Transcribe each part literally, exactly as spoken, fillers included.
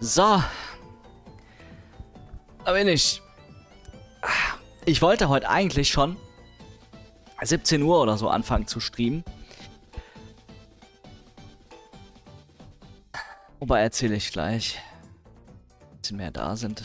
So. Da bin ich. Ich wollte heute eigentlich schon siebzehn Uhr oder so anfangen zu streamen. Wobei erzähle ich gleich. Ein bisschen mehr da sind.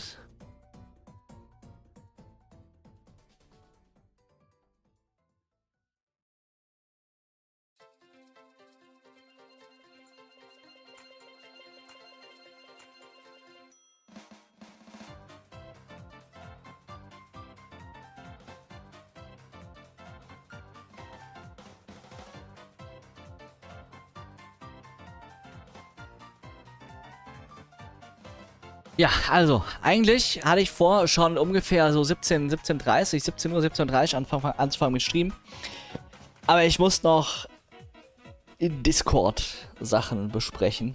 Ja, also, eigentlich hatte ich vor, schon ungefähr so siebzehn, siebzehn Uhr dreißig, siebzehn Uhr, siebzehn Uhr dreißig anfangen, anzufangen mit Stream. Aber ich muss noch in Discord Sachen besprechen.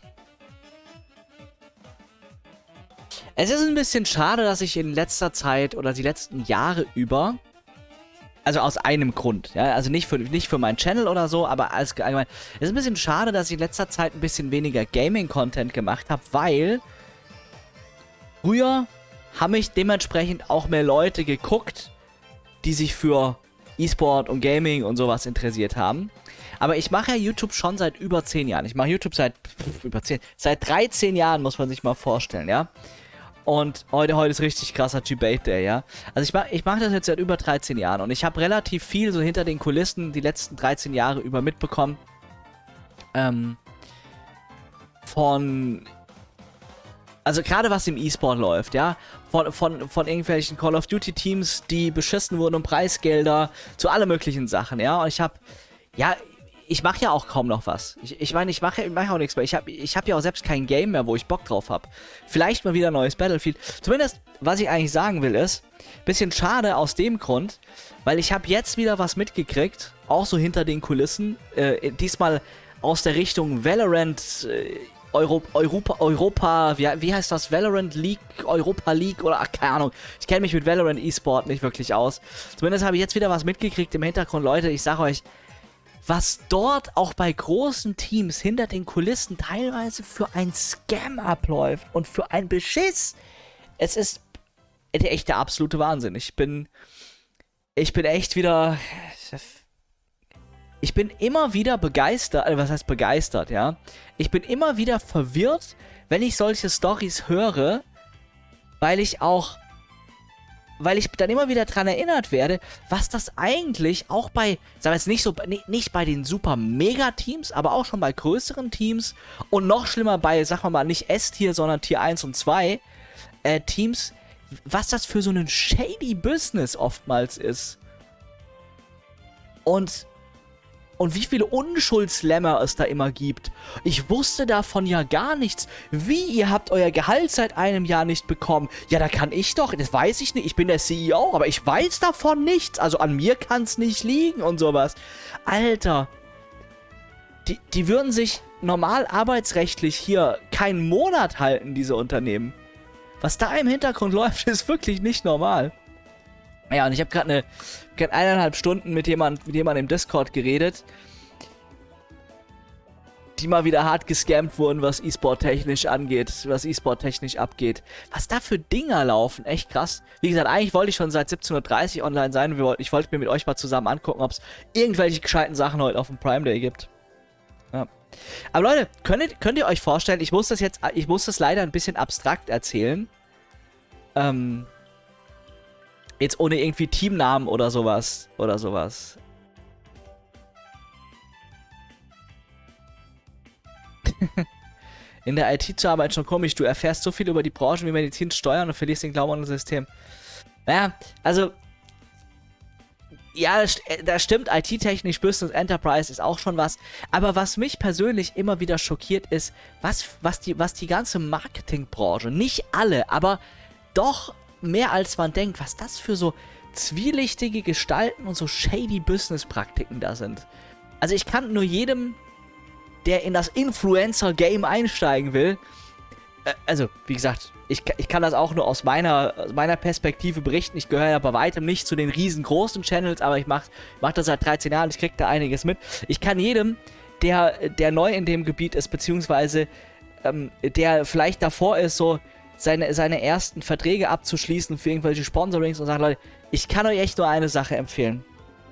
Es ist ein bisschen schade, dass ich in letzter Zeit oder die letzten Jahre über, also aus einem Grund, ja, also nicht für, nicht für meinen Channel oder so, aber als allgemein, es ist ein bisschen schade, dass ich in letzter Zeit ein bisschen weniger Gaming-Content gemacht habe, weil früher haben mich dementsprechend auch mehr Leute geguckt, die sich für E-Sport und Gaming und sowas interessiert haben. Aber ich mache ja YouTube schon seit über zehn Jahren. Ich mache YouTube seit pff, über zehn, seit dreizehn Jahren, muss man sich mal vorstellen, ja. Und heute, heute ist richtig krasser Debate Day, ja. Also ich mache ich mach das jetzt seit über dreizehn Jahren und ich habe relativ viel so hinter den Kulissen die letzten dreizehn Jahre über mitbekommen. Ähm, von... Also gerade was im E-Sport läuft, ja, von, von, von irgendwelchen Call of Duty Teams, die beschissen wurden um Preisgelder, zu alle möglichen Sachen, ja, und ich hab, ja, ich mache ja auch kaum noch was. Ich, ich meine, ich mache ich mach auch nichts mehr. Ich habe ich hab ja auch selbst kein Game mehr, wo ich Bock drauf habe. Vielleicht mal wieder ein neues Battlefield. Zumindest, was ich eigentlich sagen will, ist, bisschen schade aus dem Grund, weil ich habe jetzt wieder was mitgekriegt, auch so hinter den Kulissen, äh, diesmal aus der Richtung Valorant, äh, Euro, Europa, Europa, wie, wie heißt das? Valorant League, Europa League oder ach, keine Ahnung. Ich kenne mich mit Valorant E-Sport nicht wirklich aus. Zumindest habe ich jetzt wieder was mitgekriegt im Hintergrund. Leute, ich sage euch, was dort auch bei großen Teams hinter den Kulissen teilweise für ein Scam abläuft und für ein Beschiss. Es ist echt der absolute Wahnsinn. Ich bin, ich bin echt wieder... Ich bin immer wieder begeistert, also was heißt begeistert, ja? Ich bin immer wieder verwirrt, wenn ich solche Storys höre, weil ich auch, weil ich dann immer wieder dran erinnert werde, was das eigentlich auch bei, sagen wir jetzt nicht so, nicht bei den super Mega-Teams, aber auch schon bei größeren Teams und noch schlimmer bei, sagen wir mal, nicht S-Tier, sondern Tier eins und zwei äh, Teams, was das für so ein shady Business oftmals ist. Und Und wie viele Unschuldslämmer es da immer gibt. Ich wusste davon ja gar nichts. Wie, ihr habt euer Gehalt seit einem Jahr nicht bekommen? Ja, da kann ich doch, das weiß ich nicht. Ich bin der C E O, aber ich weiß davon nichts. Also an mir kann es nicht liegen und sowas. Alter. Die, die würden sich normal arbeitsrechtlich hier keinen Monat halten, diese Unternehmen. Was da im Hintergrund läuft, ist wirklich nicht normal. Ja, und ich habe gerade eine gerade eineinhalb Stunden mit jemand, mit jemandem im Discord geredet, die mal wieder hart gescammt wurden, was E-Sport technisch angeht, was E-Sport technisch abgeht. Was da für Dinger laufen, echt krass. Wie gesagt, eigentlich wollte ich schon seit siebzehn Uhr dreißig online sein. Wir wollten, ich wollte mir mit euch mal zusammen angucken, ob es irgendwelche gescheiten Sachen heute auf dem Prime Day gibt. Ja. Aber Leute, könnt ihr, könnt ihr euch vorstellen, ich muss das jetzt, ich muss das leider ein bisschen abstrakt erzählen. Ähm... Jetzt ohne irgendwie Teamnamen oder sowas. Oder sowas. In der I T zu arbeiten schon komisch. Du erfährst so viel über die Branche wie Medizin, Steuern und verlierst den Glauben an das System. Naja, also... Ja, das stimmt. I T-technisch, Business Enterprise ist auch schon was. Aber was mich persönlich immer wieder schockiert ist, was, was, die, was die ganze Marketingbranche, nicht alle, aber doch... mehr als man denkt, was das für so zwielichtige Gestalten und so shady Business-Praktiken da sind. Also ich kann nur jedem, der in das Influencer-Game einsteigen will, äh, also wie gesagt, ich, ich kann das auch nur aus meiner, aus meiner Perspektive berichten. Ich gehöre ja bei weitem nicht zu den riesengroßen Channels, aber ich mache mach das seit dreizehn Jahren, ich kriege da einiges mit. Ich kann jedem, der, der neu in dem Gebiet ist, beziehungsweise ähm, der vielleicht davor ist, so seine, seine ersten Verträge abzuschließen für irgendwelche Sponsorings und sagt, Leute, ich kann euch echt nur eine Sache empfehlen.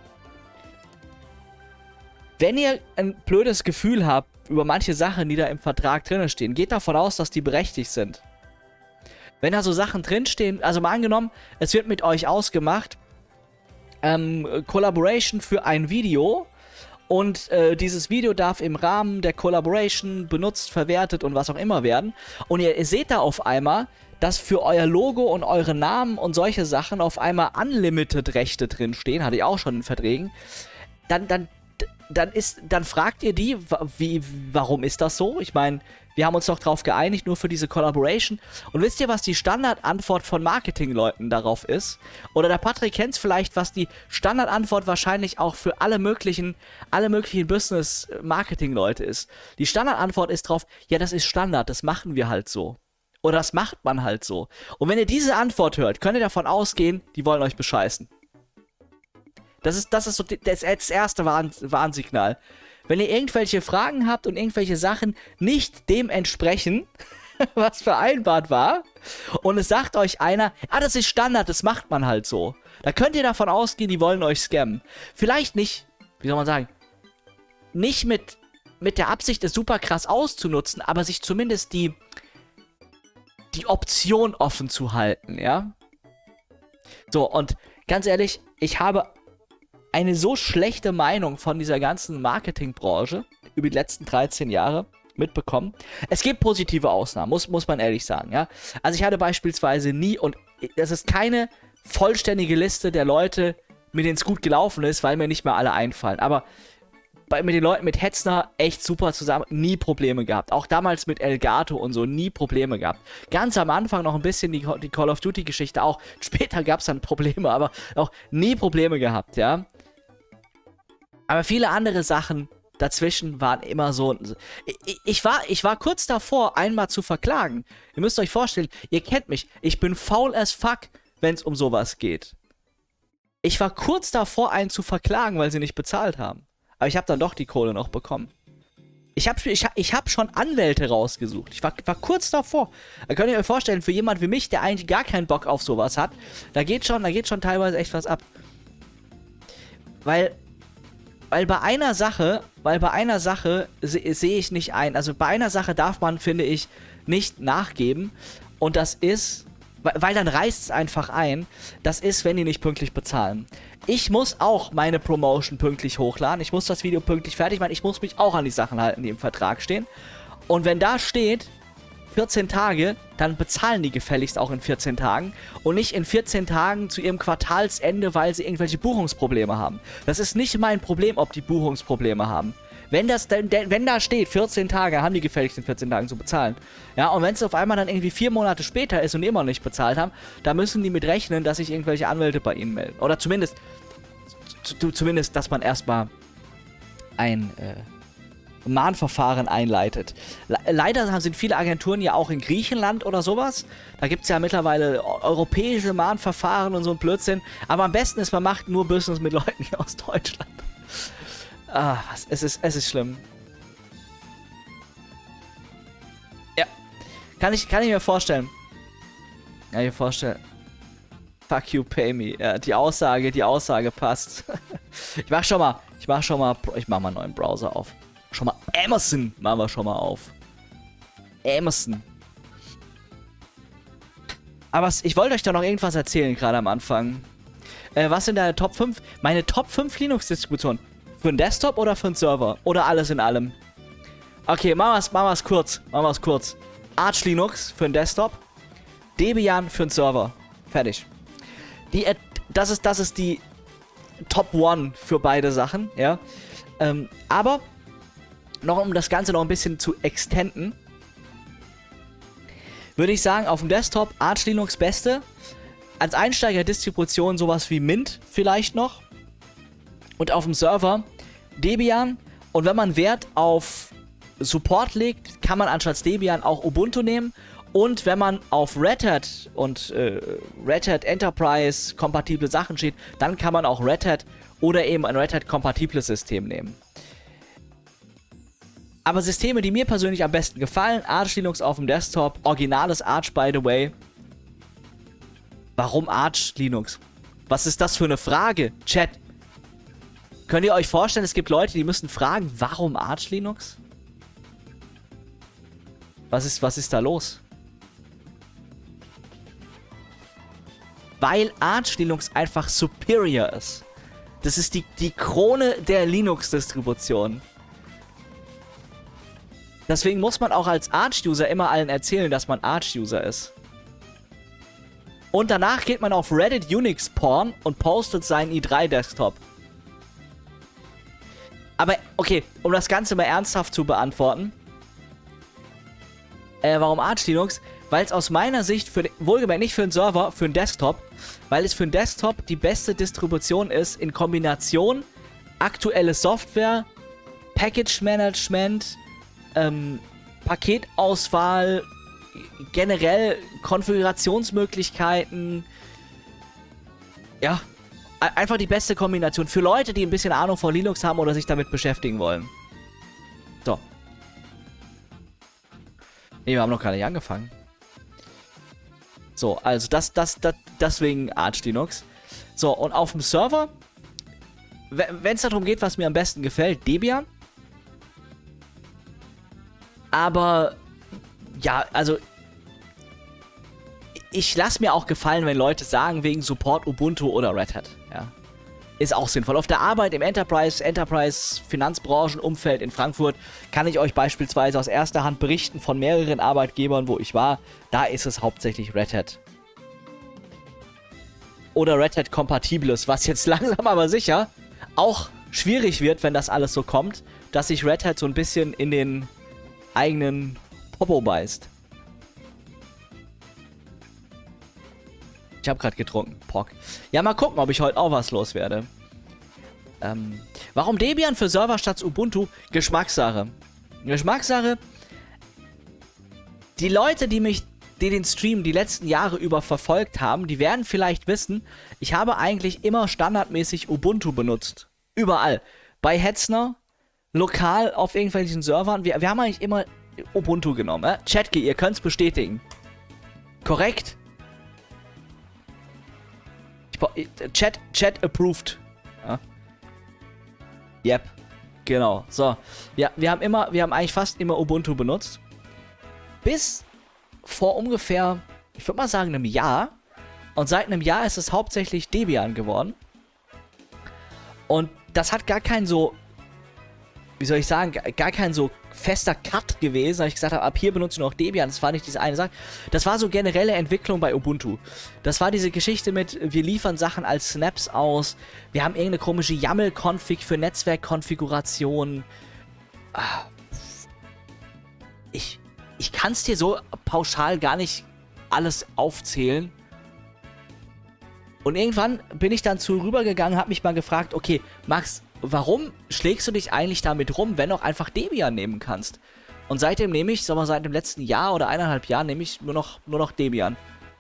Wenn ihr ein blödes Gefühl habt über manche Sachen, die da im Vertrag drin stehen, geht davon aus, dass die berechtigt sind. Wenn da so Sachen drinstehen, also mal angenommen, es wird mit euch ausgemacht, ähm, Collaboration für ein Video und äh, dieses Video darf im Rahmen der Collaboration benutzt, verwertet und was auch immer werden und ihr, ihr seht da auf einmal, dass für euer Logo und eure Namen und solche Sachen auf einmal Unlimited Rechte drinstehen, hatte ich auch schon in Verträgen, dann, dann Dann, ist, dann fragt ihr die, wie, warum ist das so? Ich meine, wir haben uns doch darauf geeinigt, nur für diese Collaboration. Und wisst ihr, was die Standardantwort von Marketingleuten darauf ist? Oder der Patrick kennt vielleicht, was die Standardantwort wahrscheinlich auch für alle möglichen, alle möglichen Business-Marketing-Leute ist. Die Standardantwort ist drauf, ja, das ist Standard, das machen wir halt so. Oder das macht man halt so. Und wenn ihr diese Antwort hört, könnt ihr davon ausgehen, die wollen euch bescheißen. Das ist, das ist so das, das erste Warn, Warnsignal. Wenn ihr irgendwelche Fragen habt und irgendwelche Sachen nicht dem entsprechen, was vereinbart war, und es sagt euch einer, ah, das ist Standard, das macht man halt so. Da könnt ihr davon ausgehen, die wollen euch scammen. Vielleicht nicht, wie soll man sagen, nicht mit, mit der Absicht, es super krass auszunutzen, aber sich zumindest die, die Option offen zu halten, ja? So, und ganz ehrlich, ich habe eine so schlechte Meinung von dieser ganzen Marketingbranche über die letzten dreizehn Jahre mitbekommen. Es gibt positive Ausnahmen, muss, muss man ehrlich sagen, ja. Also ich hatte beispielsweise nie, und das ist keine vollständige Liste der Leute, mit denen es gut gelaufen ist, weil mir nicht mehr alle einfallen, aber bei, mit den Leuten mit Hetzner echt super zusammen, nie Probleme gehabt. Auch damals mit Elgato und so, nie Probleme gehabt. Ganz am Anfang noch ein bisschen die, die Call of Duty Geschichte auch, später gab es dann Probleme, aber auch nie Probleme gehabt, ja. Aber viele andere Sachen dazwischen waren immer so. Ich, ich, war, ich war kurz davor, einmal zu verklagen. Ihr müsst euch vorstellen, ihr kennt mich. Ich bin faul as fuck, wenn es um sowas geht. Ich war kurz davor, einen zu verklagen, weil sie nicht bezahlt haben. Aber ich habe dann doch die Kohle noch bekommen. Ich habe ich, ich hab schon Anwälte rausgesucht. Ich war, war kurz davor. Da könnt ihr euch vorstellen, für jemand wie mich, der eigentlich gar keinen Bock auf sowas hat, da geht schon, da geht schon teilweise echt was ab. Weil. Weil bei einer Sache, weil bei einer Sache sehe seh ich nicht ein. Also bei einer Sache darf man, finde ich, nicht nachgeben. Und das ist, weil, weil dann reißt es einfach ein, das ist, wenn die nicht pünktlich bezahlen. Ich muss auch meine Promotion pünktlich hochladen. Ich muss das Video pünktlich fertig machen. Ich muss mich auch an die Sachen halten, die im Vertrag stehen. Und wenn da steht, vierzehn Tage, dann bezahlen die gefälligst auch in vierzehn Tagen und nicht in vierzehn Tagen zu ihrem Quartalsende, weil sie irgendwelche Buchungsprobleme haben. Das ist nicht mein Problem, ob die Buchungsprobleme haben. Wenn das wenn da steht, vierzehn Tage, haben die gefälligst in vierzehn Tagen zu bezahlen. Ja, und wenn es auf einmal dann irgendwie vier Monate später ist und die immer noch nicht bezahlt haben, da müssen die mit rechnen, dass sich irgendwelche Anwälte bei ihnen melden. Oder zumindest, zumindest, dass man erstmal ein, äh, Mahnverfahren einleitet. Le leider sind viele Agenturen ja auch in Griechenland oder sowas. Da gibt es ja mittlerweile europäische Mahnverfahren und so ein Blödsinn. Aber am besten ist, man macht nur Business mit Leuten hier aus Deutschland. Ah, was, es ist, es ist schlimm. Ja. Kann ich, kann ich mir vorstellen. Kann ich mir vorstellen. Fuck you, pay me. Ja, die Aussage, die Aussage passt. ich mach schon mal, ich mach schon mal, ich mach mal einen neuen Browser auf. Schon mal Amazon machen wir schon mal auf. Amazon. Aber ich wollte euch da noch irgendwas erzählen, gerade am Anfang. Äh, was sind deine Top fünf? Meine Top fünf Linux-Distributionen. Für einen Desktop oder für einen Server? Oder alles in allem? Okay, machen wir es machen wir's kurz. Machen wir es kurz. Arch Linux für einen Desktop. Debian für einen Server. Fertig. Die, äh, das ist, das ist die Top One für beide Sachen, ja. Ähm, aber noch um das Ganze noch ein bisschen zu extenden, würde ich sagen, auf dem Desktop Arch Linux beste. Als Einsteiger-Distribution sowas wie Mint vielleicht noch. Und auf dem Server Debian. Und wenn man Wert auf Support legt, kann man anstatt Debian auch Ubuntu nehmen. Und wenn man auf Red Hat und äh, Red Hat Enterprise kompatible Sachen steht, dann kann man auch Red Hat oder eben ein Red Hat kompatibles System nehmen. Aber Systeme, die mir persönlich am besten gefallen, Arch Linux auf dem Desktop, originales Arch, by the way. Warum Arch Linux? Was ist das für eine Frage? Chat. Könnt ihr euch vorstellen, es gibt Leute, die müssen fragen, warum Arch Linux? Was ist, was ist da los? Weil Arch Linux einfach superior ist. Das ist die, die Krone der Linux-Distribution. Deswegen muss man auch als Arch-User immer allen erzählen, dass man Arch-User ist. Und danach geht man auf Reddit Unix Porn und postet seinen i drei Desktop. Aber, okay, um das Ganze mal ernsthaft zu beantworten. Äh, warum Arch Linux? Weil es aus meiner Sicht, für, wohlgemerkt nicht für einen Server, für einen Desktop, weil es für einen Desktop die beste Distribution ist in Kombination aktuelle Software, Package Management, ähm, Paketauswahl, generell Konfigurationsmöglichkeiten. Ja, einfach die beste Kombination für Leute, die ein bisschen Ahnung von Linux haben oder sich damit beschäftigen wollen. So. Ne, wir haben noch gar nicht angefangen. So, also das, das, das, deswegen Arch Linux. So, und auf dem Server, wenn es darum geht, was mir am besten gefällt, Debian. Aber, ja, also, ich lasse mir auch gefallen, wenn Leute sagen, wegen Support Ubuntu oder Red Hat, ja. Ist auch sinnvoll. Auf der Arbeit im Enterprise, Enterprise, Finanzbranchenumfeld in Frankfurt kann ich euch beispielsweise aus erster Hand berichten von mehreren Arbeitgebern, wo ich war. Da ist es hauptsächlich Red Hat. Oder Red Hat Kompatibles, was jetzt langsam aber sicher auch schwierig wird, wenn das alles so kommt, dass sich Red Hat so ein bisschen in den eigenen Popo beißt. Ich habe gerade getrunken. Pock. Ja, mal gucken, ob ich heute auch was loswerde. Ähm, warum Debian für Server statt Ubuntu? Geschmackssache. Geschmackssache. Die Leute, die mich, die den Stream die letzten Jahre über verfolgt haben, die werden vielleicht wissen, ich habe eigentlich immer standardmäßig Ubuntu benutzt. Überall. Bei Hetzner, lokal auf irgendwelchen Servern. Wir, wir haben eigentlich immer Ubuntu genommen. Äh? Chatke, ihr könnt es bestätigen. Korrekt? Chat, Chat approved. Ja. Yep. Genau. So. Ja, wir haben immer, wir haben eigentlich fast immer Ubuntu benutzt. Bis vor ungefähr, ich würde mal sagen, einem Jahr. Und seit einem Jahr ist es hauptsächlich Debian geworden. Und das hat gar kein so, wie soll ich sagen, gar kein so fester Cut gewesen, dass ich gesagt habe, ab hier benutze ich noch Debian. Das war nicht diese eine Sache. Das war so generelle Entwicklung bei Ubuntu. Das war diese Geschichte mit, wir liefern Sachen als Snaps aus. Wir haben irgendeine komische YAML-Config für Netzwerkkonfiguration. Ich, ich kann es dir so pauschal gar nicht alles aufzählen. Und irgendwann bin ich dann zu rübergegangen, habe mich mal gefragt, okay, Max, warum schlägst du dich eigentlich damit rum, wenn du auch einfach Debian nehmen kannst? Und seitdem nehme ich, sag mal, seit dem letzten Jahr oder eineinhalb Jahren nehme ich nur noch, nur noch Debian.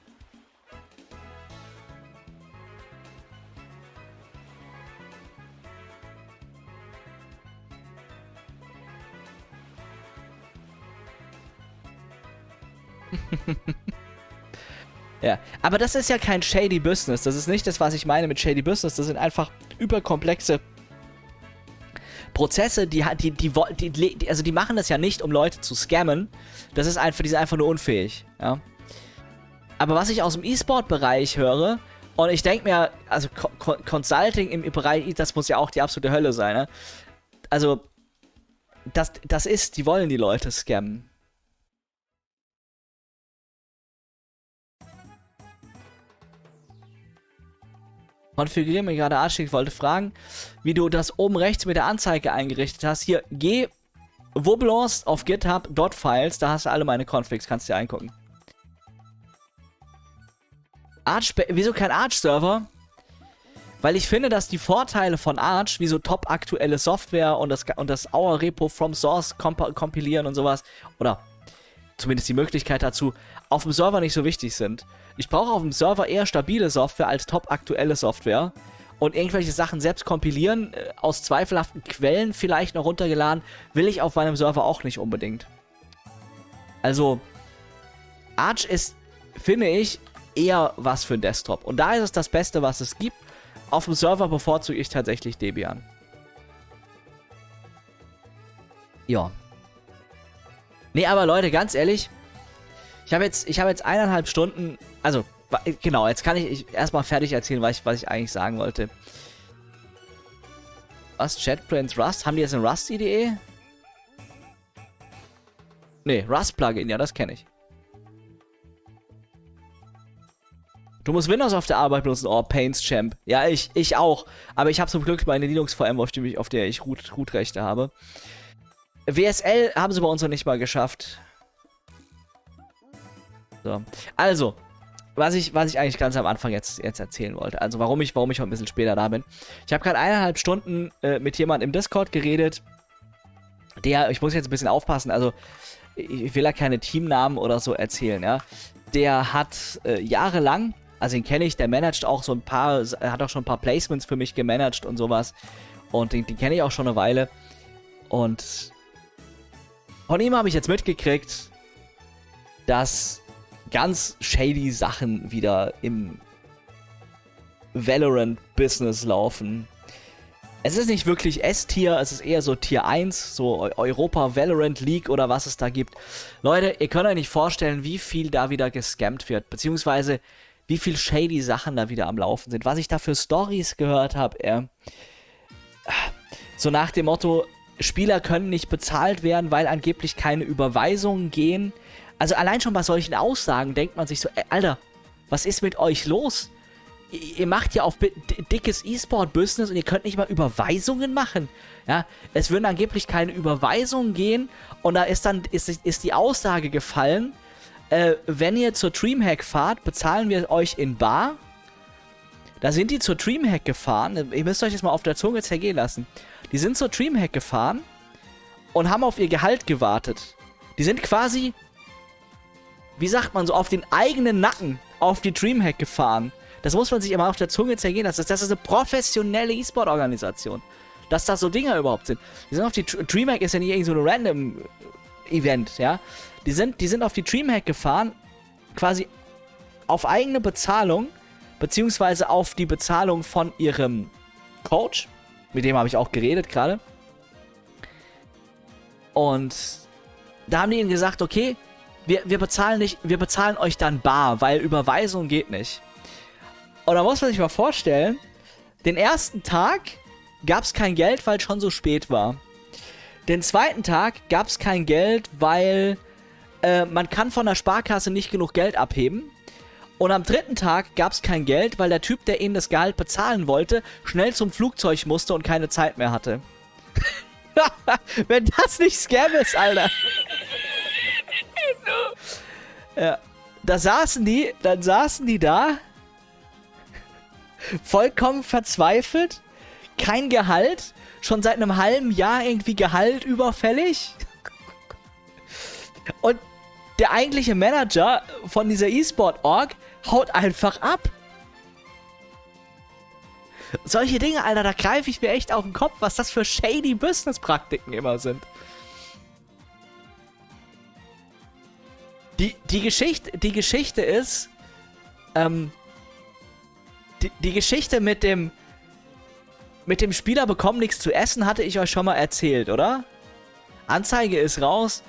Ja, aber das ist ja kein shady Business. Das ist nicht das, was ich meine mit shady Business. Das sind einfach überkomplexe Prozesse, die, die, die, die, die, also die machen das ja nicht, um Leute zu scammen. Das ist einfach, die sind einfach nur unfähig, ja. Aber was ich aus dem E-Sport-Bereich höre, und ich denke mir, also Co Consulting im Bereich, das muss ja auch die absolute Hölle sein, ne? Also, das, das ist, die wollen die Leute scammen. Konfigurieren mir gerade Arsch, ich wollte fragen, wie du das oben rechts mit der Anzeige eingerichtet hast. Hier, geh Woblos auf github.files, da hast du alle meine Configs, kannst dir angucken. Arch, wieso kein Arch-Server? Weil ich finde, dass die Vorteile von Arch, wie so top aktuelle Software und das, und das Auer-Repo from Source komp kompilieren und sowas, oder zumindest die Möglichkeit dazu, auf dem Server nicht so wichtig sind. Ich brauche auf dem Server eher stabile Software als top aktuelle Software. und irgendwelche Sachen selbst kompilieren, äh, aus zweifelhaften Quellen vielleicht noch runtergeladen, will ich auf meinem Server auch nicht unbedingt. Also, Arch ist, finde ich, eher was für den Desktop. Und da ist es das Beste, was es gibt. Auf dem Server bevorzuge ich tatsächlich Debian. Ja. Nee, aber Leute, ganz ehrlich, ich habe jetzt, ich habe jetzt eineinhalb Stunden, also, genau, jetzt kann ich, ich erstmal fertig erzählen, was ich, was ich eigentlich sagen wollte. Was? JetBrains Rust? Haben die jetzt ein Rust-I D E? Nee, Rust-Plugin, ja, das kenne ich. Du musst Windows auf der Arbeit benutzen. Oh, Pains Champ. Ja, ich, ich auch. Aber ich habe zum Glück meine Linux-V M, auf, die, auf der ich Root, Root-Rechte habe. W S L haben sie bei uns noch nicht mal geschafft. So. Also, was ich, was ich eigentlich ganz am Anfang jetzt, jetzt erzählen wollte. Also, warum ich, warum ich heute ein bisschen später da bin. Ich habe gerade eineinhalb Stunden äh, mit jemandem im Discord geredet. Der, ich muss jetzt ein bisschen aufpassen, also, ich will ja keine Teamnamen oder so erzählen, ja. Der hat äh, jahrelang, also den kenne ich, der managt auch so ein paar, er hat auch schon ein paar Placements für mich gemanagt und sowas. Und den, den kenne ich auch schon eine Weile. Und von ihm habe ich jetzt mitgekriegt, dass ganz shady Sachen wieder im Valorant-Business laufen. Es ist nicht wirklich S-Tier, es ist eher so Tier eins, so Europa Valorant League oder was es da gibt. Leute, ihr könnt euch nicht vorstellen, wie viel da wieder gescammt wird, beziehungsweise wie viel shady Sachen da wieder am Laufen sind. Was ich da für Stories gehört habe, äh, so nach dem Motto, Spieler können nicht bezahlt werden, weil angeblich keine Überweisungen gehen. Also allein schon bei solchen Aussagen denkt man sich so, ey, Alter, was ist mit euch los? Ihr, ihr macht ja auf dickes E-Sport-Business und ihr könnt nicht mal Überweisungen machen. Ja, es würden angeblich keine Überweisungen gehen und da ist dann ist, ist die Aussage gefallen, äh, wenn ihr zur Dreamhack fahrt, bezahlen wir euch in bar. Da sind die zur Dreamhack gefahren, ihr müsst euch das mal auf der Zunge zergehen lassen. Die sind zur Dreamhack gefahren und haben auf ihr Gehalt gewartet. Die sind quasi, wie sagt man so, auf den eigenen Nacken auf die Dreamhack gefahren. Das muss man sich immer auf der Zunge zergehen lassen. Das ist eine professionelle E-Sport-Organisation. Dass da so Dinger überhaupt sind. Die sind auf die Dreamhack ist ja nicht irgend so ein random Event, ja. Die sind, die sind auf die Dreamhack gefahren, quasi auf eigene Bezahlung, beziehungsweise auf die Bezahlung von ihrem Coach. Mit dem habe ich auch geredet gerade. Und da haben die ihnen gesagt, okay, wir, wir bezahlen nicht, wir bezahlen euch dann bar, weil Überweisung geht nicht. Und da muss man sich mal vorstellen, den ersten Tag gab es kein Geld, weil es schon so spät war. Den zweiten Tag gab es kein Geld, weil äh, man kann von der Sparkasse nicht genug Geld abheben. Und am dritten Tag gab es kein Geld, weil der Typ, der ihnen das Gehalt bezahlen wollte, schnell zum Flugzeug musste und keine Zeit mehr hatte. Wenn das nicht Scam ist, Alter. Ja, da saßen die, dann saßen die da, vollkommen verzweifelt, kein Gehalt, schon seit einem halben Jahr irgendwie Gehalt überfällig. Und der eigentliche Manager von dieser E-Sport-Org haut einfach ab. Solche Dinge, Alter, da greife ich mir echt auf den Kopf, was das für shady Business-Praktiken immer sind. Die, die, Geschichte, die Geschichte ist, ähm, die, die Geschichte mit dem, mit dem Spieler bekommen nichts zu essen, hatte ich euch schon mal erzählt, oder? Anzeige ist raus.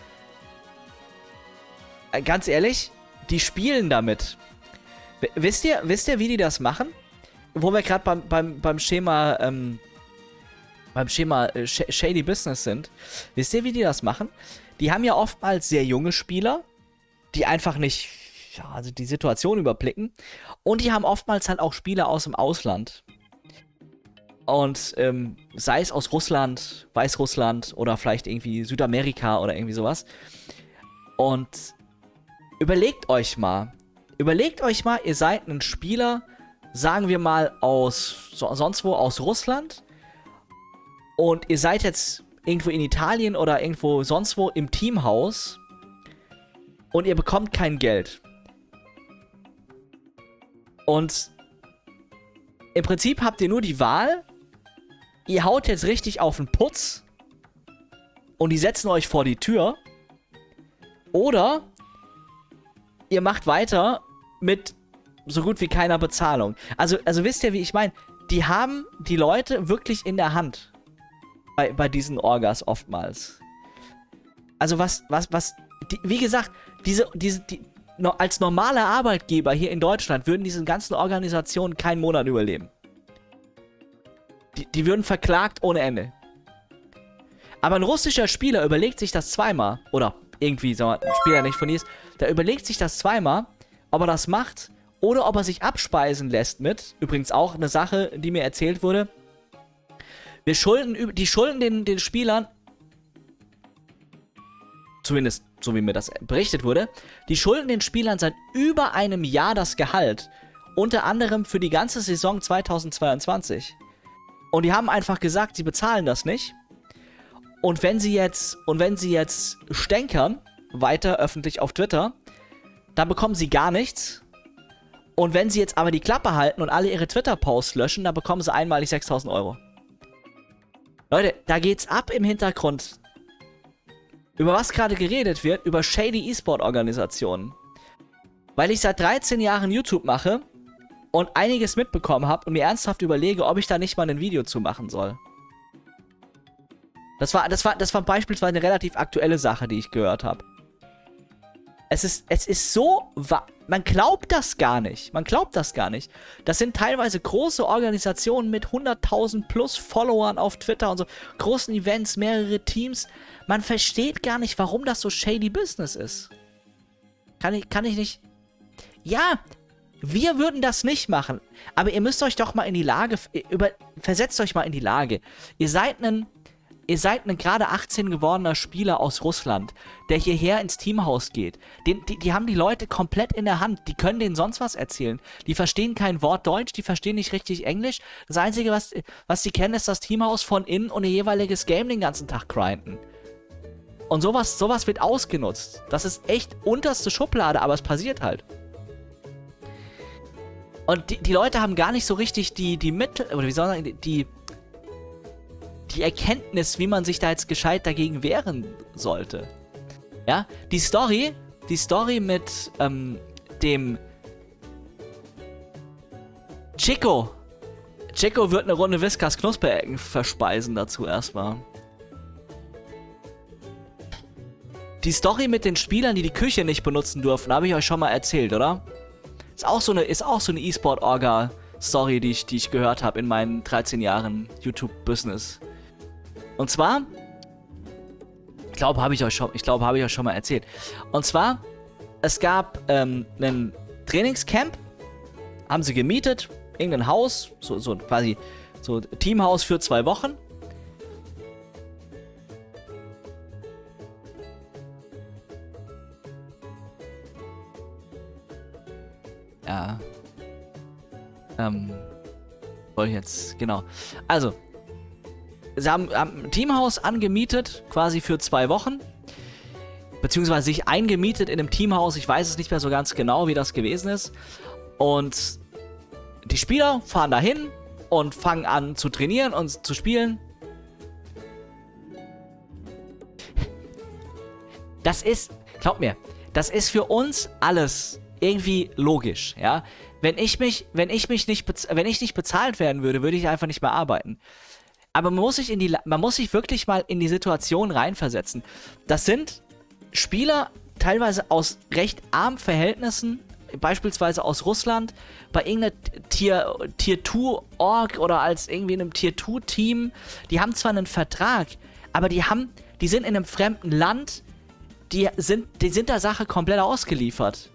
Äh, ganz ehrlich, die spielen damit. W wisst ihr, wisst ihr, wie die das machen? Wo wir gerade beim, beim, beim Schema, ähm, beim Schema äh, Sh Shady Business sind. Wisst ihr, wie die das machen? Die haben ja oftmals sehr junge Spieler, die einfach nicht, ja, also die Situation überblicken. Und die haben oftmals halt auch Spieler aus dem Ausland. Und ähm, sei es aus Russland, Weißrussland oder vielleicht irgendwie Südamerika oder irgendwie sowas. Und überlegt euch mal, überlegt euch mal, ihr seid ein Spieler, sagen wir mal aus, so, sonst wo aus Russland. Und ihr seid jetzt irgendwo in Italien oder irgendwo sonst wo im Teamhaus. Und ihr bekommt kein Geld. Und Im Prinzip habt ihr nur die Wahl, ihr haut jetzt richtig auf den Putz und die setzen euch vor die Tür. Oder ihr macht weiter mit so gut wie keiner Bezahlung. Also, also wisst ihr, wie ich meine? Die haben die Leute wirklich in der Hand. Bei, bei diesen Orgas oftmals. Also was, was, was, die, wie gesagt, diese, diese, die, no, als normaler Arbeitgeber hier in Deutschland würden diese ganzen Organisationen keinen Monat überleben. Die, die würden verklagt ohne Ende. Aber ein russischer Spieler überlegt sich das zweimal, oder irgendwie, sagen wir, ein Spieler, der nicht von hier ist, der überlegt sich das zweimal, ob er das macht, oder ob er sich abspeisen lässt mit, übrigens auch eine Sache, die mir erzählt wurde, wir schulden, die schulden den, den Spielern, zumindest so wie mir das berichtet wurde, die schulden den Spielern seit über einem Jahr das Gehalt, unter anderem für die ganze Saison zweitausendzweiundzwanzig. Und die haben einfach gesagt, sie bezahlen das nicht. Und wenn sie jetzt, und wenn sie jetzt stänkern, weiter öffentlich auf Twitter, dann bekommen sie gar nichts. Und wenn sie jetzt aber die Klappe halten und alle ihre Twitter-Posts löschen, dann bekommen sie einmalig sechstausend Euro. Leute, da geht's ab im Hintergrund. Über was gerade geredet wird, über shady E-Sport-Organisationen. Weil ich seit dreizehn Jahren YouTube mache und einiges mitbekommen habe und mir ernsthaft überlege, ob ich da nicht mal ein Video zu machen soll. Das war, das war, das war beispielsweise eine relativ aktuelle Sache, die ich gehört habe. Es ist, es ist so, man glaubt das gar nicht. Man glaubt das gar nicht. Das sind teilweise große Organisationen mit hunderttausend plus Followern auf Twitter und so. Großen Events, mehrere Teams. Man versteht gar nicht, warum das so shady Business ist. Kann ich, kann ich nicht... Ja, wir würden das nicht machen. Aber ihr müsst euch doch mal in die Lage... Über, versetzt euch mal in die Lage. Ihr seid ein... Ihr seid ein gerade achtzehn gewordener Spieler aus Russland, der hierher ins Teamhaus geht. Den, die, die haben die Leute komplett in der Hand. Die können denen sonst was erzählen. Die verstehen kein Wort Deutsch, die verstehen nicht richtig Englisch. Das Einzige, was, was sie kennen, ist das Teamhaus von innen und ihr jeweiliges Game den ganzen Tag grinden. Und sowas, sowas wird ausgenutzt. Das ist echt unterste Schublade, aber es passiert halt. Und die, die Leute haben gar nicht so richtig die, die Mittel, oder wie soll man sagen, die... die Erkenntnis, wie man sich da jetzt gescheit dagegen wehren sollte. Ja, die Story, die Story mit ähm, dem Chico. Chico wird eine Runde Whiskas Knusperecken verspeisen dazu erstmal. Die Story mit den Spielern, die die Küche nicht benutzen durften, habe ich euch schon mal erzählt, oder? Ist auch so eine, ist auch so eine E-Sport-Orga-Story, die ich, die ich gehört habe in meinen dreizehn Jahren YouTube-Business. Und zwar, ich glaube, habe ich euch schon, ich glaube, habe ich euch schon mal erzählt. Und zwar, es gab ähm, ein Trainingscamp, haben sie gemietet, irgendein Haus, so, so quasi so Teamhaus für zwei Wochen. Ja. Ähm, soll ich jetzt, genau. Also, sie haben, haben ein Teamhaus angemietet, quasi für zwei Wochen. Beziehungsweise sich eingemietet in einem Teamhaus. Ich weiß es nicht mehr so ganz genau, wie das gewesen ist. Und die Spieler fahren dahin und fangen an zu trainieren und zu spielen. Das ist, glaub mir, das ist für uns alles irgendwie logisch, ja. Wenn ich mich, wenn ich mich nicht, wenn ich nicht bezahlt werden würde, würde ich einfach nicht mehr arbeiten. Aber man muss sich in die, man muss sich wirklich mal in die Situation reinversetzen. Das sind Spieler teilweise aus recht armen Verhältnissen, beispielsweise aus Russland, bei irgendeiner Tier, Tier zwei Org oder als irgendwie in einem Tier zwei Team. Die haben zwar einen Vertrag, aber die haben, die sind in einem fremden Land, die sind, die sind der Sache komplett ausgeliefert.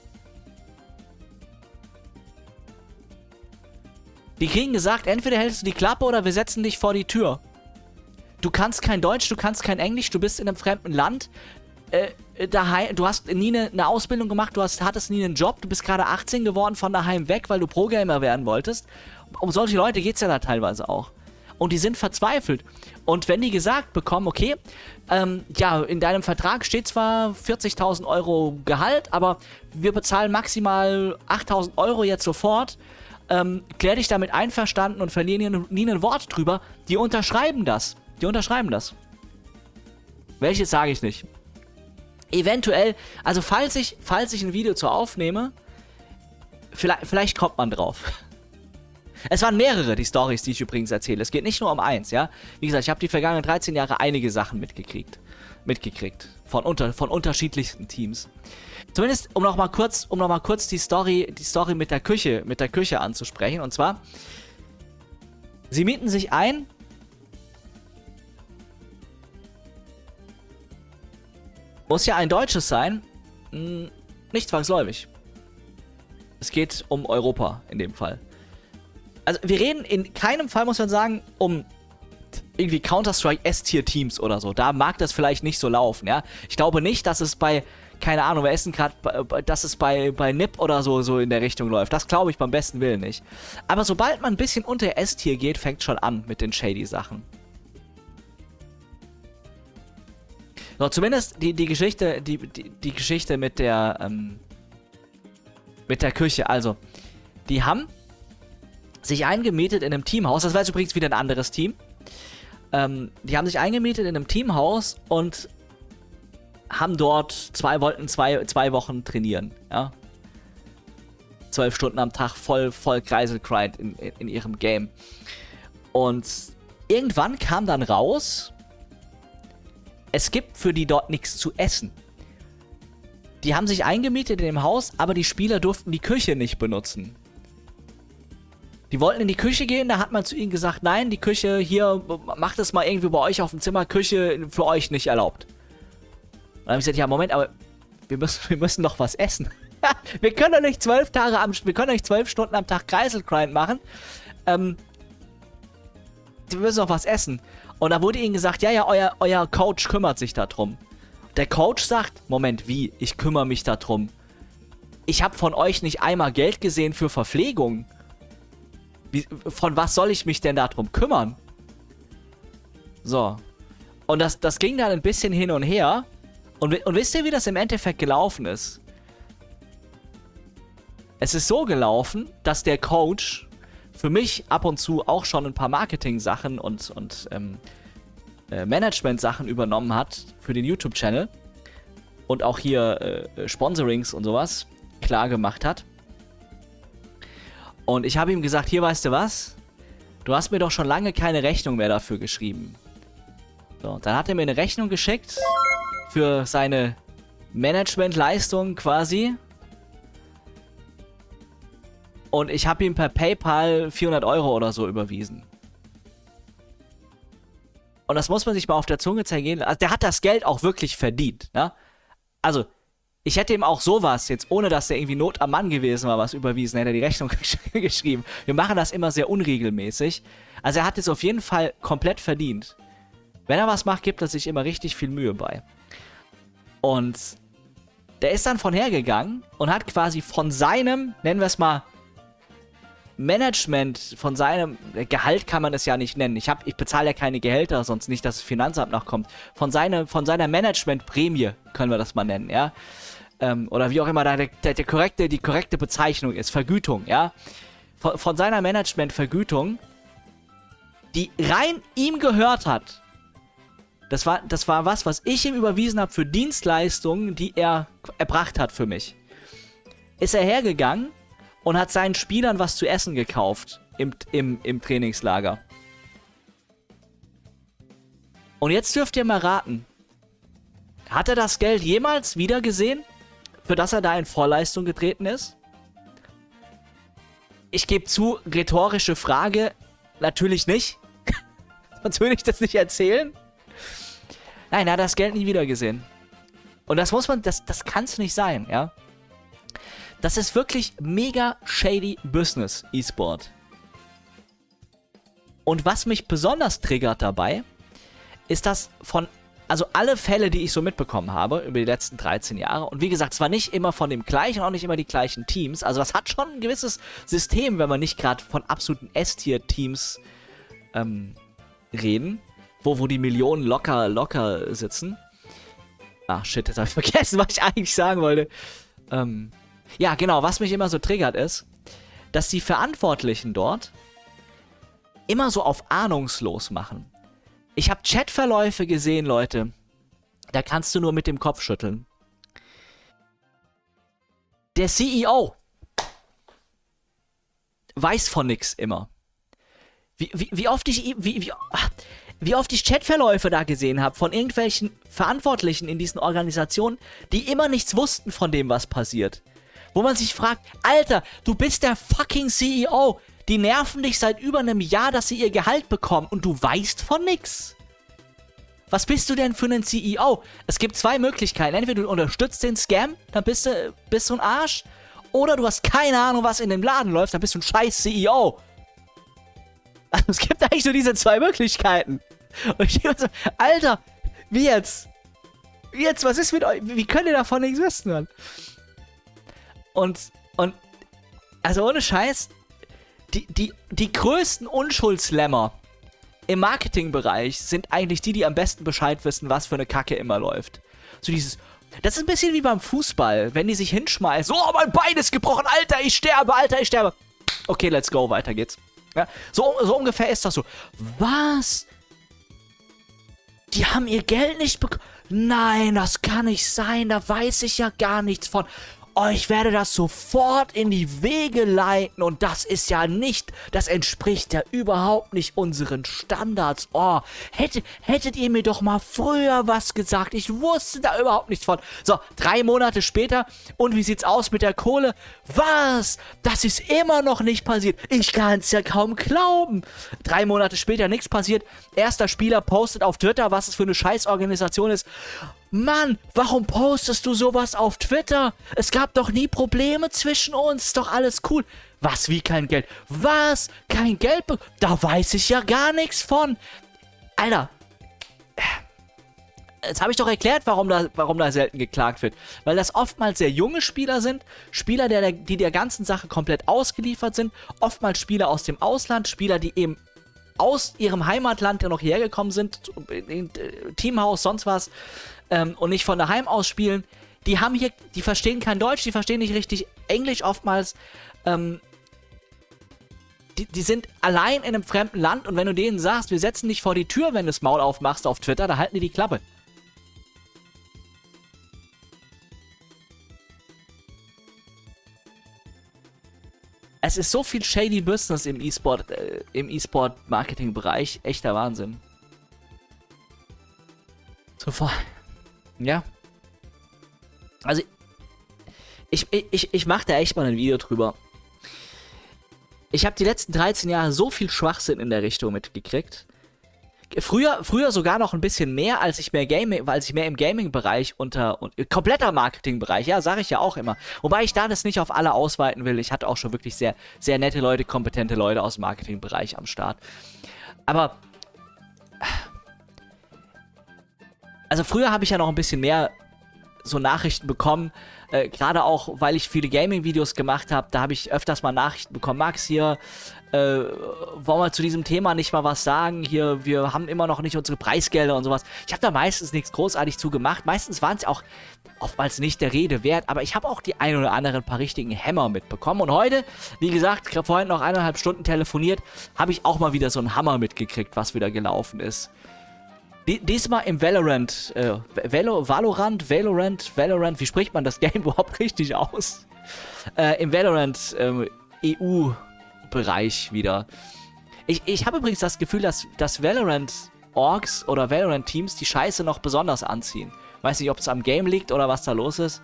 Die kriegen gesagt, entweder hältst du die Klappe oder wir setzen dich vor die Tür. Du kannst kein Deutsch, du kannst kein Englisch, du bist in einem fremden Land. Äh, daheim, du hast nie eine, eine Ausbildung gemacht, du hast, hattest nie einen Job, du bist gerade achtzehn geworden, von daheim weg, weil du Pro-Gamer werden wolltest. Um solche Leute geht es ja da teilweise auch. Und die sind verzweifelt. Und wenn die gesagt bekommen, okay, ähm, ja, in deinem Vertrag steht zwar vierzigtausend Euro Gehalt, aber wir bezahlen maximal achttausend Euro jetzt sofort, ähm, klär dich damit einverstanden und verlieren nie, nie ein Wort drüber. Die unterschreiben das. Die unterschreiben das. Welches sage ich nicht. Eventuell, also falls ich, falls ich ein Video zu aufnehme, vielleicht, vielleicht kommt man drauf. Es waren mehrere, die Storys, die ich übrigens erzähle. Es geht nicht nur um eins, ja. Wie gesagt, ich habe die vergangenen dreizehn Jahre einige Sachen mitgekriegt. Mitgekriegt. Von, unter, von unterschiedlichsten Teams. Zumindest, um nochmal kurz, um noch mal kurz die Story, die Story mit der Küche, mit der Küche anzusprechen. Und zwar, sie mieten sich ein. Muss ja ein deutsches sein. Hm, nicht zwangsläufig. Es geht um Europa in dem Fall. Also wir reden in keinem Fall, muss man sagen, um irgendwie Counter-Strike S-Tier-Teams oder so. Da mag das vielleicht nicht so laufen, ja. Ich glaube nicht, dass es bei, keine Ahnung, wir essen gerade, dass es bei, bei N I P oder so, so in der Richtung läuft. Das glaube ich beim besten Willen nicht. Aber sobald man ein bisschen unter S-Tier geht, fängt schon an mit den shady Sachen. So, zumindest die, die Geschichte, die, die, die Geschichte mit der, ähm, mit der Küche. Also, die haben sich eingemietet in einem Teamhaus. Das war jetzt übrigens wieder ein anderes Team. Ähm, die haben sich eingemietet in einem Teamhaus und haben dort zwei, wollten zwei, zwei Wochen trainieren, ja. Zwölf Stunden am Tag voll, voll Kreiselgrind in, in, in ihrem Game. Und irgendwann kam dann raus, es gibt für die dort nichts zu essen. Die haben sich eingemietet in dem Haus, aber die Spieler durften die Küche nicht benutzen. Die wollten in die Küche gehen, da hat man zu ihnen gesagt, nein, die Küche hier, macht es mal irgendwie bei euch auf dem Zimmer, Küche für euch nicht erlaubt. Und dann habe ich gesagt, ja Moment, aber wir müssen, wir müssen doch was essen. wir können doch nicht zwölf Tage am, wir können doch nicht zwölf Stunden am Tag Kreiselgrind machen. Ähm, wir müssen doch was essen. Und da wurde ihnen gesagt, ja, ja, euer, euer Coach kümmert sich darum. Der Coach sagt, Moment, wie? Ich kümmere mich darum. Ich habe von euch nicht einmal Geld gesehen für Verpflegung. Wie, von was soll ich mich denn darum kümmern? So. Und das, das ging dann ein bisschen hin und her. Und, und wisst ihr, wie das im Endeffekt gelaufen ist? Es ist so gelaufen, dass der Coach für mich ab und zu auch schon ein paar Marketing-Sachen und, und ähm, äh, Management-Sachen übernommen hat für den YouTube-Channel. Und auch hier äh, Sponsorings und sowas klar gemacht hat. Und ich habe ihm gesagt, hier, weißt du was? Du hast mir doch schon lange keine Rechnung mehr dafür geschrieben. So, dann hat er mir eine Rechnung geschickt für seine Management-Leistung quasi. Und ich habe ihm per PayPal vierhundert Euro oder so überwiesen. Und das muss man sich mal auf der Zunge zergehen. Also der hat das Geld auch wirklich verdient, ne? Also, ich hätte ihm auch sowas, jetzt ohne dass der irgendwie Not am Mann gewesen war, was überwiesen, hätte er die Rechnung geschrieben. Wir machen das immer sehr unregelmäßig. Also er hat es auf jeden Fall komplett verdient. Wenn er was macht, gibt er sich immer richtig viel Mühe bei. Und der ist dann von hergegangen und hat quasi von seinem, nennen wir es mal, Management, von seinem Gehalt kann man es ja nicht nennen. Ich, hab, ich bezahle ja keine Gehälter, sonst nicht, dass das Finanzamt nachkommt. Von, seine, von seiner Management-Prämie können wir das mal nennen, ja. Ähm, oder wie auch immer da der, der, der korrekte, die korrekte Bezeichnung ist. Vergütung, ja. Von, von seiner Management-Vergütung, die rein ihm gehört hat. Das war, das war was, was ich ihm überwiesen habe für Dienstleistungen, die er erbracht hat für mich. Ist er hergegangen und hat seinen Spielern was zu essen gekauft im, im, im Trainingslager. Und jetzt dürft ihr mal raten. Hat er das Geld jemals wieder gesehen, für das er da in Vorleistung getreten ist? Ich gebe zu, rhetorische Frage, natürlich nicht. Sonst würde ich das nicht erzählen. Nein, er hat das Geld nie wieder gesehen. Und das muss man, das, das kann es nicht sein, ja. Das ist wirklich mega shady Business, E-Sport. Und was mich besonders triggert dabei, ist, dass von, also alle Fälle, die ich so mitbekommen habe über die letzten dreizehn Jahre, und wie gesagt, zwar nicht immer von dem gleichen, auch nicht immer die gleichen Teams, also das hat schon ein gewisses System, wenn man nicht gerade von absoluten S-Tier-Teams ähm, reden, wo, wo die Millionen locker, locker sitzen. Ach shit, jetzt habe ich vergessen, was ich eigentlich sagen wollte. Ähm... Ja, genau, was mich immer so triggert ist, dass die Verantwortlichen dort immer so auf ahnungslos machen. Ich habe Chatverläufe gesehen, Leute. Da kannst du nur mit dem Kopf schütteln. Der C E O weiß von nix immer. Wie, wie, wie oft ich wie, wie, wie oft ich Chatverläufe da gesehen habe von irgendwelchen Verantwortlichen in diesen Organisationen, die immer nichts wussten von dem, was passiert. Wo man sich fragt, Alter, du bist der fucking C E O. Die nerven dich seit über einem Jahr, dass sie ihr Gehalt bekommen und du weißt von nix. Was bist du denn für einen C E O? Es gibt zwei Möglichkeiten. Entweder du unterstützt den Scam, dann bist du, bist du ein Arsch. Oder du hast keine Ahnung, was in dem Laden läuft, dann bist du ein scheiß C E O. Also es gibt eigentlich nur diese zwei Möglichkeiten. Und ich denke so, Alter, wie jetzt? Wie jetzt? Was ist mit euch? Wie könnt ihr davon nichts wissen, Mann? Und, und, also ohne Scheiß, die, die, die größten Unschuldslämmer im Marketingbereich sind eigentlich die, die am besten Bescheid wissen, was für eine Kacke immer läuft. So dieses, das ist ein bisschen wie beim Fußball, wenn die sich hinschmeißen, oh, mein Bein ist gebrochen, Alter, ich sterbe, Alter, ich sterbe. Okay, let's go, weiter geht's. Ja, so, so ungefähr ist das so. Was? Die haben ihr Geld nicht bekommen? Nein, das kann nicht sein, da weiß ich ja gar nichts von. Oh, ich werde das sofort in die Wege leiten und das ist ja nicht, das entspricht ja überhaupt nicht unseren Standards. Oh, hätte, hättet ihr mir doch mal früher was gesagt, ich wusste da überhaupt nichts von. So, drei Monate später und wie sieht's aus mit der Kohle? Was? Das ist immer noch nicht passiert. Ich kann's ja kaum glauben. Drei Monate später nichts passiert. Erster Spieler postet auf Twitter, was es für eine Scheißorganisation ist. Mann, warum postest du sowas auf Twitter? Es gab doch nie Probleme zwischen uns, ist doch alles cool. Was, wie kein Geld? Was? Kein Geld? Da weiß ich ja gar nichts von. Alter, jetzt habe ich doch erklärt, warum da, warum da selten geklagt wird. Weil das oftmals sehr junge Spieler sind, Spieler, der, die der ganzen Sache komplett ausgeliefert sind, oftmals Spieler aus dem Ausland, Spieler, die eben aus ihrem Heimatland ja noch hierher gekommen sind, in, in, Teamhaus, sonst was, ähm, und nicht von daheim aus spielen, die haben hier, die verstehen kein Deutsch, die verstehen nicht richtig Englisch oftmals, ähm, die, die sind allein in einem fremden Land und wenn du denen sagst, wir setzen dich vor die Tür, wenn du das Maul aufmachst auf Twitter, da halten die die Klappe. Es ist so viel shady Business im E-Sport, äh, im E-Sport-Marketing-Bereich. Echter Wahnsinn. Sofort. Ja. Also, ich, ich, ich mache da echt mal ein Video drüber. Ich habe die letzten dreizehn Jahre so viel Schwachsinn in der Richtung mitgekriegt. Früher, früher sogar noch ein bisschen mehr, als ich mehr Gaming, als ich mehr im Gaming-Bereich unter, und, kompletter Marketing-Bereich, ja, sage ich ja auch immer. Wobei ich da das nicht auf alle ausweiten will. Ich hatte auch schon wirklich sehr, sehr nette Leute, kompetente Leute aus dem Marketing-Bereich am Start. Aber, also früher habe ich ja noch ein bisschen mehr so Nachrichten bekommen, äh, gerade auch, weil ich viele Gaming-Videos gemacht habe, da habe ich öfters mal Nachrichten bekommen, Max, hier, äh, wollen wir zu diesem Thema nicht mal was sagen, hier, wir haben immer noch nicht unsere Preisgelder und sowas. Ich habe da meistens nichts großartig zu gemacht, meistens waren es auch oftmals nicht der Rede wert, aber ich habe auch die ein oder anderen paar richtigen Hämmer mitbekommen und heute, wie gesagt, ich habe vorhin noch eineinhalb Stunden telefoniert, habe ich auch mal wieder so einen Hammer mitgekriegt, was wieder gelaufen ist. Diesmal im Valorant, äh, Valo, Valorant, Valorant, Valorant, wie spricht man das Game überhaupt richtig aus? Äh, im Valorant ähm, E U-Bereich wieder. Ich, ich habe übrigens das Gefühl, dass, dass Valorant-Orgs oder Valorant-Teams die Scheiße noch besonders anziehen. Weiß nicht, ob es am Game liegt oder was da los ist.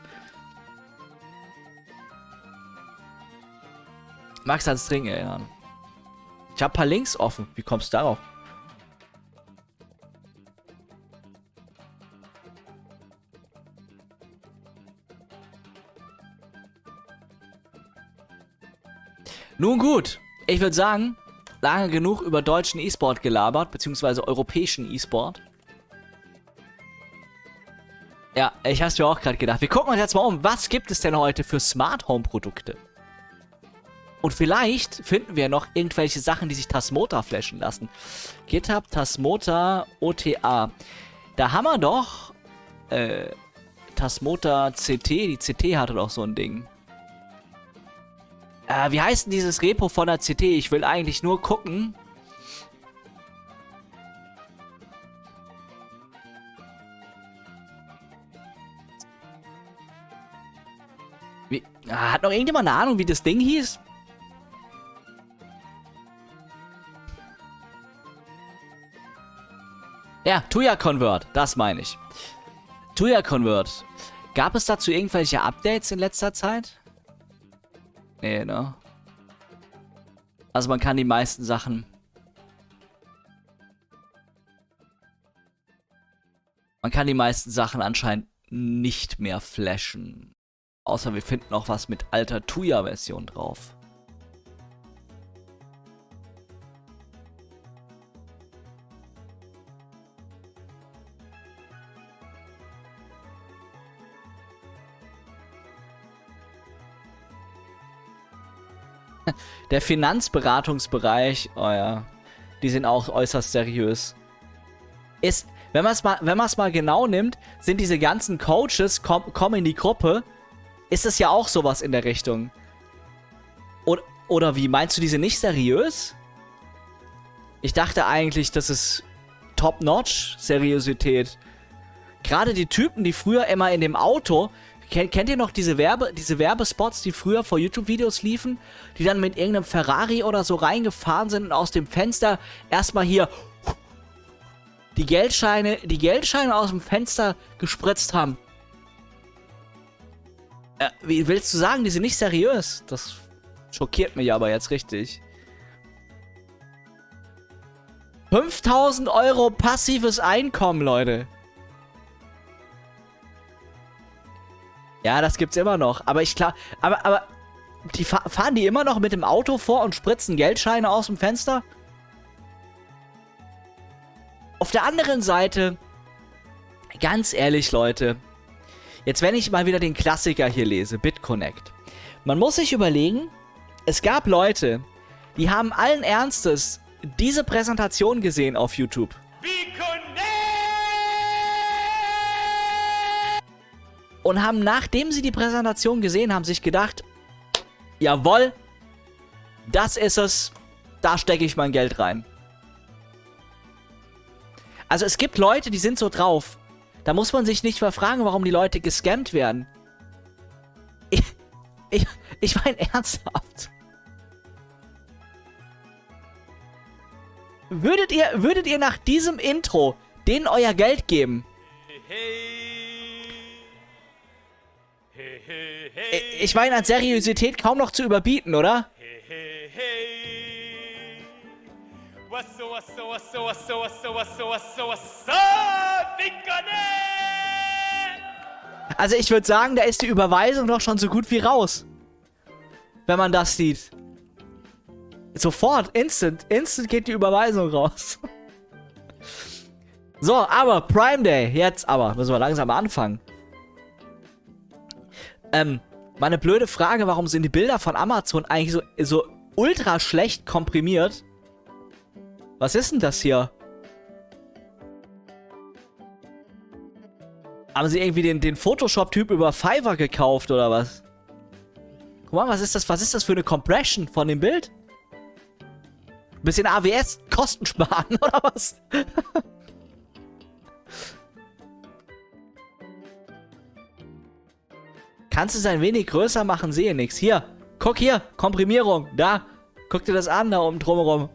Max ans Trinken erinnern. Ich habe ein paar Links offen. Wie kommst du darauf? Nun gut, ich würde sagen, lange genug über deutschen E-Sport gelabert, beziehungsweise europäischen E-Sport. Ja, ich hab's mir auch gerade gedacht. Wir gucken uns jetzt mal um, was gibt es denn heute für Smart Home Produkte? Und vielleicht finden wir noch irgendwelche Sachen, die sich Tasmota flashen lassen. GitHub, Tasmota, O T A. Da haben wir doch äh, Tasmota C T, die C T hatte doch so ein Ding. Äh, wie heißt denn dieses Repo von der C T? Ich will eigentlich nur gucken. Wie, ah, hat noch irgendjemand eine Ahnung, wie das Ding hieß? Ja, Tuya Convert, das meine ich. Tuya Convert. Gab es dazu irgendwelche Updates in letzter Zeit? Nee, ne? Also man kann die meisten Sachen... Man kann die meisten Sachen anscheinend nicht mehr flashen. Außer wir finden auch was mit alter Tuya-Version drauf. Der Finanzberatungsbereich, oh ja, die sind auch äußerst seriös. Ist, wenn man es mal, wenn man es mal genau nimmt, sind diese ganzen Coaches, kommen komm in die Gruppe, ist es ja auch sowas in der Richtung. Oder, oder wie, meinst du, die sind nicht seriös? Ich dachte eigentlich, das ist Top-Notch Seriosität. Gerade die Typen, die früher immer in dem Auto... Kennt, kennt ihr noch diese, Werbe, diese Werbespots, die früher vor YouTube-Videos liefen? Die dann mit irgendeinem Ferrari oder so reingefahren sind und aus dem Fenster erstmal hier die Geldscheine, die Geldscheine aus dem Fenster gespritzt haben. Äh, wie willst du sagen, die sind nicht seriös? Das schockiert mich aber jetzt richtig. fünftausend Euro passives Einkommen, Leute. Ja, das gibt's immer noch. Aber ich klar, aber, aber, die fa fahren die immer noch mit dem Auto vor und spritzen Geldscheine aus dem Fenster? Auf der anderen Seite, ganz ehrlich, Leute, jetzt wenn ich mal wieder den Klassiker hier lese, BitConnect. Man muss sich überlegen, es gab Leute, die haben allen Ernstes diese Präsentation gesehen auf YouTube. Und haben, nachdem sie die Präsentation gesehen haben, sich gedacht, jawohl, das ist es, da stecke ich mein Geld rein. Also es gibt Leute, die sind so drauf. Da muss man sich nicht mehr fragen, warum die Leute gescammt werden. Ich, ich, ich meine ernsthaft. Würdet ihr, würdet ihr nach diesem Intro denen euer Geld geben? Ich meine, an Seriosität kaum noch zu überbieten, oder? Also ich würde sagen, da ist die Überweisung doch schon so gut wie raus. Wenn man das sieht. Sofort, instant, instant geht die Überweisung raus. So, aber Prime Day, jetzt aber, müssen wir langsam anfangen. Ähm, meine blöde Frage, warum sind die Bilder von Amazon eigentlich so, so ultra schlecht komprimiert? Was ist denn das hier? Haben sie irgendwie den, den Photoshop-Typ über Fiverr gekauft oder was? Guck mal, was ist das, was ist das für eine Compression von dem Bild? Bisschen A W S, Kosten sparen oder was? Kannst du es ein wenig größer machen? Sehe nix. Hier, guck hier, Komprimierung, da. Guck dir das an, da oben drumherum.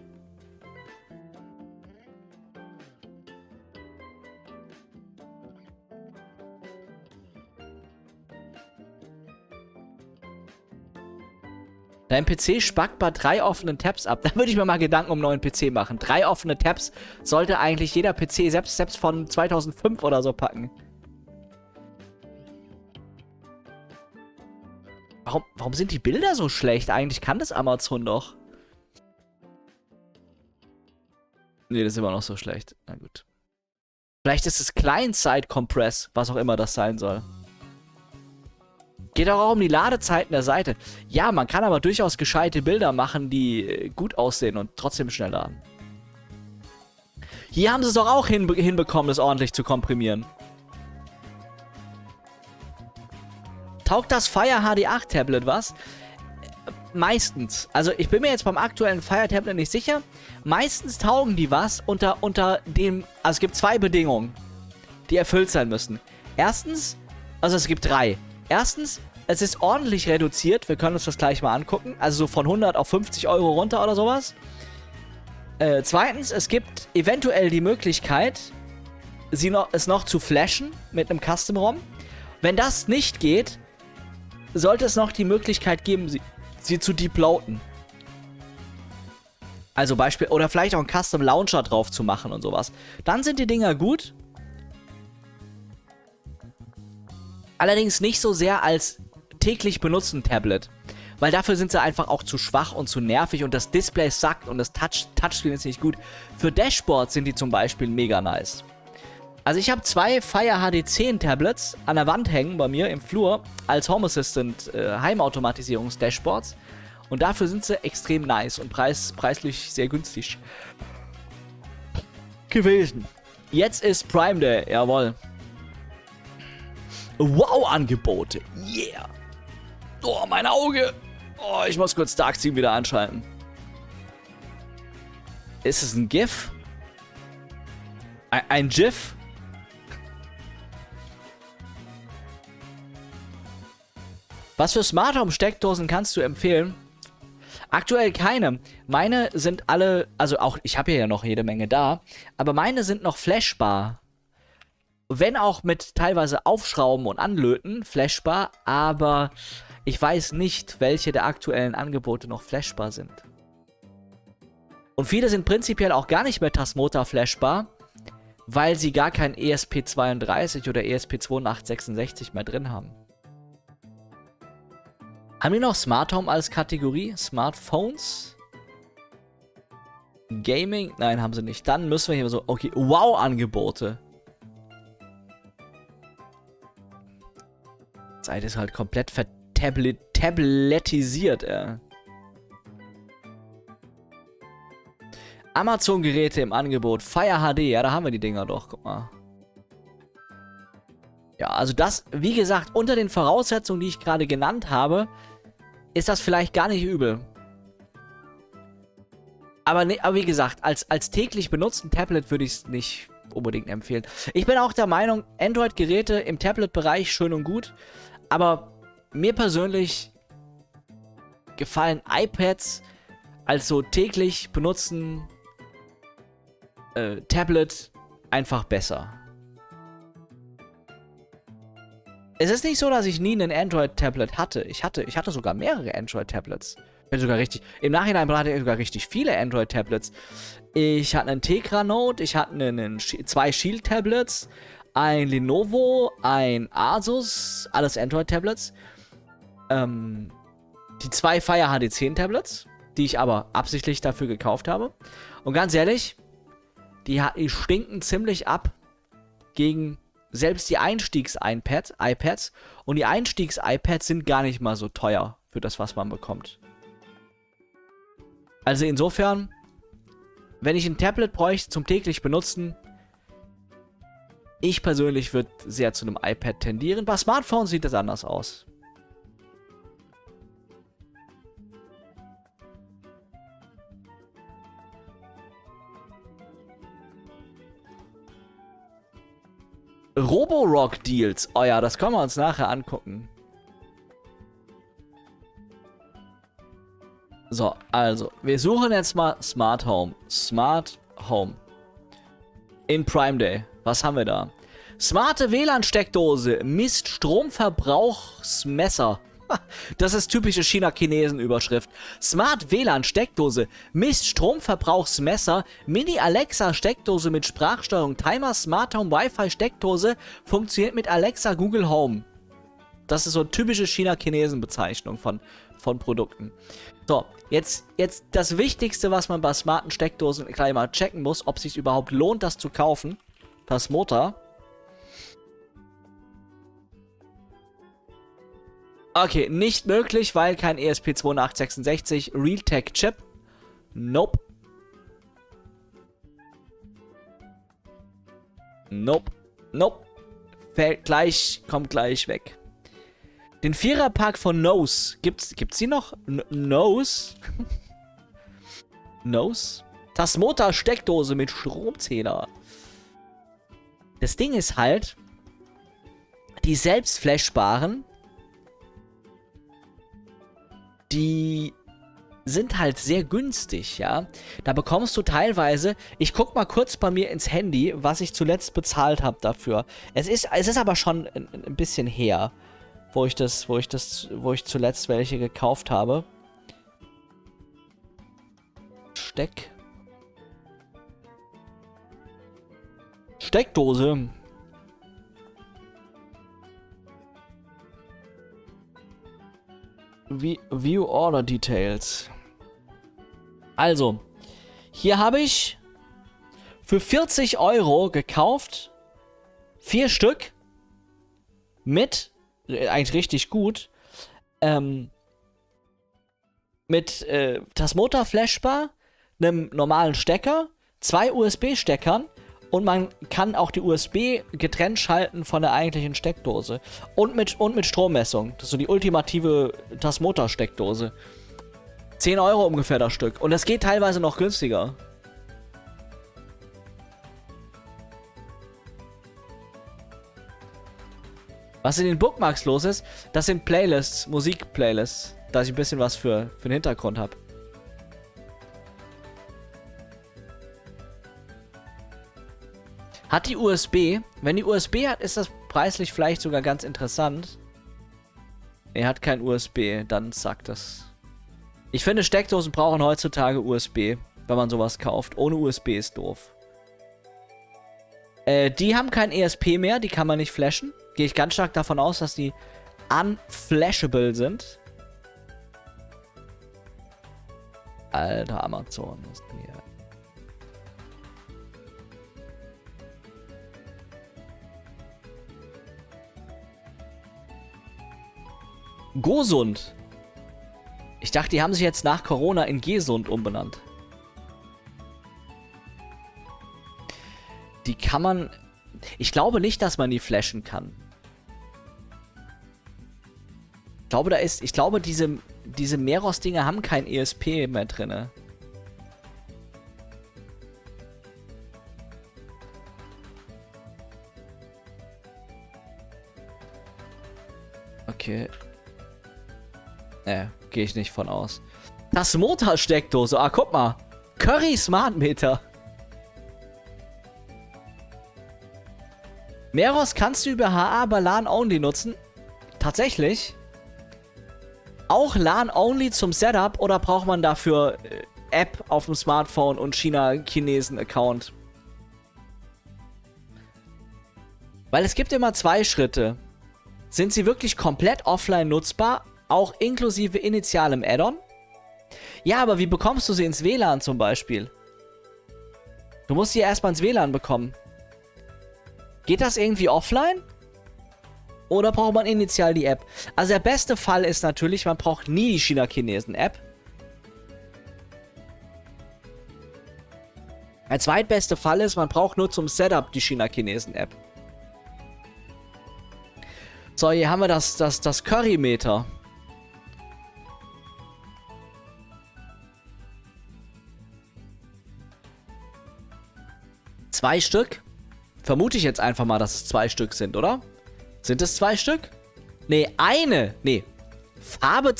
Dein P C spackt bei drei offenen Tabs ab. Da würde ich mir mal Gedanken um einen neuen P C machen. Drei offene Tabs sollte eigentlich jeder P C, selbst, selbst von zweitausendfünf oder so, packen. Warum, warum sind die Bilder so schlecht? Eigentlich kann das Amazon doch. Nee, das ist immer noch so schlecht. Na gut. Vielleicht ist es Client-Side-Compress, was auch immer das sein soll. Geht auch um die Ladezeiten der Seite. Ja, man kann aber durchaus gescheite Bilder machen, die gut aussehen und trotzdem schnell laden. Hier haben sie es doch auch hinbe hinbekommen, das ordentlich zu komprimieren. Taugt das Fire H D acht Tablet was? meistens, also ich bin mir jetzt beim aktuellen Fire Tablet nicht sicher, meistens taugen die was unter, unter dem, also es gibt zwei Bedingungen, die erfüllt sein müssen. Erstens, also es gibt drei. Erstens, es ist ordentlich reduziert, wir können uns das gleich mal angucken, also so von hundert auf fünfzig Euro runter oder sowas. Äh, zweitens, es gibt eventuell die Möglichkeit, sie noch, es noch zu flashen mit einem Custom-ROM. Wenn das nicht geht, sollte es noch die Möglichkeit geben, sie, sie zu deploaten. Also Beispiel, oder vielleicht auch einen Custom Launcher drauf zu machen und sowas. Dann sind die Dinger gut. Allerdings nicht so sehr als täglich benutzen Tablet. Weil dafür sind sie einfach auch zu schwach und zu nervig und das Display sackt und das Touch Touchscreen ist nicht gut. Für Dashboards sind die zum Beispiel mega nice. Also ich habe zwei Fire H D zehn Tablets an der Wand hängen bei mir im Flur als Home Assistant äh, Heimautomatisierungs-Dashboards. Und dafür sind sie extrem nice und preis, preislich sehr günstig gewesen. Jetzt ist Prime Day, jawohl. Wow-Angebote, yeah. Oh, mein Auge. Oh, ich muss kurz Darkseid wieder anschalten. Ist es ein GIF? Ein, ein GIF? Was für Smart Home Steckdosen kannst du empfehlen? Aktuell keine. Meine sind alle, also auch, ich habe ja noch jede Menge da, aber meine sind noch flashbar. Wenn auch mit teilweise Aufschrauben und Anlöten, flashbar, aber ich weiß nicht, welche der aktuellen Angebote noch flashbar sind. Und viele sind prinzipiell auch gar nicht mehr Tasmota flashbar, weil sie gar kein E S P zweiunddreißig oder E S P achtundzwanzig sechsundsechzig mehr drin haben. Haben wir noch Smart Home als Kategorie? Smartphones? Gaming? Nein, haben sie nicht. Dann müssen wir hier so, okay, Wow-Angebote. Die Seite ist halt komplett vertabletisiert, ey. Amazon-Geräte im Angebot. Fire H D, ja, da haben wir die Dinger doch, guck mal. Ja, also das, wie gesagt, unter den Voraussetzungen, die ich gerade genannt habe, ist das vielleicht gar nicht übel. Aber, ne, aber wie gesagt, als, als täglich benutzten Tablet würde ich es nicht unbedingt empfehlen. Ich bin auch der Meinung, Android-Geräte im Tablet-Bereich schön und gut, aber mir persönlich gefallen iPads als so täglich benutzten äh, Tablet einfach besser. Es ist nicht so, dass ich nie ein Android-Tablet hatte. Ich hatte, ich hatte sogar mehrere Android-Tablets. Ich hatte sogar richtig, im Nachhinein hatte ich sogar richtig viele Android-Tablets. Ich hatte einen Tegra Note, ich hatte einen, einen, zwei Shield-Tablets, ein Lenovo, ein Asus, alles Android-Tablets. Ähm, die zwei Fire H D zehn Tablets, die ich aber absichtlich dafür gekauft habe. Und ganz ehrlich, die, die stinken ziemlich ab gegen selbst die Einstiegs-iPads, iPads, und die Einstiegs-iPads sind gar nicht mal so teuer für das, was man bekommt. Also insofern, wenn ich ein Tablet bräuchte zum täglich benutzen, ich persönlich würde sehr zu einem iPad tendieren. Bei Smartphones sieht das anders aus. Roborock-Deals. Oh ja, das können wir uns nachher angucken. So, also, wir suchen jetzt mal Smart Home. Smart Home. In Prime Day. Was haben wir da? Smarte W L A N-Steckdose. Misst Stromverbrauchsmesser. Das ist typische China-Chinesen-Überschrift. Smart W L A N-Steckdose. Misst Stromverbrauchsmesser. Mini-Alexa-Steckdose mit Sprachsteuerung. Timer Smart Home Wi-Fi-Steckdose. Funktioniert mit Alexa Google Home. Das ist so eine typische China-Chinesen-Bezeichnung von, von Produkten. So, jetzt, jetzt das Wichtigste, was man bei smarten Steckdosen gleich mal checken muss, ob es sich überhaupt lohnt, das zu kaufen. Tasmota. Okay, nicht möglich, weil kein E S P achtundzwanzig sechsundsechzig Realtek Chip. Nope. Nope. Nope. Fällt gleich, kommt gleich weg. Den Viererpack von Nose. Gibt's, gibt's die noch? N Nose? Nose? Tasmota Steckdose mit Stromzähler. Das Ding ist halt, die selbst flashbaren, die sind halt sehr günstig, ja. Da bekommst du teilweise, ich guck mal kurz bei mir ins Handy, was ich zuletzt bezahlt habe dafür. Es ist, es ist aber schon ein, ein bisschen her, wo ich das, wo ich das, wo ich zuletzt welche gekauft habe. Steck. Steckdose. View Order Details. Also, hier habe ich für vierzig Euro gekauft. Vier Stück. Mit, äh, eigentlich richtig gut, ähm, mit äh, Tasmota Flashbar, einem normalen Stecker, zwei U S B-Steckern und man kann auch die U S B getrennt schalten von der eigentlichen Steckdose. Und mit, und mit Strommessung. Das ist so die ultimative Tasmota-Steckdose. zehn Euro ungefähr das Stück. Und das geht teilweise noch günstiger. Was in den Bookmarks los ist, das sind Playlists, Musik-Playlists. Dass ich ein bisschen was für, für den Hintergrund habe. Hat die U S B? Wenn die U S B hat, ist das preislich vielleicht sogar ganz interessant. Er hat kein U S B, dann sagt das. Ich finde, Steckdosen brauchen heutzutage U S B, wenn man sowas kauft. Ohne U S B ist doof. Äh, die haben kein E S P mehr, die kann man nicht flashen. Gehe ich ganz stark davon aus, dass die unflashable sind. Alter, Amazon ist hier. Gosund. Ich dachte, die haben sich jetzt nach Corona in Gesund umbenannt. Die kann man... Ich glaube nicht, dass man die flashen kann. Ich glaube, da ist... Ich glaube, diese, diese Meros-Dinger haben kein E S P mehr drin. Okay. Ne, gehe ich nicht von aus. Das Motorsteckdose. Ah, guck mal. Curry Smart Meter. Meros kannst du über H A aber LAN-Only nutzen. Tatsächlich. Auch LAN-Only zum Setup oder braucht man dafür äh, App auf dem Smartphone und China-Chinesen-Account? Weil es gibt immer zwei Schritte. Sind sie wirklich komplett offline nutzbar? Auch inklusive initialem Add-on? Ja, aber wie bekommst du sie ins W L A N zum Beispiel? Du musst sie erstmal ins W L A N bekommen. Geht das irgendwie offline? Oder braucht man initial die App? Also der beste Fall ist natürlich, man braucht nie die China-Chinesen-App. Der zweitbeste Fall ist, man braucht nur zum Setup die China-Chinesen-App. So, hier haben wir das, das, das Curry-Meter. Zwei Stück? Vermute ich jetzt einfach mal, dass es zwei Stück sind, oder? Sind es zwei Stück? Nee, eine. Nee. Farbe.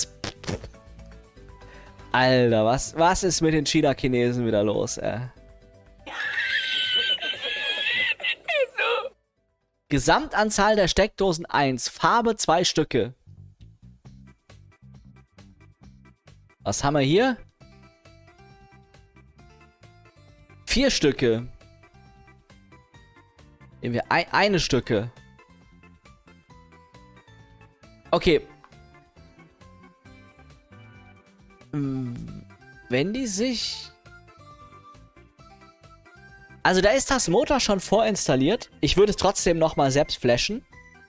Alter, was, was ist mit den China-Chinesen wieder los, ey? Gesamtanzahl der Steckdosen eins. Farbe zwei Stücke. Was haben wir hier? Vier Stücke. Irgendwie ein, eine Stücke. Okay. Wenn die sich... Also da ist das Motor schon vorinstalliert. Ich würde es trotzdem nochmal selbst flashen.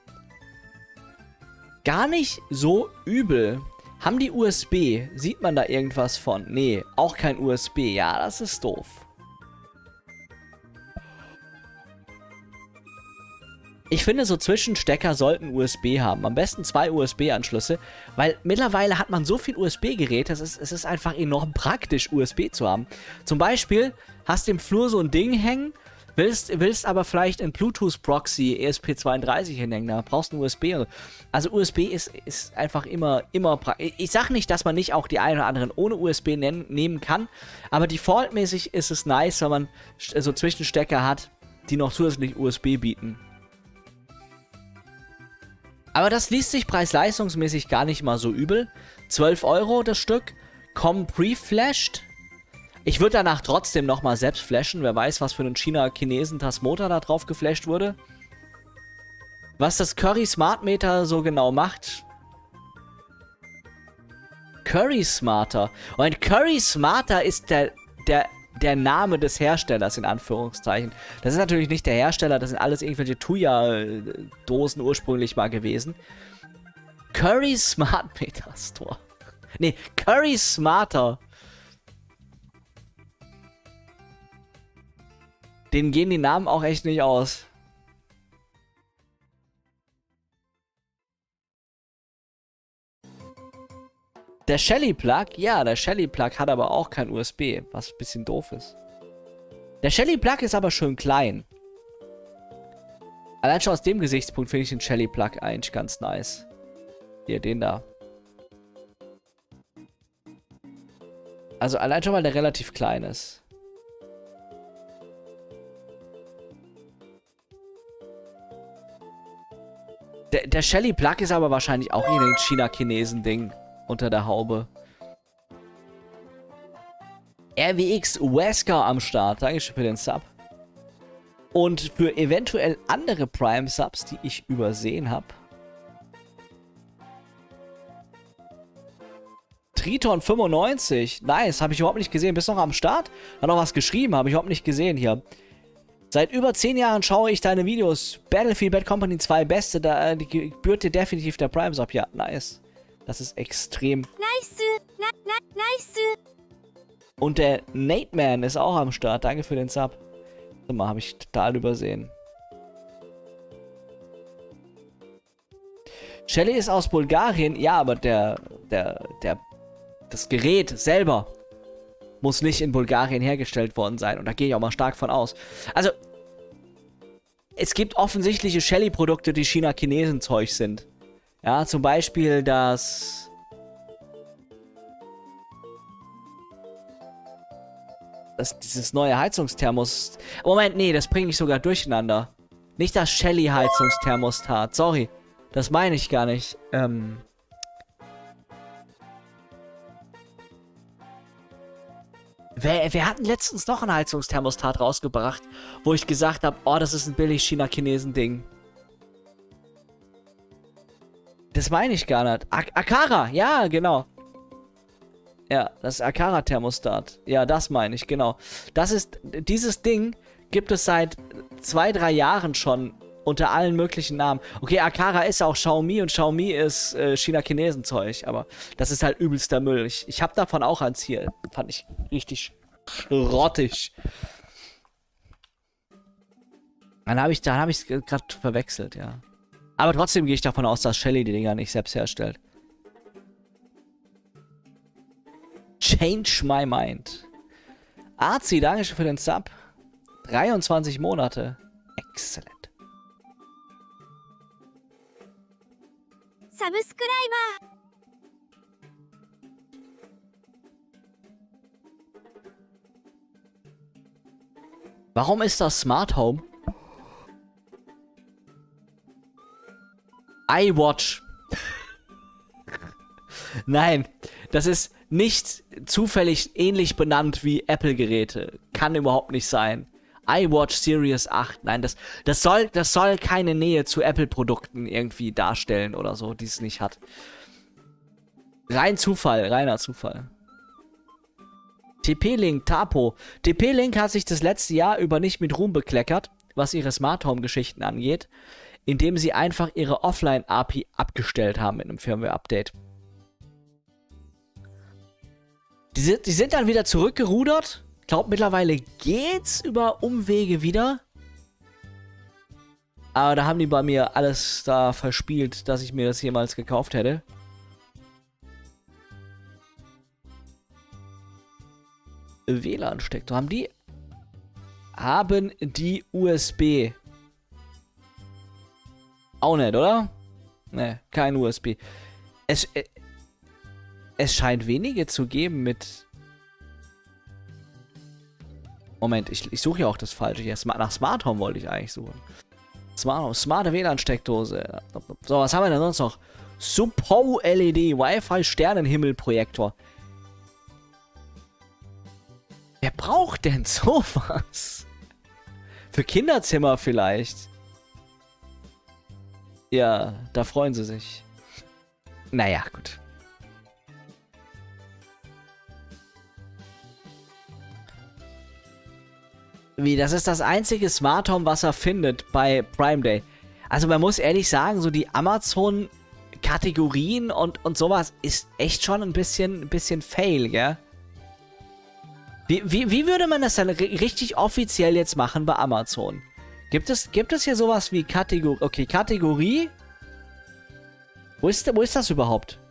Gar nicht so übel. Haben die U S B? Sieht man da irgendwas von? Nee, auch kein U S B. Ja, das ist doof. Ich finde, so Zwischenstecker sollten U S B haben. Am besten zwei U S B-Anschlüsse, weil mittlerweile hat man so viel U S B-Gerät, es ist, es ist einfach enorm praktisch, U S B zu haben. Zum Beispiel hast du im Flur so ein Ding hängen, willst, willst aber vielleicht ein Bluetooth-Proxy E S P zweiunddreißig hinhängen, da brauchst du ein U S B. Also U S B ist, ist einfach immer, immer praktisch. Ich sage nicht, dass man nicht auch die einen oder anderen ohne U S B nennen, nehmen kann, aber defaultmäßig ist es nice, wenn man so Zwischenstecker hat, die noch zusätzlich U S B bieten. Aber das liest sich preis-leistungsmäßig gar nicht mal so übel. zwölf Euro das Stück, kommen pre-flashed. Ich würde danach trotzdem nochmal selbst flashen. Wer weiß, was für einen China-Chinesen-Tasmota da drauf geflasht wurde. Was das Curry Smart Meter so genau macht. Curry Smarter. Und Curry Smarter ist der, der, der Name des Herstellers, in Anführungszeichen. Das ist natürlich nicht der Hersteller, das sind alles irgendwelche Tuya-Dosen ursprünglich mal gewesen. Curry Smart Meter Store. Nee, Curry Smarter. Denen gehen die Namen auch echt nicht aus. Der Shelly Plug, ja, der Shelly Plug hat aber auch kein U S B, was ein bisschen doof ist. Der Shelly Plug ist aber schön klein. Allein schon aus dem Gesichtspunkt finde ich den Shelly Plug eigentlich ganz nice. Hier, den da. Also allein schon, weil der relativ klein ist. Der, der Shelly Plug ist aber wahrscheinlich auch irgendein China-Chinesen-Ding unter der Haube. R W X Wesker am Start. Dankeschön für den Sub. Und für eventuell andere Prime-Subs, die ich übersehen habe. Triton fünfundneunzig. Nice, habe ich überhaupt nicht gesehen. Bist du noch am Start? Hat noch was geschrieben, habe ich überhaupt nicht gesehen hier. Seit über zehn Jahren schaue ich deine Videos. Battlefield Bad Company zwei Beste, da die gebührt dir definitiv der Prime-Sub. Ja, nice. Das ist extrem. Nice. Na, na, nice. Und der Nate Man ist auch am Start. Danke für den Sub. Warte mal, habe ich total übersehen. Shelly ist aus Bulgarien. Ja, aber der, der, der, das Gerät selber muss nicht in Bulgarien hergestellt worden sein. Und da gehe ich auch mal stark von aus. Also, es gibt offensichtliche Shelly-Produkte, die China-Chinesen-Zeug sind. Ja, zum Beispiel das... das dieses neue Heizungsthermos... Moment, nee, das bringe ich sogar durcheinander. Nicht das Shelly-Heizungsthermostat. Sorry, das meine ich gar nicht. Ähm... Wer, wer hat denn letztens noch ein Heizungsthermostat rausgebracht, wo ich gesagt habe, oh, das ist ein billig China-Chinesen-Ding. Das meine ich gar nicht. Ak Akara, ja, genau. Ja, das Akara-Thermostat. Ja, das meine ich, genau. Das ist, dieses Ding gibt es seit zwei, drei Jahren schon unter allen möglichen Namen. Okay, Akara ist auch Xiaomi und Xiaomi ist äh, China-Chinesen-Zeug, aber das ist halt übelster Müll. Ich, ich habe davon auch eins hier. Fand ich richtig schrottig. Dann habe ich dann habe ich es gerade verwechselt, ja. Aber trotzdem gehe ich davon aus, dass Shelly die Dinger nicht selbst herstellt. Change my mind. Arzi, danke schön für den Sub. dreiundzwanzig Monate. Excellent. Subscriber. Warum ist das Smart Home? iWatch. Nein, das ist nicht zufällig ähnlich benannt wie Apple-Geräte. Kann überhaupt nicht sein. iWatch Series acht. Nein, das, das, soll, das soll keine Nähe zu Apple-Produkten irgendwie darstellen oder so, die es nicht hat. Rein Zufall, reiner Zufall. T P-Link, Tapo. T P-Link hat sich das letzte Jahr über nicht mit Ruhm bekleckert, was ihre Smart Home-Geschichten angeht, indem sie einfach ihre Offline-A P I abgestellt haben in einem Firmware-Update. Die sind, die sind dann wieder zurückgerudert. Ich glaube, mittlerweile geht's über Umwege wieder. Aber da haben die bei mir alles da verspielt, dass ich mir das jemals gekauft hätte. W L A N-Steckdose. Haben die... Haben die U S B? Auch nicht, oder? Ne, kein U S B. Es, äh, es scheint wenige zu geben mit... Moment, ich, ich suche ja auch das Falsche hier. Nach Smart Home wollte ich eigentlich suchen. Smart Home, smarte W L A N-Steckdose. So, was haben wir denn sonst noch? Suppo L E D, Wi-Fi-Sternenhimmel-Projektor. Wer braucht denn sowas? Für Kinderzimmer vielleicht. Ja, da freuen sie sich. Naja, gut. Wie, das ist das einzige Smart Home, was er findet bei Prime Day. Also man muss ehrlich sagen, so die Amazon-Kategorien und, und sowas ist echt schon ein bisschen, ein bisschen fail, gell? Wie, wie, wie würde man das dann richtig offiziell jetzt machen bei Amazon? Gibt es, gibt es hier sowas wie Kategorie? Okay, Kategorie. Wo ist, wo ist das überhaupt?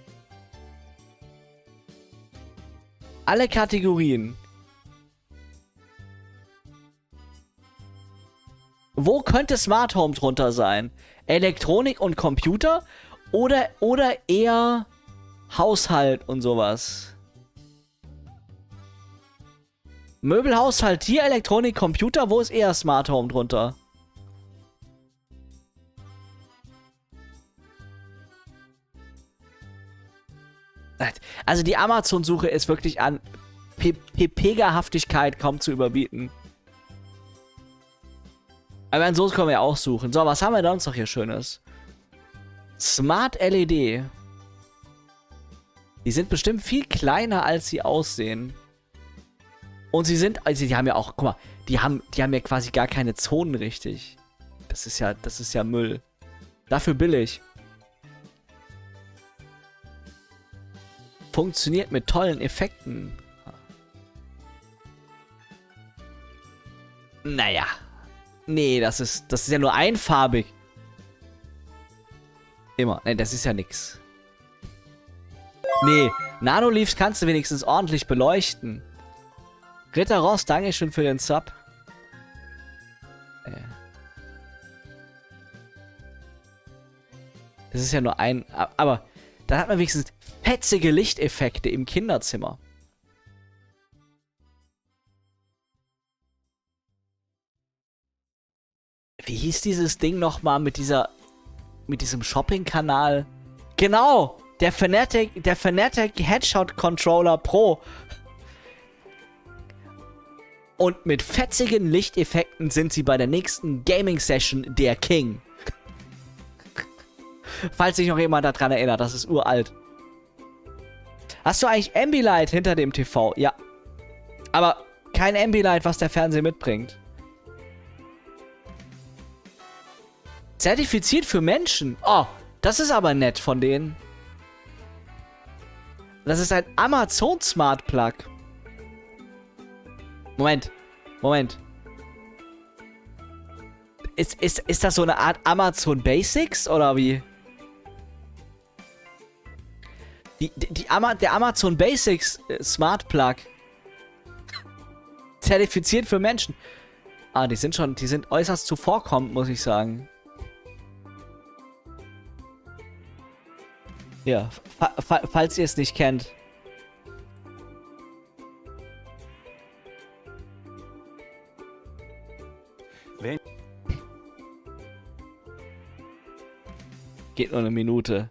Alle Kategorien. Wo könnte Smart Home drunter sein? Elektronik und Computer? Oder, oder eher Haushalt und sowas? Möbel, Haushalt, Tier, Elektronik, Computer, wo ist eher Smart Home drunter? Also die Amazon-Suche ist wirklich an Pegahaftigkeit kaum zu überbieten. Aber ansonsten können wir ja auch suchen. So, was haben wir sonst noch hier Schönes? Smart L E D. Die sind bestimmt viel kleiner, als sie aussehen. Und sie sind, also die haben ja auch, guck mal, die haben, die haben ja quasi gar keine Zonen richtig. Das ist ja, das ist ja Müll. Dafür billig. Funktioniert mit tollen Effekten. Naja. Nee, das ist, das ist ja nur einfarbig. Immer. Nee, das ist ja nix. Nee, Nanoleafs kannst du wenigstens ordentlich beleuchten. Ritter Ross, Dankeschön für den Sub. Das ist ja nur ein... Aber da hat man wenigstens fetzige Lichteffekte im Kinderzimmer. Wie hieß dieses Ding nochmal mit dieser... mit diesem Shopping-Kanal? Genau! Der Fnatic, der Fnatic Headshot Controller Pro. Und mit fetzigen Lichteffekten sind sie bei der nächsten Gaming-Session der King. Falls sich noch jemand daran erinnert, das ist uralt. Hast du eigentlich Ambilight hinter dem T V? Ja. Aber kein Ambilight, was der Fernseher mitbringt. Zertifiziert für Menschen? Oh, das ist aber nett von denen. Das ist ein Amazon Smart Plug. Moment. Moment. Ist, ist, ist das so eine Art Amazon Basics oder wie? Die, die, die Ama der Amazon Basics äh, Smart Plug. Zertifiziert für Menschen. Ah, die sind schon, die sind äußerst zuvorkommend, muss ich sagen. Ja, fa fa falls ihr es nicht kennt. Wenn Geht nur eine Minute.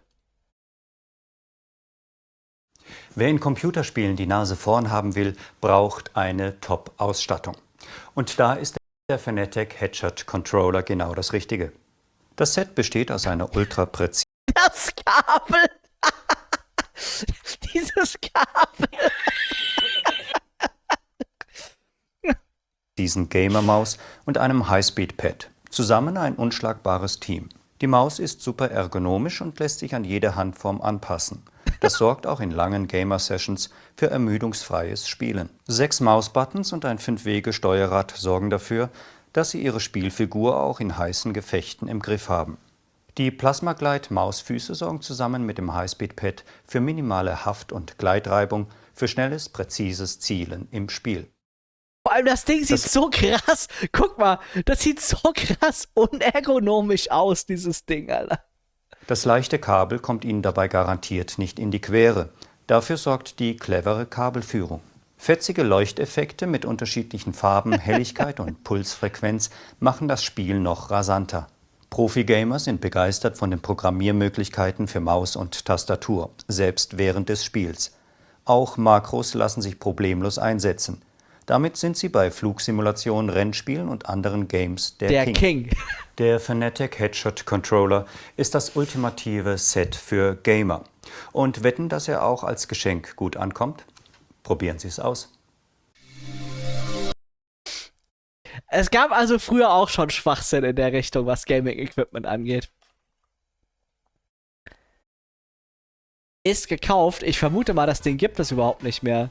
Wer in Computerspielen die Nase vorn haben will, braucht eine Top-Ausstattung. Und da ist der Fnatic Headshot Controller genau das Richtige. Das Set besteht aus einer ultra präzisen Das Kabel! Dieses Kabel! diesen Gamer-Maus und einem Highspeed-Pad. Zusammen ein unschlagbares Team. Die Maus ist super ergonomisch und lässt sich an jede Handform anpassen. Das sorgt auch in langen Gamer-Sessions für ermüdungsfreies Spielen. Sechs Mausbuttons und ein fünf Wege Steuerrad sorgen dafür, dass sie ihre Spielfigur auch in heißen Gefechten im Griff haben. Die Plasma Glide Mausfüße sorgen zusammen mit dem Highspeed-Pad für minimale Haft- und Gleitreibung, für schnelles, präzises Zielen im Spiel. Vor allem das Ding sieht Das- so krass, guck mal, das sieht so krass unergonomisch aus, dieses Ding, Alter. Das leichte Kabel kommt Ihnen dabei garantiert nicht in die Quere. Dafür sorgt die clevere Kabelführung. Fetzige Leuchteffekte mit unterschiedlichen Farben, Helligkeit und Pulsfrequenz machen das Spiel noch rasanter. Profi-Gamer sind begeistert von den Programmiermöglichkeiten für Maus und Tastatur, selbst während des Spiels. Auch Makros lassen sich problemlos einsetzen. Damit sind sie bei Flugsimulationen, Rennspielen und anderen Games der, Der King. King. Der Fanatec Headshot Controller ist das ultimative Set für Gamer. Und wetten, dass er auch als Geschenk gut ankommt? Probieren Sie es aus. Es gab also früher auch schon Schwachsinn in der Richtung, was Gaming-Equipment angeht. Ist gekauft. Ich vermute mal, das Ding gibt es überhaupt nicht mehr.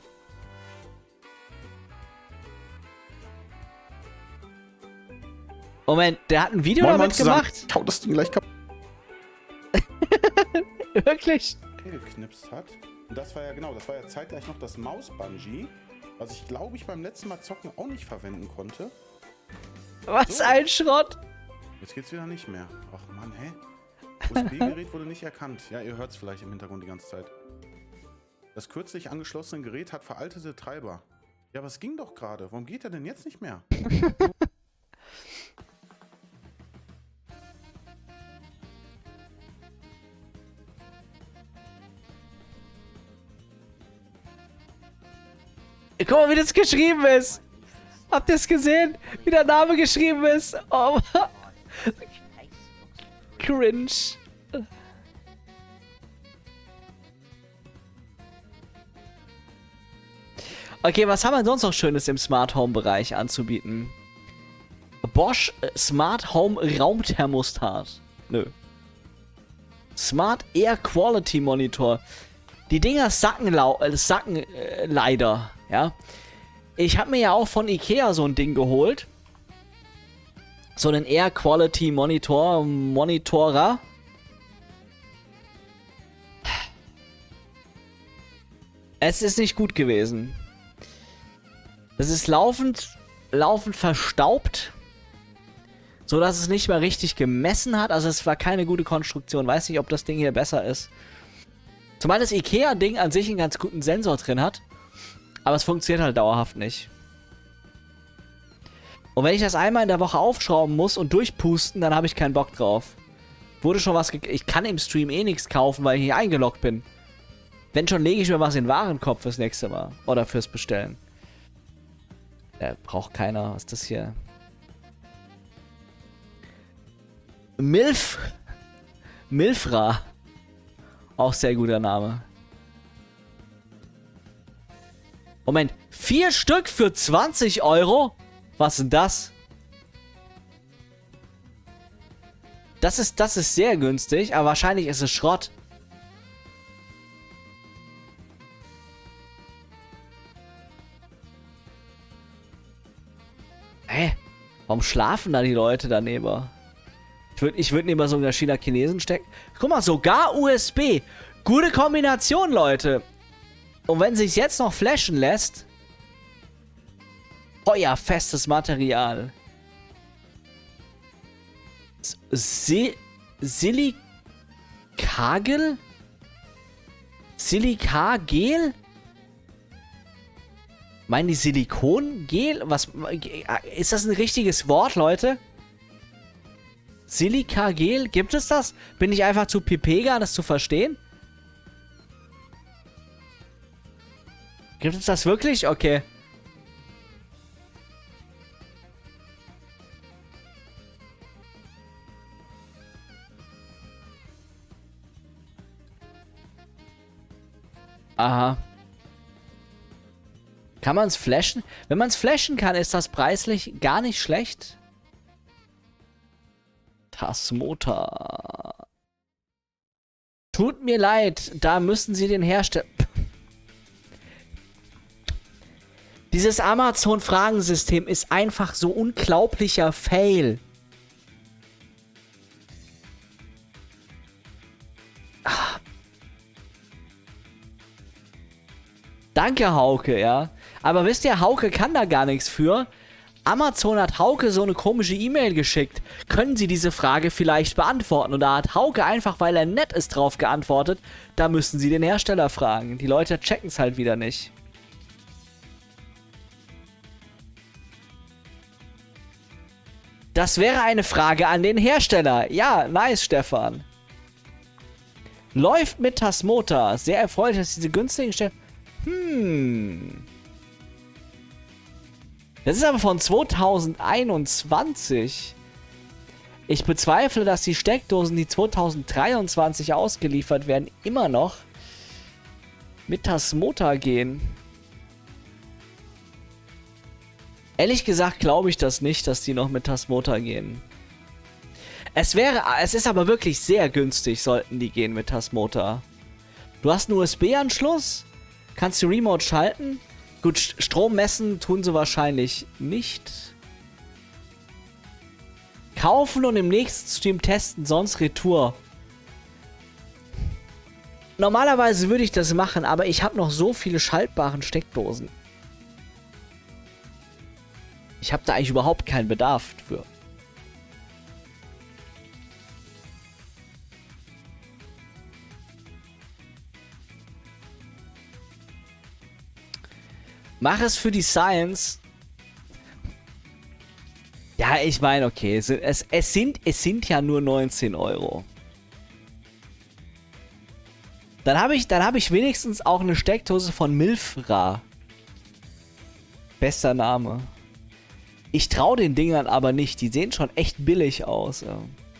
Moment, der hat ein Video Moin, damit Moin zusammen. gemacht? Ich hau das Ding gleich kaputt. Wirklich? Geknipst hat. Und das war ja genau, das war ja zeitgleich noch das Maus-Bungee, was ich glaube ich beim letzten Mal zocken auch nicht verwenden konnte. Was So. ein Schrott. Jetzt geht's wieder nicht mehr. Ach Mann, hä? U S B-Gerät wurde nicht erkannt. Ja, ihr hört es vielleicht im Hintergrund die ganze Zeit. Das kürzlich angeschlossene Gerät hat veraltete Treiber. Ja, aber es ging doch gerade. Warum geht er denn jetzt nicht mehr? Guck mal, wie das geschrieben ist. Habt ihr es gesehen? Wie der Name geschrieben ist? Oh. Cringe. Okay, was haben wir sonst noch Schönes im Smart Home Bereich anzubieten? Bosch äh, Smart Home Raumthermostat. Nö. Smart Air Quality Monitor. Die Dinger sacken, lau äh, sacken äh, leider, ja. Ich habe mir ja auch von Ikea so ein Ding geholt. So einen Air Quality Monitor, Monitorer. Es ist nicht gut gewesen. Es ist laufend, laufend verstaubt, so dass es nicht mehr richtig gemessen hat. Also es war keine gute Konstruktion. Weiß nicht, ob das Ding hier besser ist. Zumal das Ikea-Ding an sich einen ganz guten Sensor drin hat. Aber es funktioniert halt dauerhaft nicht. Und wenn ich das einmal in der Woche aufschrauben muss und durchpusten, dann habe ich keinen Bock drauf. Wurde schon was... Ich kann im Stream eh nichts kaufen, weil ich hier eingeloggt bin. Wenn schon, lege ich mir was in den Warenkorb fürs nächste Mal. Oder fürs Bestellen. Ja, braucht keiner. Was ist das hier? Milf. Milfra. Auch sehr guter Name. Moment. Vier Stück für zwanzig Euro? Was ist das? Das ist, das ist sehr günstig, aber wahrscheinlich ist es Schrott. Hä? Warum schlafen da die Leute daneben? Ich würde ich würd neben so einer China-Chinesen stecken. Guck mal, sogar U S B. Gute Kombination, Leute. Und wenn sich's jetzt noch flashen lässt. Feuerfestes Material. Si Silikagel? Silikagel? Meinen die Silikongel? Was? Ist das ein richtiges Wort, Leute? Silikagel? Gibt es das? Bin ich einfach zu pipega, das zu verstehen? Gibt es das wirklich? Okay. Aha. Kann man es flashen? Wenn man es flashen kann, ist das preislich gar nicht schlecht. Tasmota. Tut mir leid, da müssen sie den Hersteller... Dieses Amazon-Fragensystem ist einfach so unglaublicher Fail. Ah. Danke, Hauke, ja. Aber wisst ihr, Hauke kann da gar nichts für. Amazon hat Hauke so eine komische E-Mail geschickt. Können Sie diese Frage vielleicht beantworten? Und da hat Hauke einfach, weil er nett ist, drauf geantwortet. Da müssen Sie den Hersteller fragen. Die Leute checken es halt wieder nicht. Das wäre eine Frage an den Hersteller. Ja, nice, Stefan. Läuft mit Tasmota. Sehr erfreulich, dass diese günstigen Stellen... Hm... Das ist aber von zweitausendeinundzwanzig. Ich bezweifle, dass die Steckdosen, die zweitausenddreiundzwanzig ausgeliefert werden, immer noch mit Tasmota gehen. Ehrlich gesagt glaube ich das nicht, dass die noch mit Tasmota gehen. Es wäre, es ist aber wirklich sehr günstig, sollten die gehen mit Tasmota. Du hast einen U S B-Anschluss, kannst du Remote schalten. Gut, Strom messen tun sie wahrscheinlich nicht. Kaufen und im nächsten Stream testen, sonst Retour. Normalerweise würde ich das machen, aber ich habe noch so viele schaltbaren Steckdosen. Ich habe da eigentlich überhaupt keinen Bedarf für. Mach es für die Science. Ja, ich meine, okay. Es, es, es, sind, es sind ja nur neunzehn Euro. Dann habe ich, dann habe ich wenigstens auch eine Steckdose von Milfra. Bester Name. Ich traue den Dingern aber nicht. Die sehen schon echt billig aus. Ja.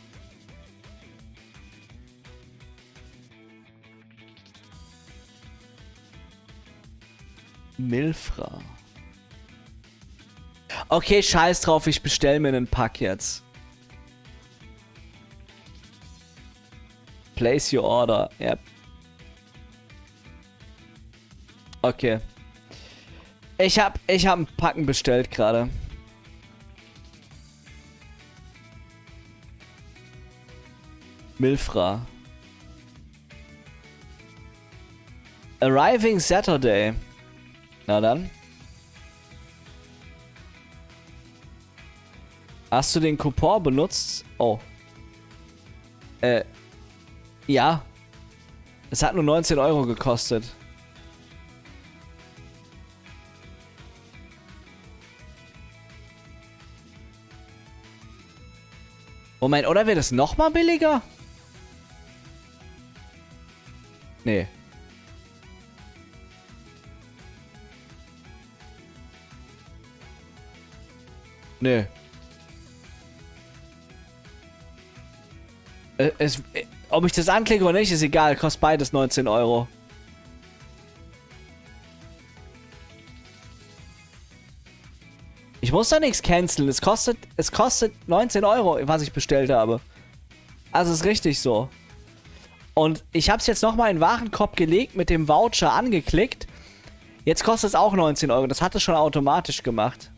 Milfra. Okay, scheiß drauf, ich bestell mir einen Pack jetzt. Place your order. Yep. Okay. Ich hab, ich hab ein Packen bestellt gerade. Milfra. Arriving Saturday. Na dann. Hast du den Coupon benutzt? Oh. Äh. Ja. Es hat nur neunzehn Euro gekostet. Moment, oder wird es nochmal billiger? Nee. Nö. Äh, es, äh, ob ich das anklicke oder nicht, ist egal. Kostet beides neunzehn Euro. Ich muss da nichts canceln. Es kostet, es kostet neunzehn Euro, was ich bestellt habe. Also ist richtig so. Und ich habe es jetzt nochmal in den Warenkorb gelegt, mit dem Voucher angeklickt. Jetzt kostet es auch neunzehn Euro. Das hat es schon automatisch gemacht.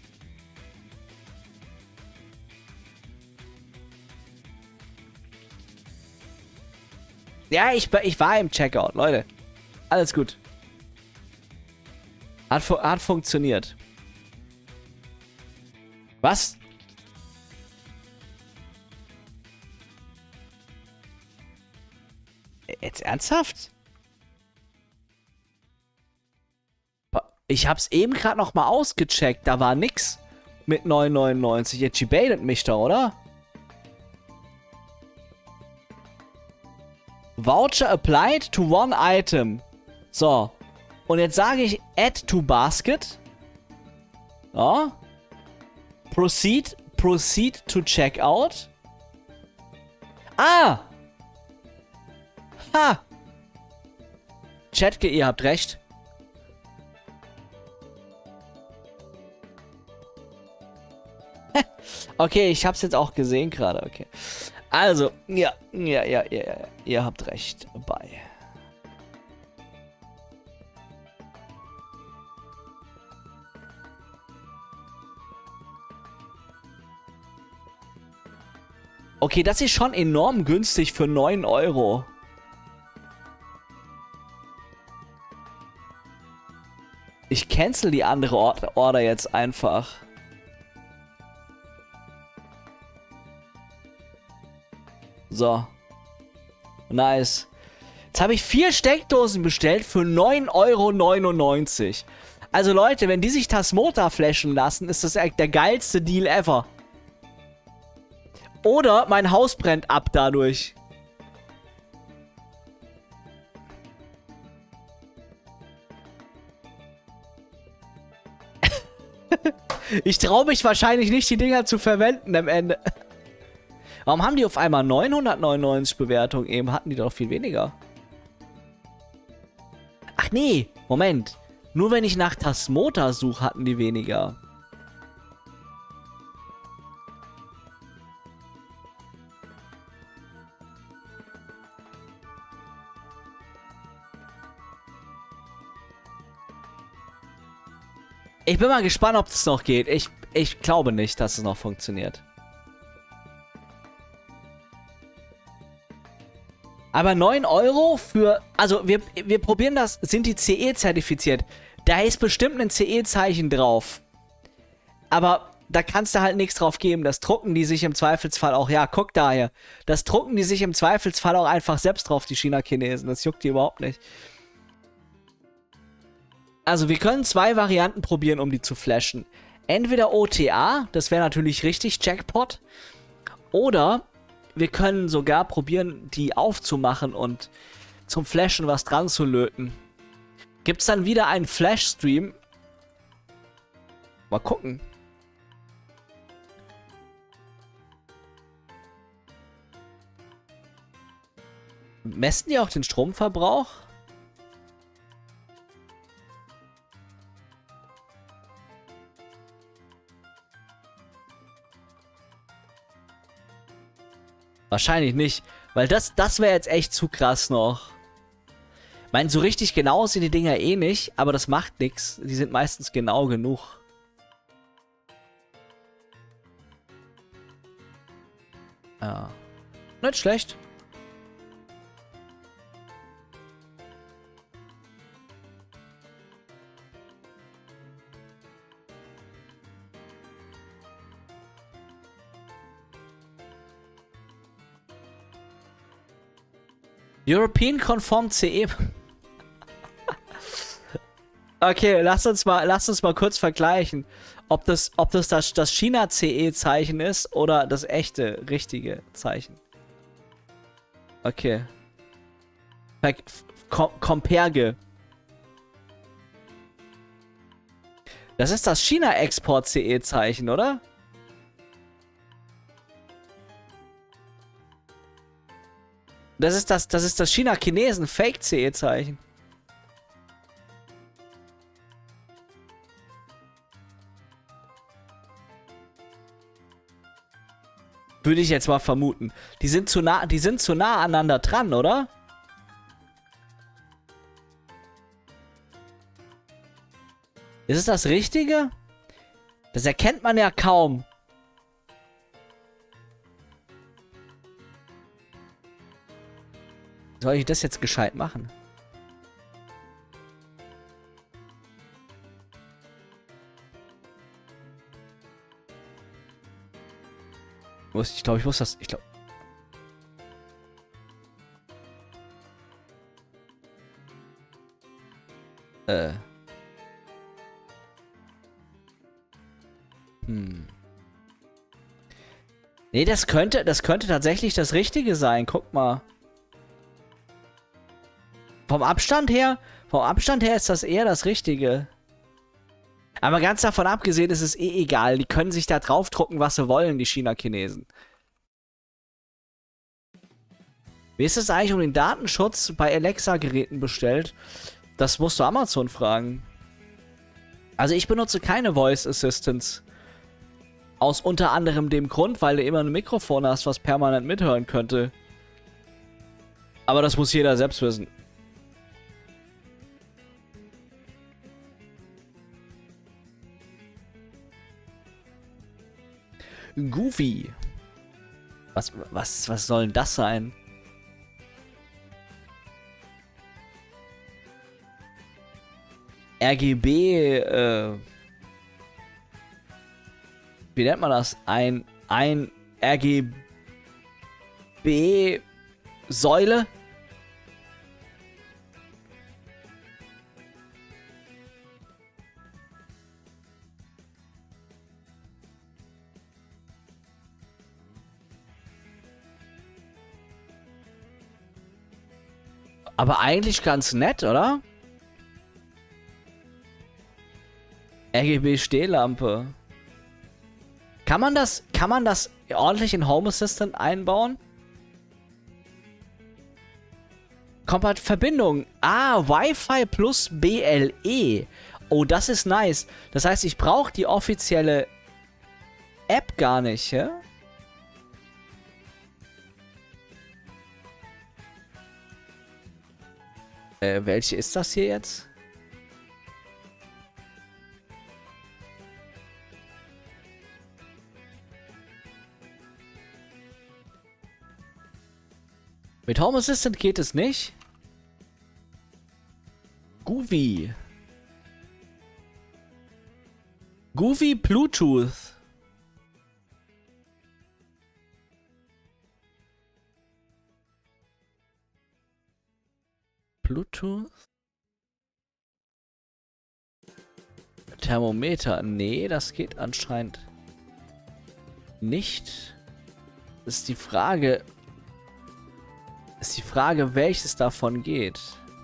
Ja, ich, ich war im Checkout, Leute. Alles gut. Hat, fu hat funktioniert. Was? Jetzt ernsthaft? Ich hab's eben gerade noch mal ausgecheckt. Da war nix mit neun neunundneunzig. Jetzt gebaitet mich da, oder? Voucher applied to one item. So. Und jetzt sage ich add to basket. Ja. Proceed, proceed to checkout. Ah! Ha! Chatke, ihr habt recht. Okay, ich hab's jetzt auch gesehen gerade, okay. Also, ja, ja, ja, ja, ja, ihr habt recht. Bye. Okay, das ist schon enorm günstig für neun Euro. Ich cancel die andere Or- Order jetzt einfach. So. Nice. Jetzt habe ich vier Steckdosen bestellt für neun Euro neunundneunzig. Also Leute, wenn die sich Tasmota flashen lassen, ist das echt der geilste Deal ever. Oder mein Haus brennt ab dadurch. Ich traue mich wahrscheinlich nicht, die Dinger zu verwenden am Ende. Warum haben die auf einmal neunhundertneunundneunzig Bewertungen? Eben hatten die doch viel weniger. Ach nee, Moment. Nur wenn ich nach Tasmota suche, hatten die weniger. Ich bin mal gespannt, ob das noch geht. Ich, ich glaube nicht, dass es noch funktioniert. Aber neun Euro für... Also, wir, wir probieren das. Sind die C E-zertifiziert? Da ist bestimmt ein C E-Zeichen drauf. Aber da kannst du halt nichts drauf geben. Das drucken die sich im Zweifelsfall auch... Ja, guck daher. Das drucken die sich im Zweifelsfall auch einfach selbst drauf, die China-Chinesen. Das juckt die überhaupt nicht. Also, wir können zwei Varianten probieren, um die zu flashen. Entweder O T A, das wäre natürlich richtig Jackpot. Oder wir können sogar probieren, die aufzumachen und zum Flashen was dran zu löten. Gibt es dann wieder einen Flash-Stream? Mal gucken. Messen die auch den Stromverbrauch? Wahrscheinlich nicht, weil das, das wäre jetzt echt zu krass noch. Ich meine, so richtig genau sind die Dinger eh nicht, aber das macht nichts. Die sind meistens genau genug. Ja. Nicht schlecht. European-konform C E. Okay, lass uns mal, lass uns mal kurz vergleichen, ob das, ob das das, das China-C E-Zeichen ist oder das echte, richtige Zeichen. Okay. Comperge. Das ist das China-Export-C E-Zeichen, oder? Das ist das, das ist das China-Chinesen-Fake-C E-Zeichen. Würde ich jetzt mal vermuten. Die sind zu nah, die sind zu nah aneinander dran, oder? Ist es das Richtige? Das erkennt man ja kaum. Soll ich das jetzt gescheit machen? Ich glaube, ich muss das... Ich glaube... Äh... Hm... Nee, das könnte, das könnte tatsächlich das Richtige sein. Guck mal. Vom Abstand her, vom Abstand her ist das eher das Richtige. Aber ganz davon abgesehen ist es eh egal. Die können sich da draufdrucken, was sie wollen, die China-Chinesen. Wie ist es eigentlich um den Datenschutz bei Alexa-Geräten bestellt? Das musst du Amazon fragen. Also ich benutze keine Voice Assistants. Aus unter anderem dem Grund, weil du immer ein Mikrofon hast, was permanent mithören könnte. Aber das muss jeder selbst wissen. Goofy. Was, was, was soll denn das sein? R G B, äh, wie nennt man das? Ein, ein R G B-Säule? Aber eigentlich ganz nett, oder? R G B-Stehlampe. Kann man das, kann man das ordentlich in Home Assistant einbauen? Kompat Verbindung. Ah, Wi-Fi plus B L E. Oh, das ist nice. Das heißt, ich brauche die offizielle App gar nicht, ja? Äh, welche ist das hier jetzt? Mit Home Assistant geht es nicht. Goofy. Goofy Bluetooth. Bluetooth? Thermometer. Nee, das geht anscheinend nicht. Das ist die Frage. Ist die Frage, welches davon geht.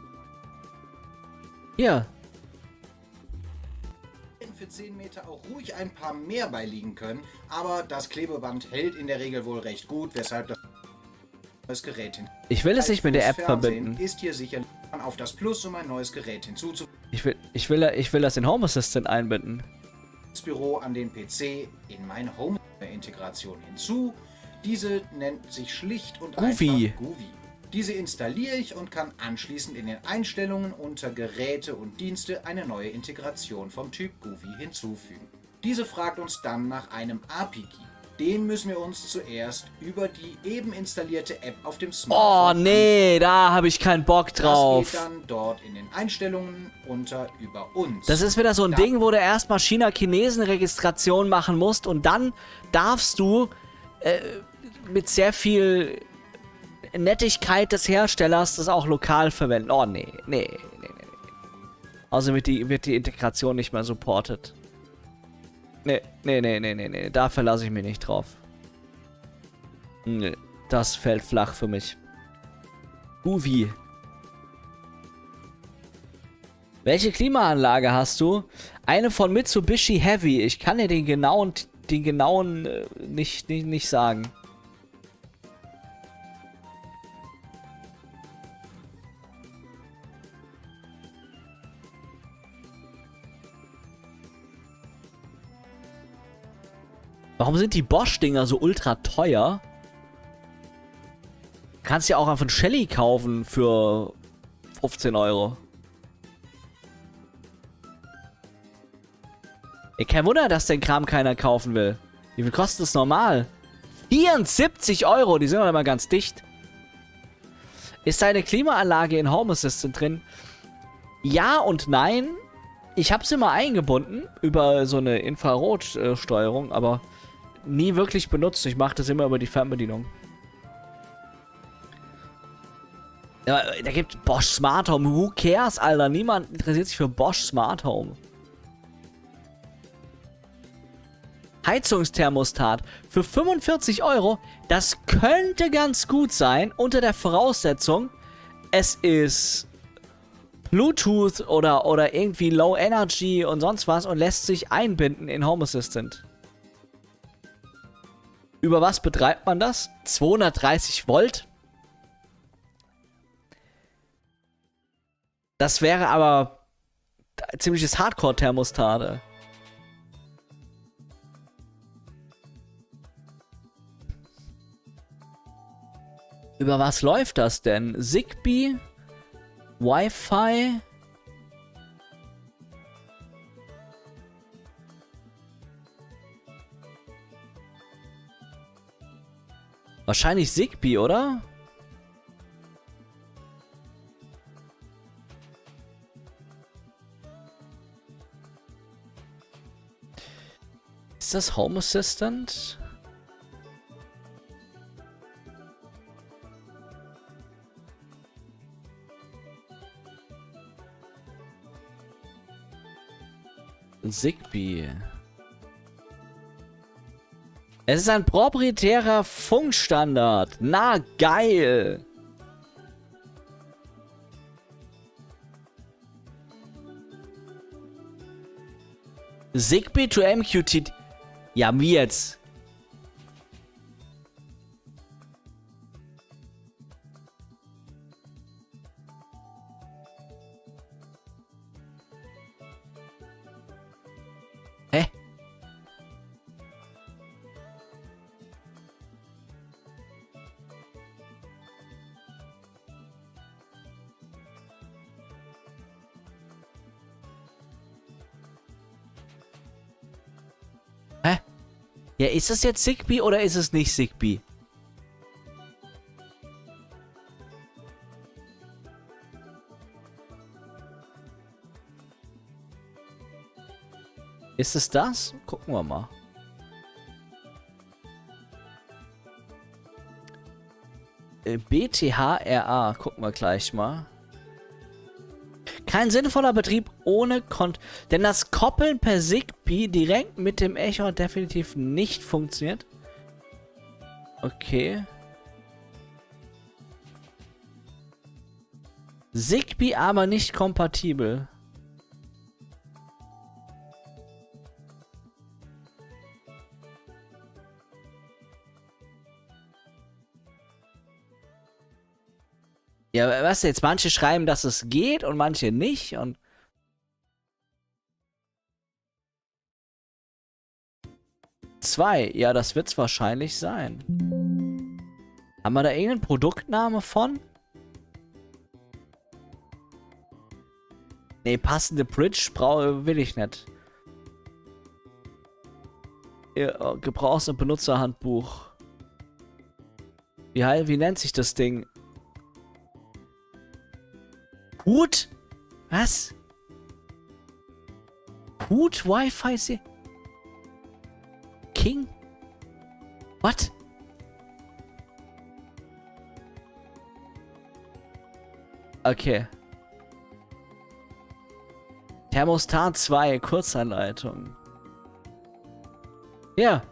Hier. Für zehn Meter auch ruhig ein paar mehr beiliegen können, aber das Klebeband hält in der Regel wohl recht gut, weshalb das neues Gerät hin. Ich will es nicht mit der App Fernsehen verbinden. Ist hier sicherlich auf das Plus, um ein neues Gerät hinzuzufügen. Ich will, ich will, ich will das in Home Assistant einbinden. Das Büro an den P C in meine Home-Integration hinzu. Diese nennt sich schlicht und Goofy. einfach Goofy. Diese installiere ich und kann anschließend in den Einstellungen unter Geräte und Dienste eine neue Integration vom Typ Goofy hinzufügen. Diese fragt uns dann nach einem A P I-Key. Den müssen wir uns zuerst über die eben installierte App auf dem Smartphone. Oh nee, da habe ich keinen Bock drauf. Das geht dann dort in den Einstellungen unter über uns. Das ist wieder so ein Dann Ding, wo du erstmal China-Chinesen-Registration machen musst und dann darfst du äh, mit sehr viel Nettigkeit des Herstellers das auch lokal verwenden. Oh nee, nee, nee, nee. nee. Also wird die, wird die Integration nicht mehr supported. Nee, nee, nee, nee, nee, nee. Da verlasse ich mich nicht drauf. Nee, das fällt flach für mich. Uvi. Welche Klimaanlage hast du? Eine von Mitsubishi Heavy. Ich kann dir den genauen, den genauen äh, nicht, nicht, nicht sagen. Warum sind die Bosch-Dinger so ultra teuer? Kannst ja auch einfach einen Shelly kaufen für fünfzehn Euro. Ey, kein Wunder, dass den Kram keiner kaufen will. Wie viel kostet es normal? vierundsiebzig Euro, die sind doch immer ganz dicht. Ist deine Klimaanlage in Home Assistant drin? Ja und nein. Ich habe sie mal eingebunden über so eine Infrarotsteuerung, aber nie wirklich benutzt. Ich mache das immer über die Fernbedienung. Ja, da gibt Bosch Smart Home. Who cares, Alter? Niemand interessiert sich für Bosch Smart Home. Heizungsthermostat für fünfundvierzig Euro. Das könnte ganz gut sein, unter der Voraussetzung, es ist Bluetooth oder, oder irgendwie Low Energy und sonst was und lässt sich einbinden in Home Assistant. Über was betreibt man das? zweihundertdreißig Volt? Das wäre aber ziemliches Hardcore-Thermostat. Über was läuft das denn? Zigbee? Wi-Fi? Wahrscheinlich Zigbee, oder? Ist das Home Assistant? Zigbee. Es ist ein proprietärer Funkstandard. Na, geil. Zigbee to M Q T T. Ja, wie jetzt? Hä? Hä? Ja, ist es jetzt Zigbee oder ist es nicht Zigbee? Ist es das? Gucken wir mal. Äh, B T H R A, gucken wir gleich mal. Kein sinnvoller Betrieb ohne Kont... Denn das Koppeln per Zigbee direkt mit dem Echo hat definitiv nicht funktioniert. Okay. Zigbee aber nicht kompatibel. Ja, was jetzt? Manche schreiben, dass es geht und manche nicht und... Zwei. Ja, das wird's wahrscheinlich sein. Haben wir da irgendeinen Produktname von? Nee, passende Bridge brauche will ich nicht. Ja, Gebrauchs- und Benutzerhandbuch. Wie, hei- wie nennt sich das Ding? Hut? Was? Hut Wi-Fi? Se- King? What? Okay. Thermostat zwei, Kurzanleitung. Ja.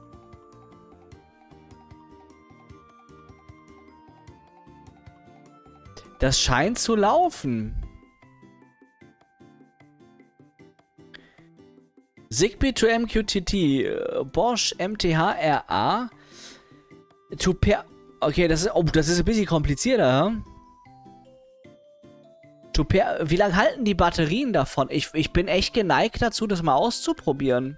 Das scheint zu laufen. Zigbee to M Q T T, äh, Bosch M T H R A to per... Okay, das ist, oh, das ist ein bisschen komplizierter. Hm? To per... Wie lange halten die Batterien davon? Ich, ich bin echt geneigt dazu, das mal auszuprobieren.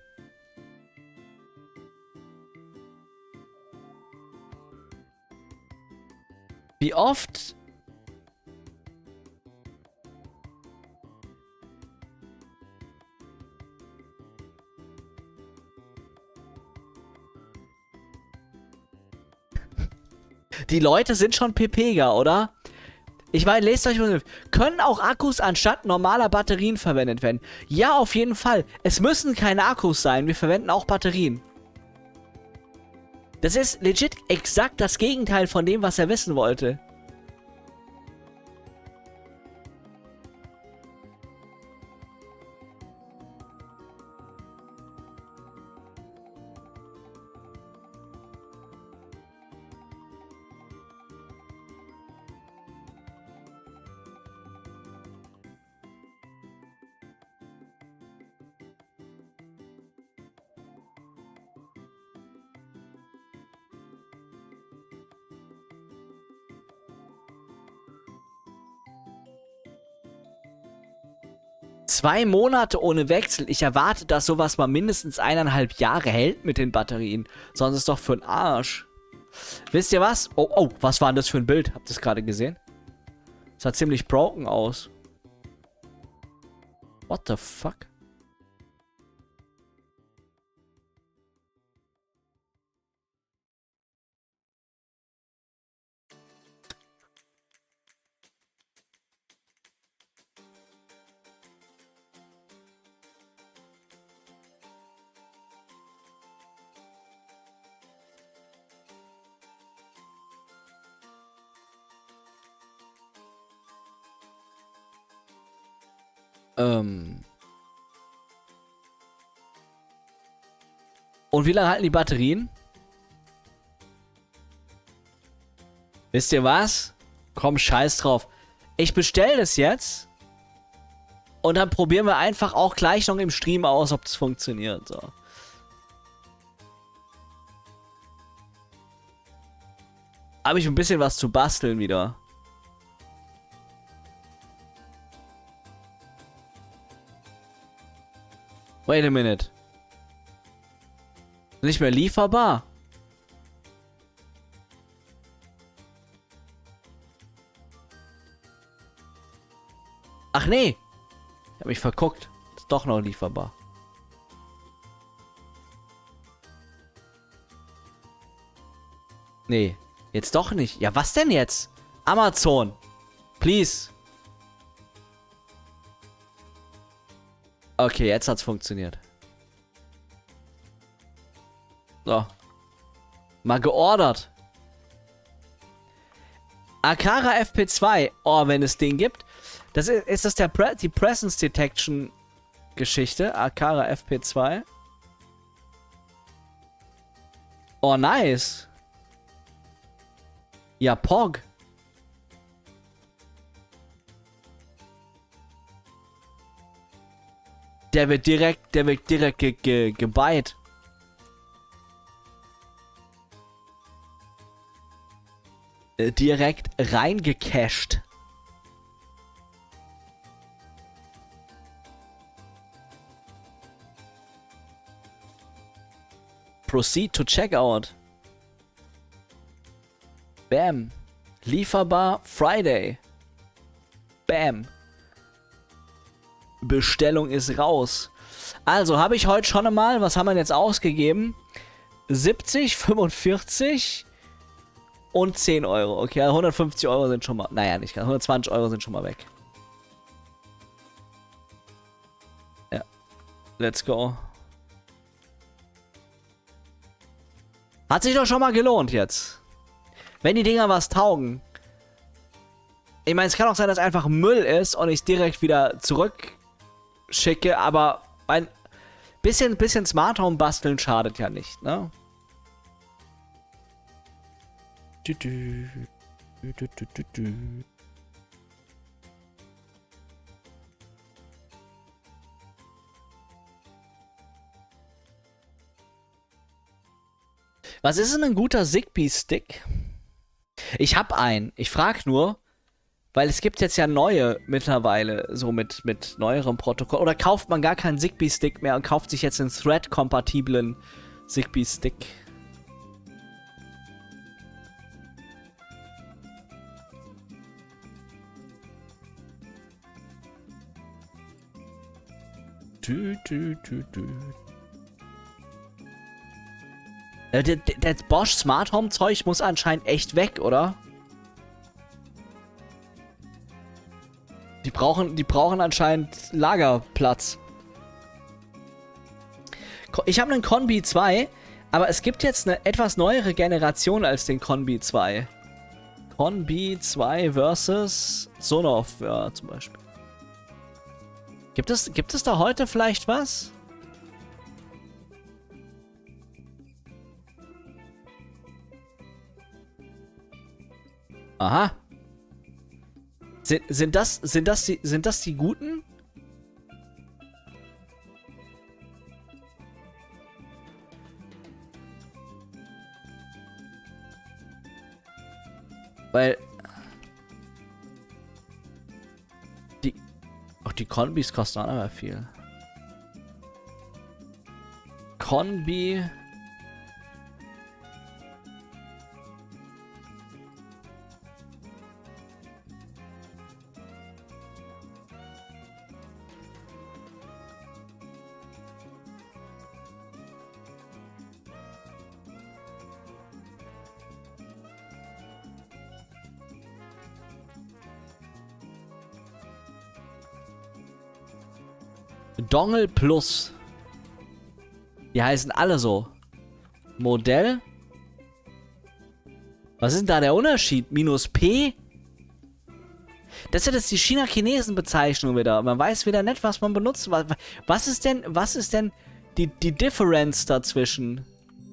Wie oft... Die Leute sind schon Pepega, oder? Ich meine, lest euch mal. Können auch Akkus anstatt normaler Batterien verwendet werden? Ja, auf jeden Fall. Es müssen keine Akkus sein. Wir verwenden auch Batterien. Das ist legit exakt das Gegenteil von dem, was er wissen wollte. Zwei Monate ohne Wechsel. Ich erwarte, dass sowas mal mindestens eineinhalb Jahre hält mit den Batterien. Sonst ist es doch für den Arsch. Wisst ihr was? Oh, oh, was war denn das für ein Bild? Habt ihr es gerade gesehen? Sah ziemlich broken aus. What the fuck? Ähm. Und wie lange halten die Batterien? Wisst ihr was? Komm, scheiß drauf. Ich bestelle das jetzt. Und dann probieren wir einfach auch gleich noch im Stream aus, ob das funktioniert. So. Habe ich ein bisschen was zu basteln wieder. Wait a minute. Nicht mehr lieferbar. Ach nee. Ich hab mich verguckt. Ist doch noch lieferbar. Nee. Jetzt doch nicht. Ja, was denn jetzt? Amazon. Please. Okay, jetzt hat's funktioniert. So. Mal geordert. Aqara F P zwei. Oh, wenn es den gibt. Das ist, ist das der Pre die Presence Detection Geschichte. Aqara F P zwei. Oh, nice. Ja, Pog. Der wird direkt, der wird direkt ge ge gebeit. Äh, direkt reingecached. Proceed to checkout. Bam. Lieferbar Friday. Bam. Bestellung ist raus. Also, habe ich heute schon einmal, was haben wir jetzt ausgegeben? siebzig, fünfundvierzig und zehn Euro. Okay, also hundertfünfzig Euro sind schon mal, naja, nicht ganz, hundertzwanzig Euro sind schon mal weg. Ja. Let's go. Hat sich doch schon mal gelohnt jetzt. Wenn die Dinger was taugen. Ich meine, es kann auch sein, dass einfach Müll ist und ich es direkt wieder zurückschicke, aber ein bisschen, bisschen Smart Home basteln schadet ja nicht, ne? Du, du, du, du, du, du. Was ist denn ein guter Zigbee-Stick? Ich hab einen. Ich frag nur, weil es gibt jetzt ja neue mittlerweile, so mit, mit neuerem Protokoll. Oder kauft man gar keinen Zigbee-Stick mehr und kauft sich jetzt einen Thread-kompatiblen Zigbee-Stick? Du, du, du, du. Äh, der, der Bosch Smart Home Zeug muss anscheinend echt weg, oder? Die brauchen, die brauchen anscheinend Lagerplatz. Ich habe einen Conbi zwei, aber es gibt jetzt eine etwas neuere Generation als den Conbi zwei. Conbi zwei versus Sonoff, ja, zum Beispiel. Gibt es, gibt es da heute vielleicht was? Aha. Sind, sind das, sind das die, sind das die guten? Weil die, auch die Konbis kosten auch immer viel. Konbi. Dongle Plus. Die heißen alle so. Modell. Was ist denn da der Unterschied? Minus P? Das ist ja das die China-Chinesen-Bezeichnung wieder. Man weiß wieder nicht, was man benutzt. Was, was ist denn, was ist denn die, die Differenz dazwischen?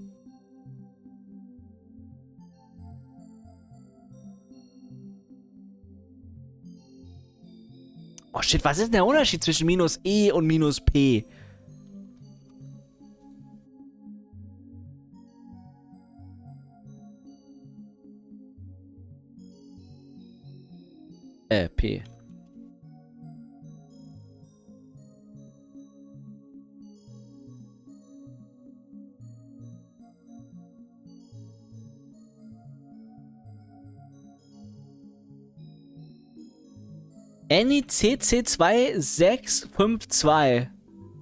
Oh shit, was ist denn der Unterschied zwischen minus E und minus P? Äh, P. N I C C zwei sechs fünf zwei.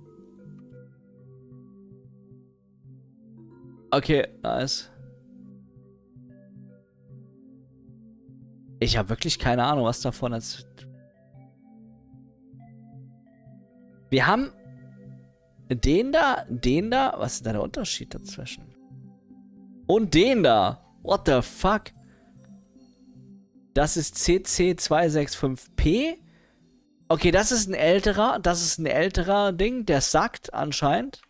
Okay, nice. Ich habe wirklich keine Ahnung, was davon ist. Wir haben den da, den da. Was ist da der Unterschied dazwischen? Und den da. What the fuck? Das ist C C zwei sechs fünf P. Okay, das ist ein älterer. Das ist ein älterer Ding. Der sackt anscheinend.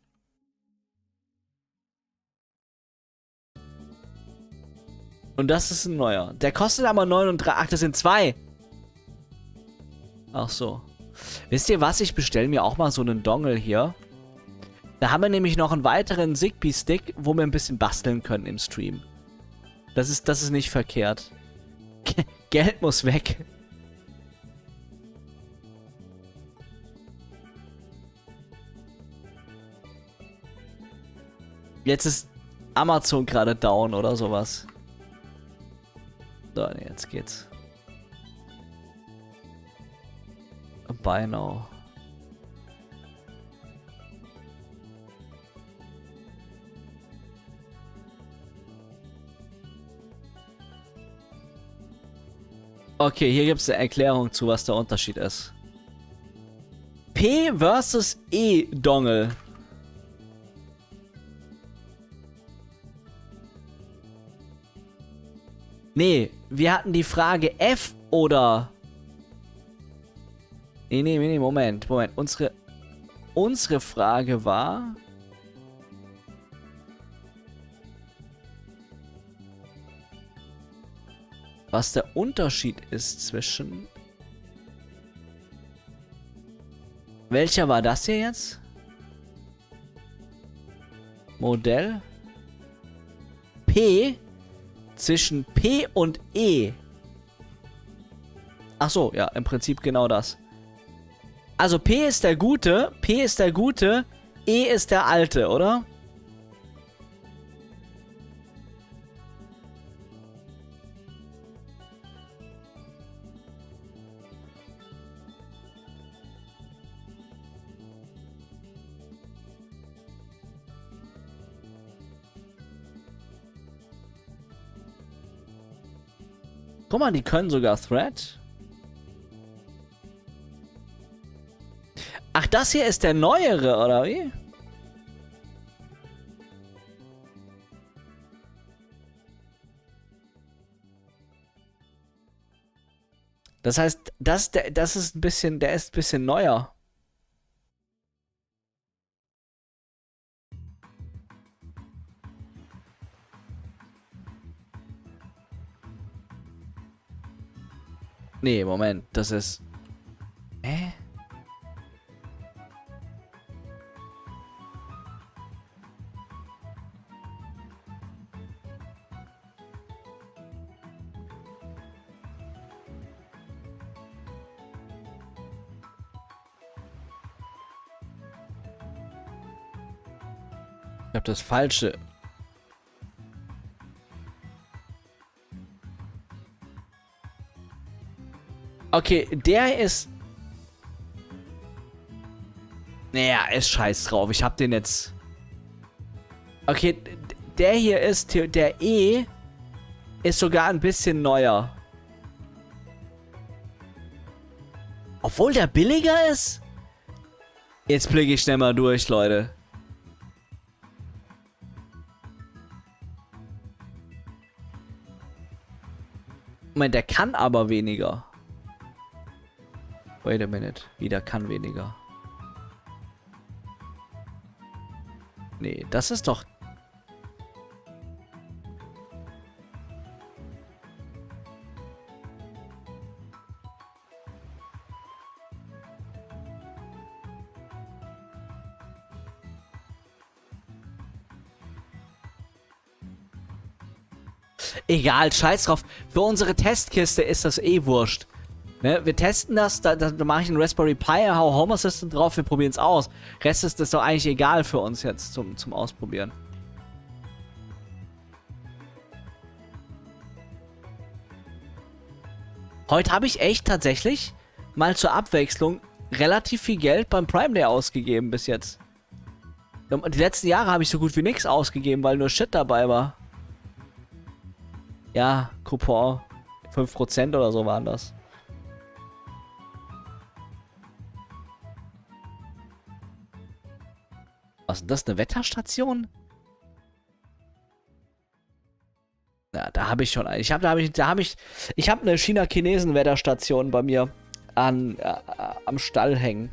Und das ist ein neuer. Der kostet aber neununddreißig. Ach, das sind zwei. Ach so. Wisst ihr was? Ich bestelle mir auch mal so einen Dongle hier. Da haben wir nämlich noch einen weiteren Zigbee-Stick, wo wir ein bisschen basteln können im Stream. Das ist, das ist nicht verkehrt. G- Geld muss weg. Jetzt ist Amazon gerade down oder sowas. So, nee, jetzt geht's. Buy now. Okay, hier gibt es eine Erklärung zu, was der Unterschied ist. P versus E-Dongle. Nee, wir hatten die Frage F oder... Nee, nee, nee, Moment, Moment. Unsere, unsere Frage war... Was der Unterschied ist zwischen... Welcher war das hier jetzt? Modell? P? Zwischen P und E. Ach so, ja, im Prinzip genau das. Also P ist der Gute, P ist der Gute, E ist der Alte, oder? Guck mal, die können sogar Thread. Ach, das hier ist der neuere, oder wie? Das heißt, das, der, das ist ein bisschen, der ist ein bisschen neuer. Nee, Moment, das ist... Hä? Ich hab das Falsche. Okay, der ist... Naja, ist scheiß drauf. Ich hab den jetzt... Okay, d- der hier ist... Der E ist sogar ein bisschen neuer. Obwohl der billiger ist? Jetzt blicke ich schnell mal durch, Leute. Moment, der kann aber weniger. Wait a minute. Wieder kann weniger. Nee, das ist doch... Egal, scheiß drauf. Für unsere Testkiste ist das eh wurscht. Ne? Wir testen das, da, da mache ich einen Raspberry Pi, hau Home Assistant drauf, wir probieren es aus. Rest ist das doch eigentlich egal für uns jetzt zum, zum Ausprobieren. Heute habe ich echt tatsächlich mal zur Abwechslung relativ viel Geld beim Prime Day ausgegeben bis jetzt. Die letzten Jahre habe ich so gut wie nichts ausgegeben, weil nur Shit dabei war. Ja, Coupon. fünf Prozent oder so waren das. Was ist das? Eine Wetterstation? Ja, da habe ich schon eine. Ich habe, da habe ich, da habe ich, ich habe eine China-Chinesen-Wetterstation bei mir an, äh, am Stall hängen.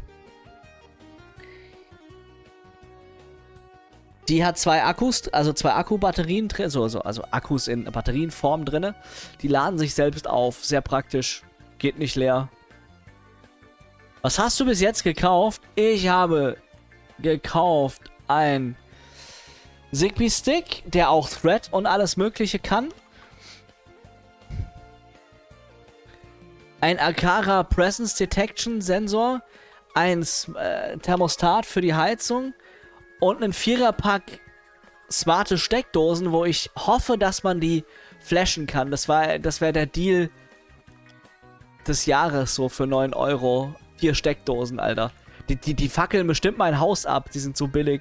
Die hat zwei Akkus, also zwei Akkubatterien drin, so, so, also Akkus in Batterienform drin. Die laden sich selbst auf, sehr praktisch, geht nicht leer. Was hast du bis jetzt gekauft? Ich habe gekauft ein Zigbee Stick, der auch Thread und alles Mögliche kann. Ein Aqara Presence Detection Sensor, ein äh, Thermostat für die Heizung. Und einen Viererpack smarte Steckdosen, wo ich hoffe, dass man die flashen kann. Das war, das wäre der Deal des Jahres, so für neun Euro. Vier Steckdosen, Alter. Die, die, die fackeln bestimmt mein Haus ab, die sind so billig.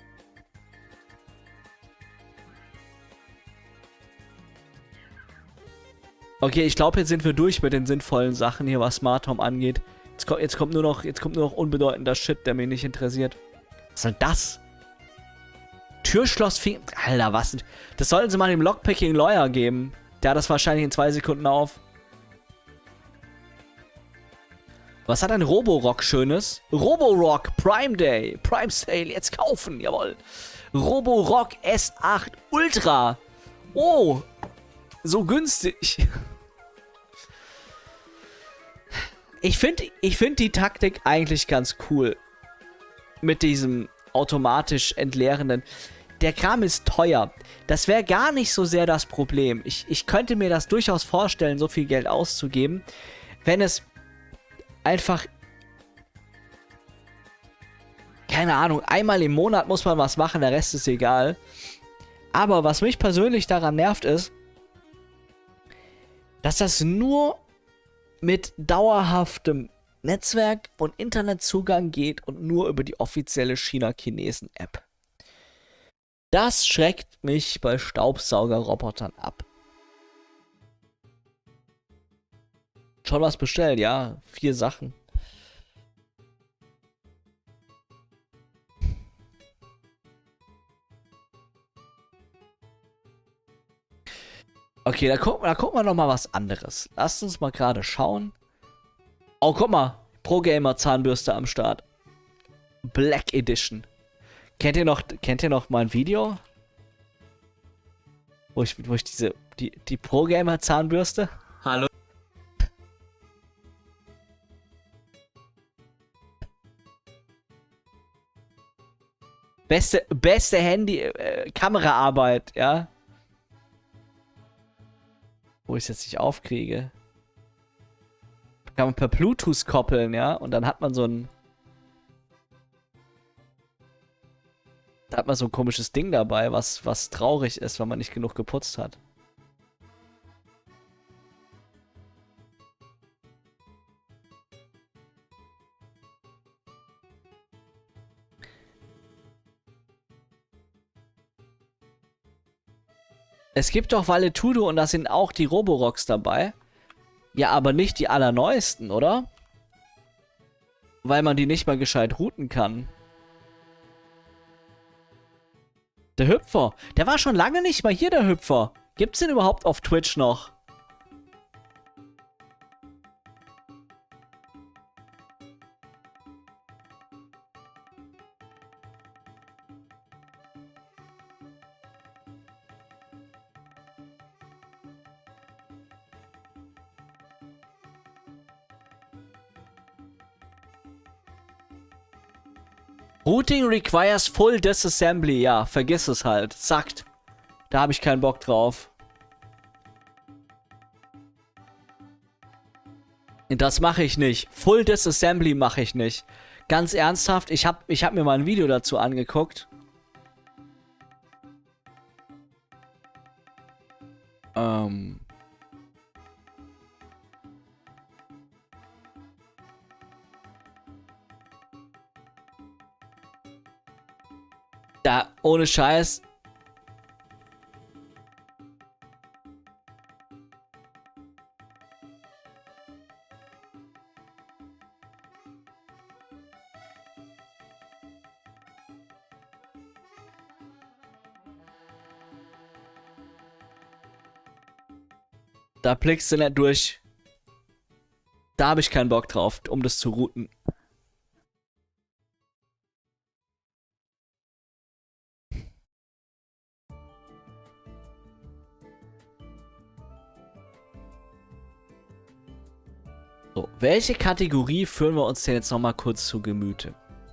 Okay, ich glaube, jetzt sind wir durch mit den sinnvollen Sachen hier, was Smart Home angeht. Jetzt kommt, jetzt kommt nur noch, jetzt kommt nur noch unbedeutender Shit, der mich nicht interessiert. Was soll das? Türschloss fing... Alter, was? Das sollten sie mal dem Lockpicking Lawyer geben. Der hat das wahrscheinlich in zwei Sekunden auf. Was hat ein Roborock Schönes? Roborock Prime Day. Prime Sale. Jetzt kaufen. Jawohl. Roborock S acht Ultra. Oh. So günstig. Ich finde ich find die Taktik eigentlich ganz cool. Mit diesem automatisch entleerenden. Der Kram ist teuer. Das wäre gar nicht so sehr das Problem. Ich, ich könnte mir das durchaus vorstellen, so viel Geld auszugeben, wenn es einfach, keine Ahnung, einmal im Monat muss man was machen, der Rest ist egal. Aber was mich persönlich daran nervt ist, dass das nur mit dauerhaftem Netzwerk und Internetzugang geht und nur über die offizielle China-Chinesen-App. Das schreckt mich bei Staubsaugerrobotern ab. Schon was bestellt, ja. Vier Sachen. Okay, da gucken, da gucken wir noch mal was anderes. Lasst uns mal gerade schauen. Oh, guck mal. Pro Gamer Zahnbürste am Start. Black Edition. Kennt ihr noch, kennt ihr noch mein Video? Wo ich, wo ich diese, die, die Pro Gamer Zahnbürste? Hallo. Beste, beste Handy, äh, Kameraarbeit, ja. Wo ich es jetzt nicht aufkriege. Kann man per Bluetooth koppeln, ja. Und dann hat man so ein... Da hat man so ein komisches Ding dabei, was, was traurig ist, wenn man nicht genug geputzt hat. Es gibt doch Valetudo und da sind auch die Roborocks dabei. Ja, aber nicht die allerneuesten, oder? Weil man die nicht mal gescheit routen kann. Der Hüpfer. Der war schon lange nicht mal hier, der Hüpfer. Gibt's den überhaupt auf Twitch noch? Routing requires full disassembly. Ja, vergiss es halt. Sagt. Da habe ich keinen Bock drauf. Das mache ich nicht. Full disassembly mache ich nicht. Ganz ernsthaft, ich habe ich hab mir mal ein Video dazu angeguckt. Ähm... Da, ohne Scheiß. Da blickst du nicht durch. Da habe ich keinen Bock drauf, um das zu routen. So, welche Kategorie führen wir uns denn jetzt nochmal kurz zu Gemüte?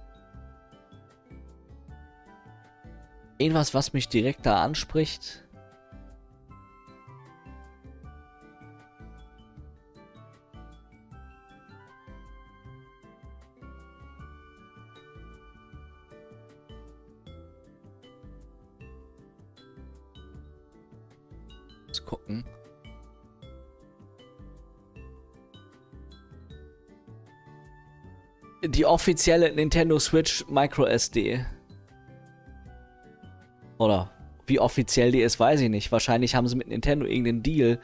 Irgendwas, was mich direkt da anspricht? Let's gucken. Die offizielle Nintendo Switch Micro S D. Oder wie offiziell die ist, weiß ich nicht. Wahrscheinlich haben sie mit Nintendo irgendeinen Deal.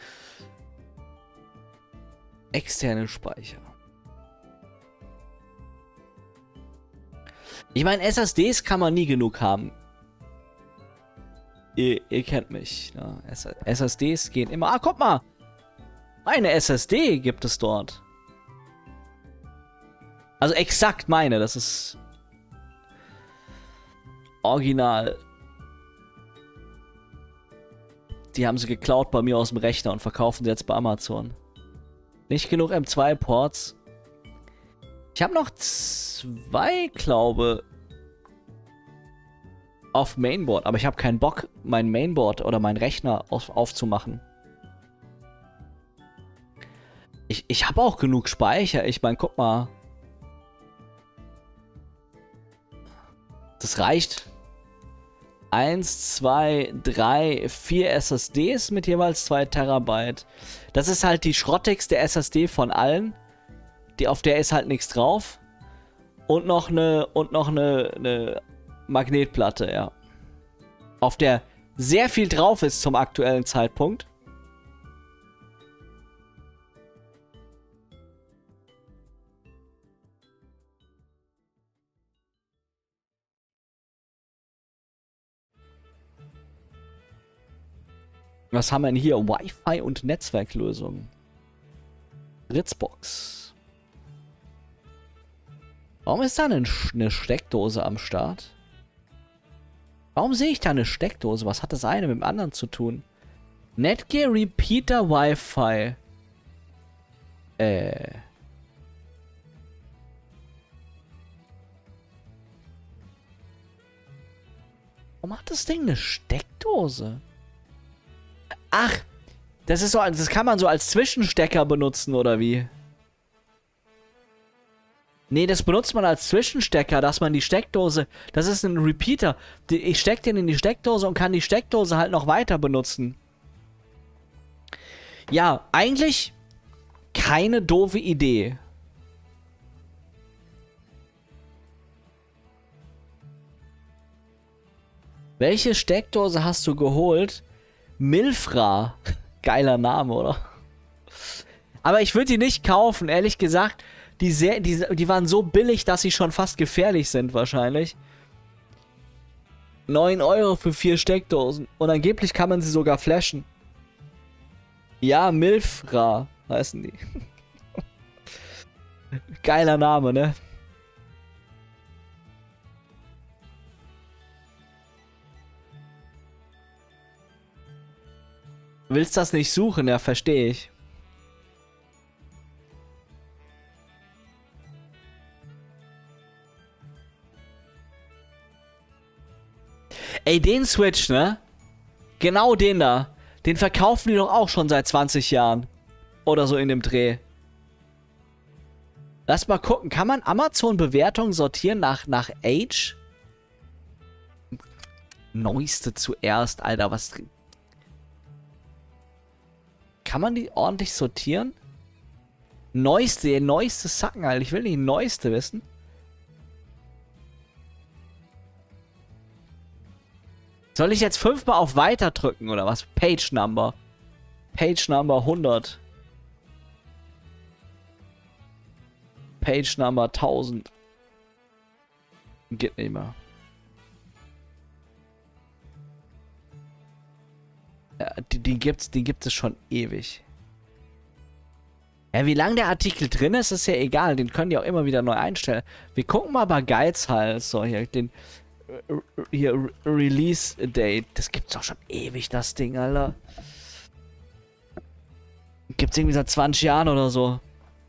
Externe Speicher. Ich meine, S S Ds kann man nie genug haben. Ihr, ihr kennt mich. Ne? S S Ds gehen immer... Ah, guck mal! Meine S S D gibt es dort. Also exakt meine, das ist original. Die haben sie geklaut bei mir aus dem Rechner und verkaufen sie jetzt bei Amazon. Nicht genug M zwei Ports. Ich habe noch zwei, glaube auf Mainboard, aber ich habe keinen Bock, mein Mainboard oder meinen Rechner auf, aufzumachen. Ich, ich habe auch genug Speicher. Ich meine, guck mal. Das reicht. Eins, zwei, drei, vier S S Ds mit jeweils zwei Terabyte. Das ist halt die schrottigste S S D von allen. Die, auf der ist halt nichts drauf. Und noch eine, und noch eine, eine Magnetplatte, ja. Auf der sehr viel drauf ist zum aktuellen Zeitpunkt. Was haben wir denn hier? Wi-Fi und Netzwerklösungen. Fritzbox. Warum ist da eine, eine Steckdose am Start? Warum sehe ich da eine Steckdose? Was hat das eine mit dem anderen zu tun? Netgear Repeater Wi-Fi. Äh. Warum hat das Ding eine Steckdose? Ach, das ist so, das kann man so als Zwischenstecker benutzen, oder wie? Nee, das benutzt man als Zwischenstecker, dass man die Steckdose, das ist ein Repeater. Ich stecke den in die Steckdose und kann die Steckdose halt noch weiter benutzen. Ja, eigentlich keine doofe Idee. Welche Steckdose hast du geholt? Milfra. Geiler Name, oder? Aber ich würde die nicht kaufen, ehrlich gesagt. Die, sehr, die, die waren so billig, dass sie schon fast gefährlich sind, wahrscheinlich. neun Euro für vier Steckdosen. Und angeblich kann man sie sogar flashen. Ja, Milfra heißen die. Geiler Name, ne? Willst das nicht suchen? Ja, verstehe ich. Ey, den Switch, ne? Genau den da. Den verkaufen die doch auch schon seit zwanzig Jahren. Oder so in dem Dreh. Lass mal gucken. Kann man Amazon-Bewertungen sortieren nach, nach Age? Neueste zuerst, Alter. Was... Kann man die ordentlich sortieren? Neueste, neueste Sacken, Alter. Ich will nicht neueste wissen. Soll ich jetzt fünfmal auf Weiter drücken oder was? Page Number. Page Number hundert. Page Number tausend. Geht nicht mehr. Ja, die, die gibt's, die gibt es schon ewig. Ja, wie lange der Artikel drin ist, ist ja egal. Den können die auch immer wieder neu einstellen. Wir gucken mal bei Geizhals. So, hier, den... Hier, Re Release Date. Das gibt's doch schon ewig, das Ding, Alter. Gibt's irgendwie seit zwanzig Jahren oder so.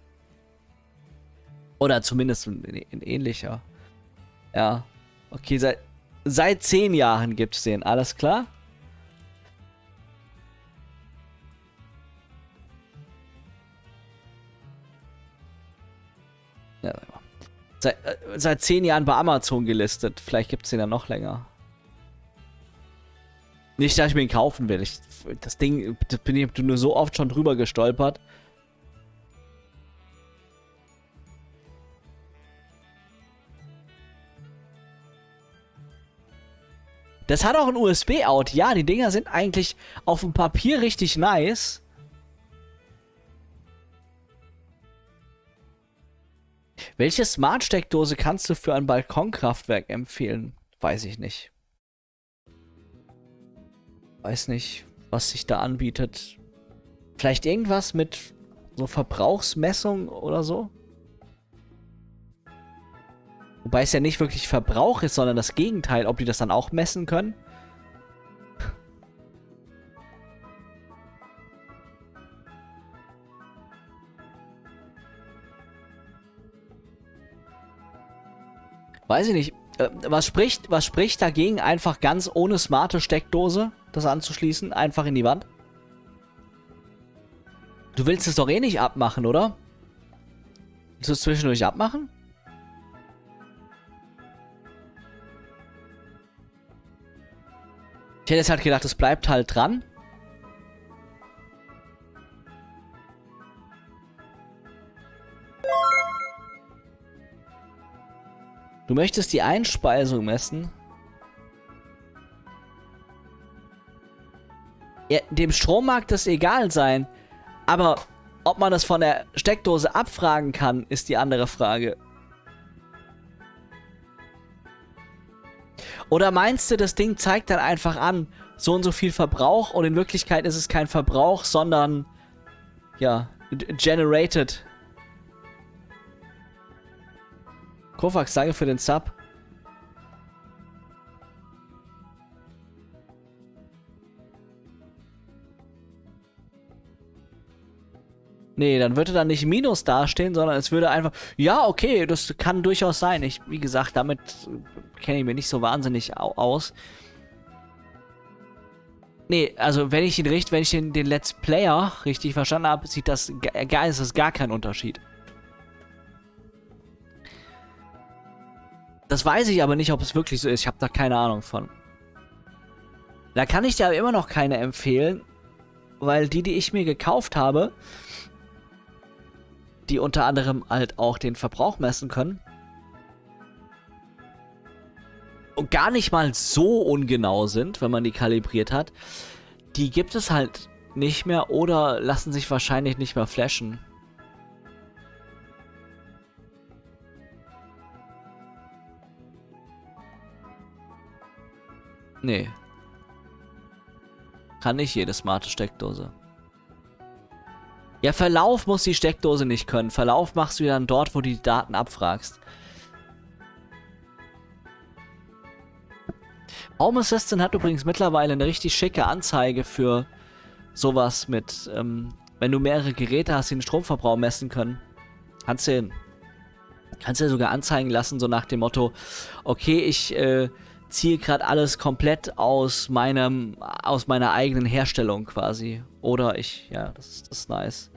Oder zumindest in, in ähnlicher. Ja. Okay, seit, seit zehn Jahren gibt's den. Alles klar? Ja, Seit, äh, seit zehn Jahren bei Amazon gelistet. Vielleicht gibt es den ja noch länger. Nicht, dass ich mir ihn kaufen will. Ich, das Ding, das bin ich nur so oft schon drüber gestolpert. Das hat auch ein U S B-Out. Ja, die Dinger sind eigentlich auf dem Papier richtig nice. Welche Smart-Steckdose kannst du für ein Balkonkraftwerk empfehlen? Weiß ich nicht. Weiß nicht, was sich da anbietet. Vielleicht irgendwas mit so Verbrauchsmessung oder so? Wobei es ja nicht wirklich Verbrauch ist, sondern das Gegenteil. Ob die das dann auch messen können? Weiß ich nicht. Äh, was spricht, was spricht dagegen, einfach ganz ohne smarte Steckdose das anzuschließen? Einfach in die Wand? Du willst es doch eh nicht abmachen, oder? Willst du es zwischendurch abmachen? Ich hätte jetzt halt gedacht, es bleibt halt dran. Du möchtest die Einspeisung messen? Ja, dem Strom mag das egal sein. Aber ob man das von der Steckdose abfragen kann, ist die andere Frage. Oder meinst du, das Ding zeigt dann einfach an, so und so viel Verbrauch und in Wirklichkeit ist es kein Verbrauch, sondern, ja, generated. Kofax, danke für den Sub. Nee, dann würde da nicht Minus dastehen, sondern es würde einfach... Ja, okay, das kann durchaus sein. Ich, wie gesagt, damit kenne ich mich nicht so wahnsinnig au aus. Nee, also wenn ich ihn richtig, wenn ich den, den Let's Player richtig verstanden habe, sieht das... Gar, ist das gar kein Unterschied. Das weiß ich aber nicht, ob es wirklich so ist. Ich habe da keine Ahnung von. Da kann ich dir aber immer noch keine empfehlen, weil die, die ich mir gekauft habe, die unter anderem halt auch den Verbrauch messen können und gar nicht mal so ungenau sind, wenn man die kalibriert hat, die gibt es halt nicht mehr oder lassen sich wahrscheinlich nicht mehr flashen. Nee. Kann nicht jede smarte Steckdose. Ja, Verlauf muss die Steckdose nicht können. Verlauf machst du dann dort, wo du die Daten abfragst. Home Assistant hat übrigens mittlerweile eine richtig schicke Anzeige für sowas mit, ähm, wenn du mehrere Geräte hast, die den Stromverbrauch messen können. Kannst du, kannst du ja sogar anzeigen lassen, so nach dem Motto, okay, ich, äh, ziehe gerade alles komplett aus meinem, aus meiner eigenen Herstellung quasi. Oder ich, ja, das ist, das ist nice.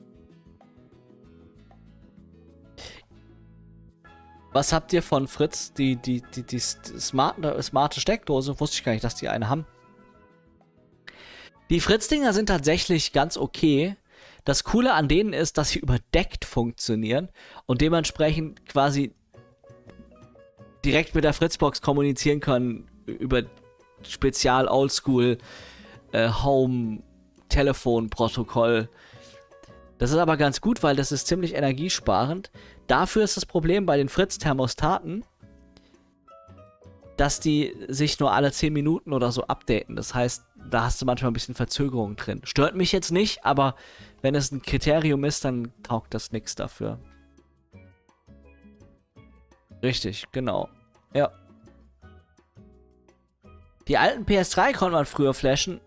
Was habt ihr von Fritz? Die, die, die, die smarte, smarte Steckdose? Wusste ich gar nicht, dass die eine haben. Die Fritz-Dinger sind tatsächlich ganz okay. Das Coole an denen ist, dass sie überdeckt funktionieren und dementsprechend quasi direkt mit der Fritzbox kommunizieren können über Spezial Oldschool äh, Home Telefon Protokoll. Das ist aber ganz gut, weil das ist ziemlich energiesparend. Dafür ist das Problem bei den Fritz-Thermostaten, dass die sich nur alle zehn Minuten oder so updaten. Das heißt, da hast du manchmal ein bisschen Verzögerung drin. Stört mich jetzt nicht, aber wenn es ein Kriterium ist, dann taugt das nichts dafür. Richtig, genau. Ja. Die alten P S drei konnte man früher flashen.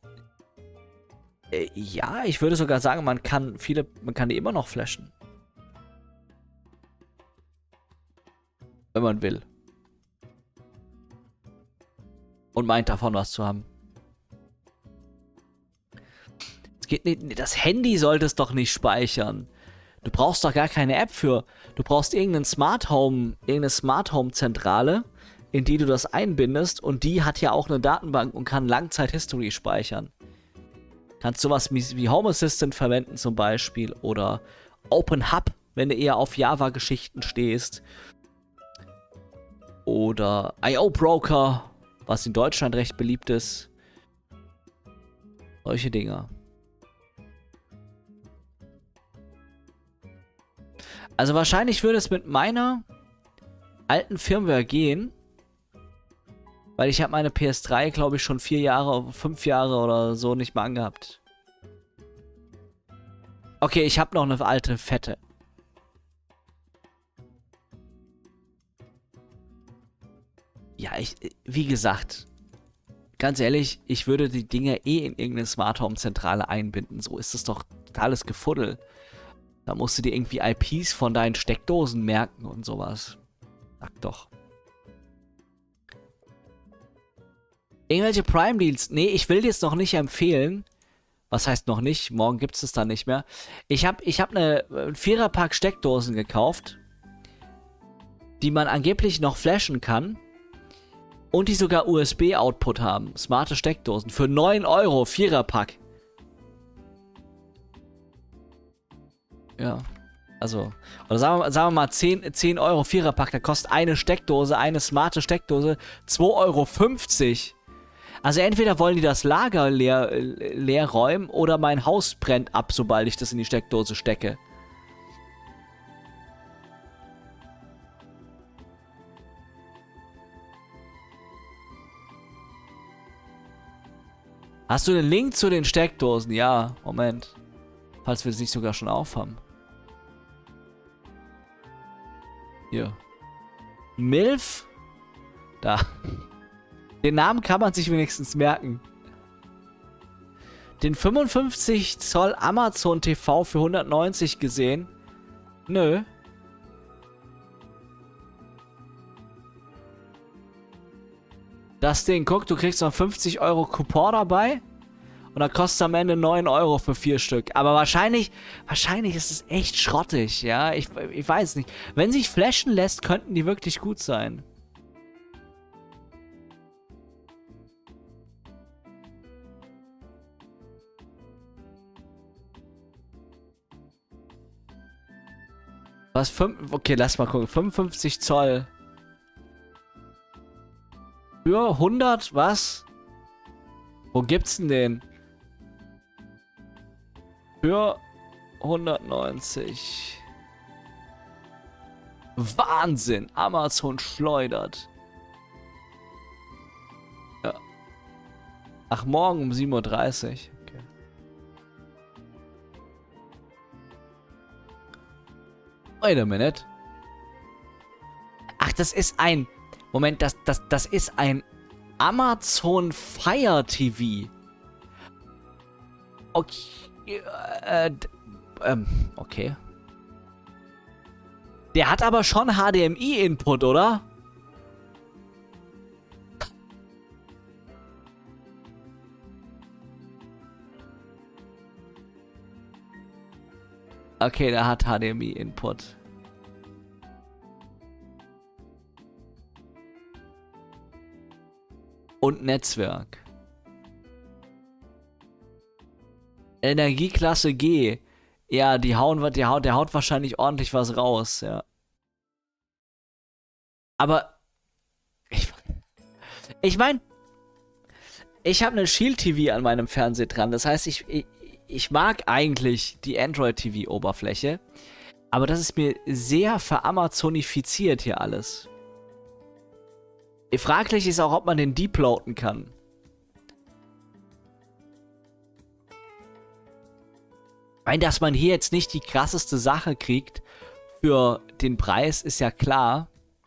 Äh, ja, ich würde sogar sagen, man kann viele, man kann die immer noch flashen. Wenn man will. Und meint davon was zu haben. Es geht nicht, das Handy sollte es doch nicht speichern. Du brauchst doch gar keine App für. Du brauchst irgendeinen Smart Home, irgendeine Smart Home Zentrale, in die du das einbindest und die hat ja auch eine Datenbank und kann Langzeit-History speichern. Kannst sowas wie Home Assistant verwenden zum Beispiel oder Open Hub, wenn du eher auf Java-Geschichten stehst. Oder I O Broker, was in Deutschland recht beliebt ist. Solche Dinger. Also wahrscheinlich würde es mit meiner alten Firmware gehen. Weil ich habe meine P S drei, glaube ich, schon vier Jahre, fünf Jahre oder so nicht mehr angehabt. Okay, ich habe noch eine alte, fette. Ja, ich, wie gesagt, ganz ehrlich, ich würde die Dinger eh in irgendeine Smart Home Zentrale einbinden. So ist es doch totales Gefuddel. Da musst du dir irgendwie I Ps von deinen Steckdosen merken und sowas. Sag doch. Irgendwelche Prime Deals? Nee, ich will dir es noch nicht empfehlen. Was heißt noch nicht? Morgen gibt es es dann nicht mehr. Ich habe ich hab eine ein Viererpack Steckdosen gekauft, die man angeblich noch flashen kann. Und die sogar U S B-Output haben. Smarte Steckdosen. Für neun Euro. Viererpack. Ja. Also. Oder sagen wir, sagen wir mal zehn Euro Viererpack. Da kostet eine Steckdose, eine smarte Steckdose zwei Euro fünfzig. Also entweder wollen die das Lager leer, leer räumen oder mein Haus brennt ab, sobald ich das in die Steckdose stecke. Hast du den Link zu den Steckdosen? Ja, Moment. Falls wir es nicht sogar schon aufhaben. Hier. Milf? Da. Den Namen kann man sich wenigstens merken. Den fünfundfünfzig Zoll Amazon T V für hundertneunzig gesehen? Nö. Das Ding, guck, du kriegst noch fünfzig Euro Coupon dabei. Und dann kostet es am Ende neun Euro für vier Stück. Aber wahrscheinlich, wahrscheinlich ist es echt schrottig, ja. Ich, ich weiß nicht. Wenn sich flashen lässt, könnten die wirklich gut sein. Was? fünf, okay, lass mal gucken. fünfundfünfzig Zoll. Für hundert, was? Wo gibt's denn den? Für hundertneunzig. Wahnsinn! Amazon schleudert. Ja. Ach, morgen um sieben Uhr dreißig. Okay. Wait a minute. Ach, das ist ein... Moment, das, das, das ist ein Amazon Fire T V. Okay. Äh, ähm, okay. Der hat aber schon H D M I-Input, oder? Okay, der hat H D M I-Input. Und Netzwerk. Energieklasse G. Ja, die hauen, die haut, der haut wahrscheinlich ordentlich was raus, ja. Aber ich, ich meine, ich habe eine Shield T V an meinem Fernseher dran. Das heißt, ich, ich, ich mag eigentlich die Android-T V-Oberfläche. Aber das ist mir sehr veramazonifiziert hier alles. Fraglich ist auch, ob man den deeploaden kann. Weil, dass man hier jetzt nicht die krasseste Sache kriegt für den Preis, ist ja klar.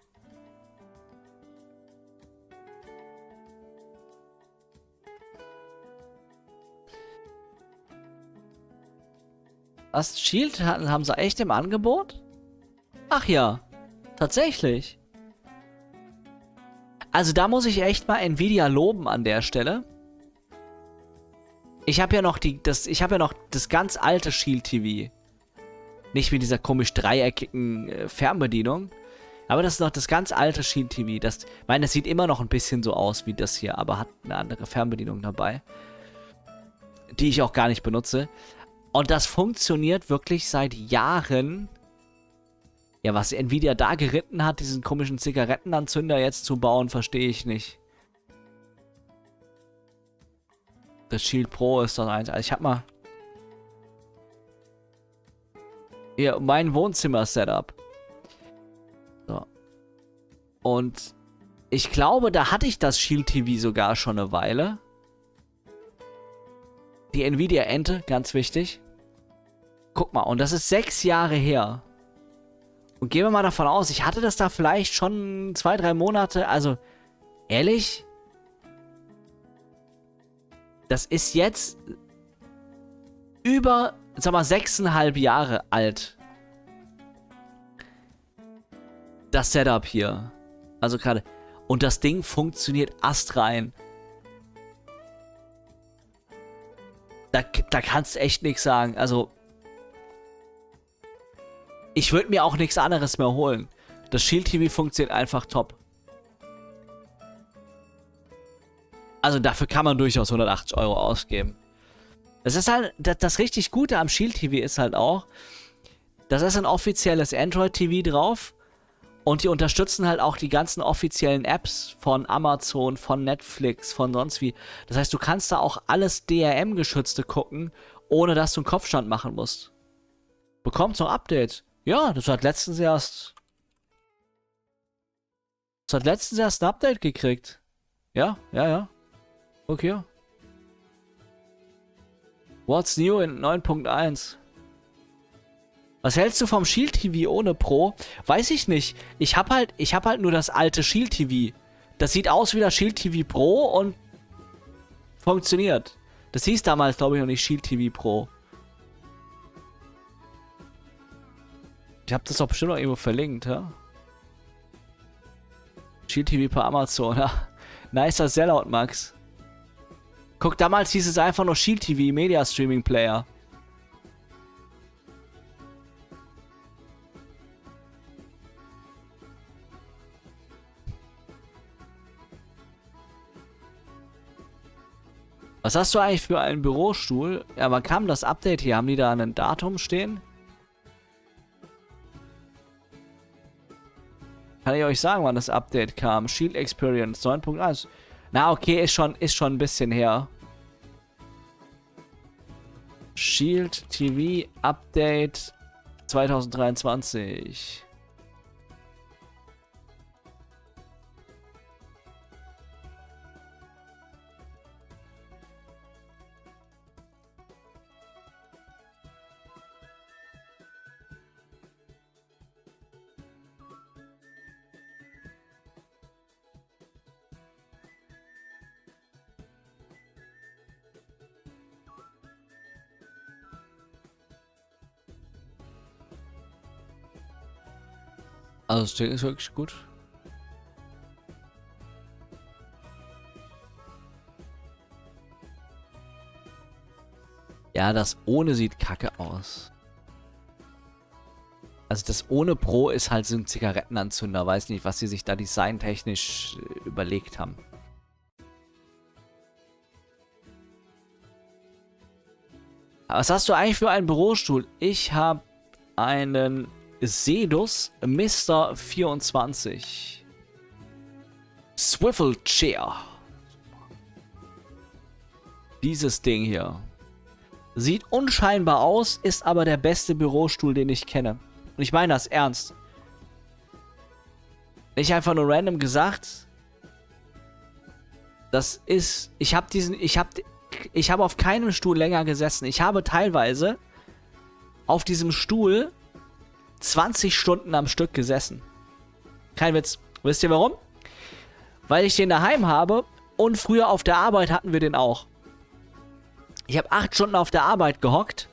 Was? Shield haben sie echt im Angebot? Ach ja, tatsächlich. Also da muss ich echt mal Nvidia loben an der Stelle. Ich habe ja noch die, das, ich habe ja noch das ganz alte Shield T V. Nicht mit dieser komisch dreieckigen äh, Fernbedienung. Aber das ist noch das ganz alte Shield T V. Das, ich meine, das sieht immer noch ein bisschen so aus wie das hier, aber hat eine andere Fernbedienung dabei. Die ich auch gar nicht benutze. Und das funktioniert wirklich seit Jahren. Ja, was Nvidia da geritten hat, diesen komischen Zigarettenanzünder jetzt zu bauen, verstehe ich nicht. Das Shield Pro ist dann eins. Also ich hab mal... Hier, mein Wohnzimmer-Setup. So. Und ich glaube, da hatte ich das Shield T V sogar schon eine Weile. Die Nvidia-Ente, ganz wichtig. Guck mal, und das ist sechs Jahre her. Und gehen wir mal davon aus, ich hatte das da vielleicht schon zwei, drei Monate. Also, ehrlich? Das ist jetzt über, sag mal, sechseinhalb Jahre alt. Das Setup hier. Also gerade. Und das Ding funktioniert astrein. Da, da kannst du echt nichts sagen. Also, ich würde mir auch nichts anderes mehr holen. Das Shield T V funktioniert einfach top. Also dafür kann man durchaus hundertachtzig Euro ausgeben. Das ist halt, das, das richtig Gute am Shield T V ist halt auch, das ist ein offizielles Android-T V drauf und die unterstützen halt auch die ganzen offiziellen Apps von Amazon, von Netflix, von sonst wie. Das heißt, du kannst da auch alles D R M-Geschützte gucken, ohne dass du einen Kopfstand machen musst. Bekommst noch Updates. Ja, das hat letztens erst... Das hat letztens erst ein Update gekriegt. Ja, ja, ja. Okay. What's new in neun Punkt eins? Was hältst du vom Shield T V ohne Pro? Weiß ich nicht. Ich hab halt, ich hab halt nur das alte Shield T V. Das sieht aus wie das Shield T V Pro und funktioniert. Das hieß damals, glaube ich, noch nicht Shield T V Pro. Ich hab das doch bestimmt noch irgendwo verlinkt, ja? Shield T V per Amazon, ja. Nicer Sellout, Max. Guck, damals hieß es einfach nur Shield T V Media Streaming Player. Was hast du eigentlich für einen Bürostuhl? Ja, wann kam das Update hier? Haben die da ein Datum stehen? Kann ich euch sagen, wann das Update kam? Shield Experience neun Punkt eins. Na, okay, ist schon, ist schon ein bisschen her. Shield T V Update zwanzig dreiundzwanzig. Also das Ding ist wirklich gut. Ja, das ohne sieht kacke aus. Also das ohne Pro ist halt so ein Zigarettenanzünder. Weiß nicht, was sie sich da designtechnisch äh, überlegt haben. Was hast du eigentlich für einen Bürostuhl? Ich habe einen Sedus Mister vierundzwanzig. Swivel Chair. Dieses Ding hier. Sieht unscheinbar aus, ist aber der beste Bürostuhl, den ich kenne. Und ich meine das ernst. Nicht einfach nur random gesagt. Das ist... Ich habe diesen... Ich habe... Ich habe auf keinem Stuhl länger gesessen. Ich habe teilweise auf diesem Stuhl zwanzig Stunden am Stück gesessen. Kein Witz. Wisst ihr warum? Weil ich den daheim habe und früher auf der Arbeit hatten wir den auch. Ich habe acht Stunden auf der Arbeit gehockt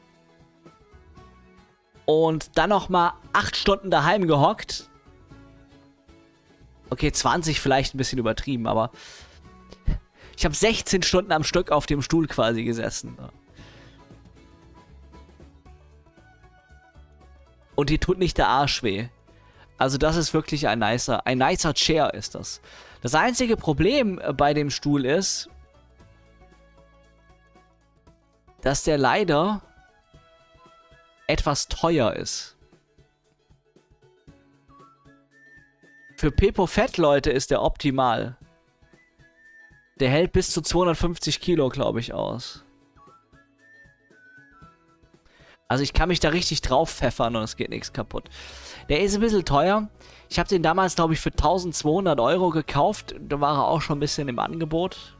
und dann nochmal acht Stunden daheim gehockt. Okay, zwanzig vielleicht ein bisschen übertrieben, aber ich habe sechzehn Stunden am Stück auf dem Stuhl quasi gesessen. Und die tut nicht der Arsch weh. Also das ist wirklich ein nicer, ein nicer Chair ist das. Das einzige Problem bei dem Stuhl ist, dass der leider etwas teuer ist. Für Pepo-Fett-Leute ist der optimal. Der hält bis zu zweihundertfünfzig Kilo, glaube ich, aus. Also ich kann mich da richtig drauf pfeffern und es geht nichts kaputt. Der ist ein bisschen teuer. Ich habe den damals, glaube ich, für eintausendzweihundert Euro gekauft. Da war er auch schon ein bisschen im Angebot.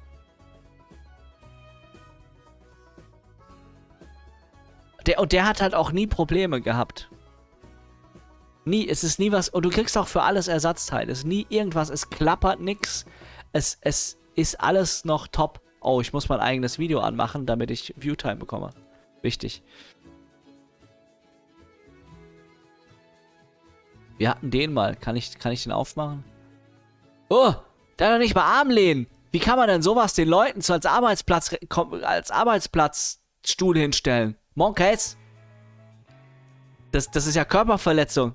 Der, und der hat halt auch nie Probleme gehabt. Nie, es ist nie was... Und du kriegst auch für alles Ersatzteile. Es ist nie irgendwas, es klappert nix. Es, es ist alles noch top. Oh, ich muss mein eigenes Video anmachen, damit ich Viewtime bekomme. Wichtig. Wir hatten den mal. Kann ich, kann ich den aufmachen? Oh, der hat doch nicht mal Armlehnen. Wie kann man denn sowas den Leuten so als Arbeitsplatz, als Arbeitsplatzstuhl hinstellen? Monkeys? Das, das ist ja Körperverletzung.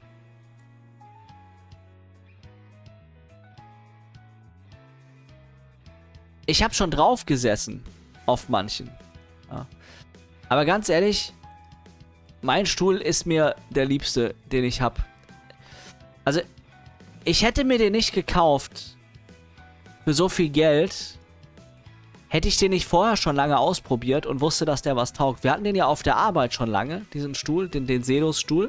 Ich habe schon drauf gesessen. Auf manchen. Ja. Aber ganz ehrlich, mein Stuhl ist mir der liebste, den ich habe. Also, ich hätte mir den nicht gekauft für so viel Geld, hätte ich den nicht vorher schon lange ausprobiert und wusste, dass der was taugt. Wir hatten den ja auf der Arbeit schon lange, diesen Stuhl, den, den Sedus-Stuhl.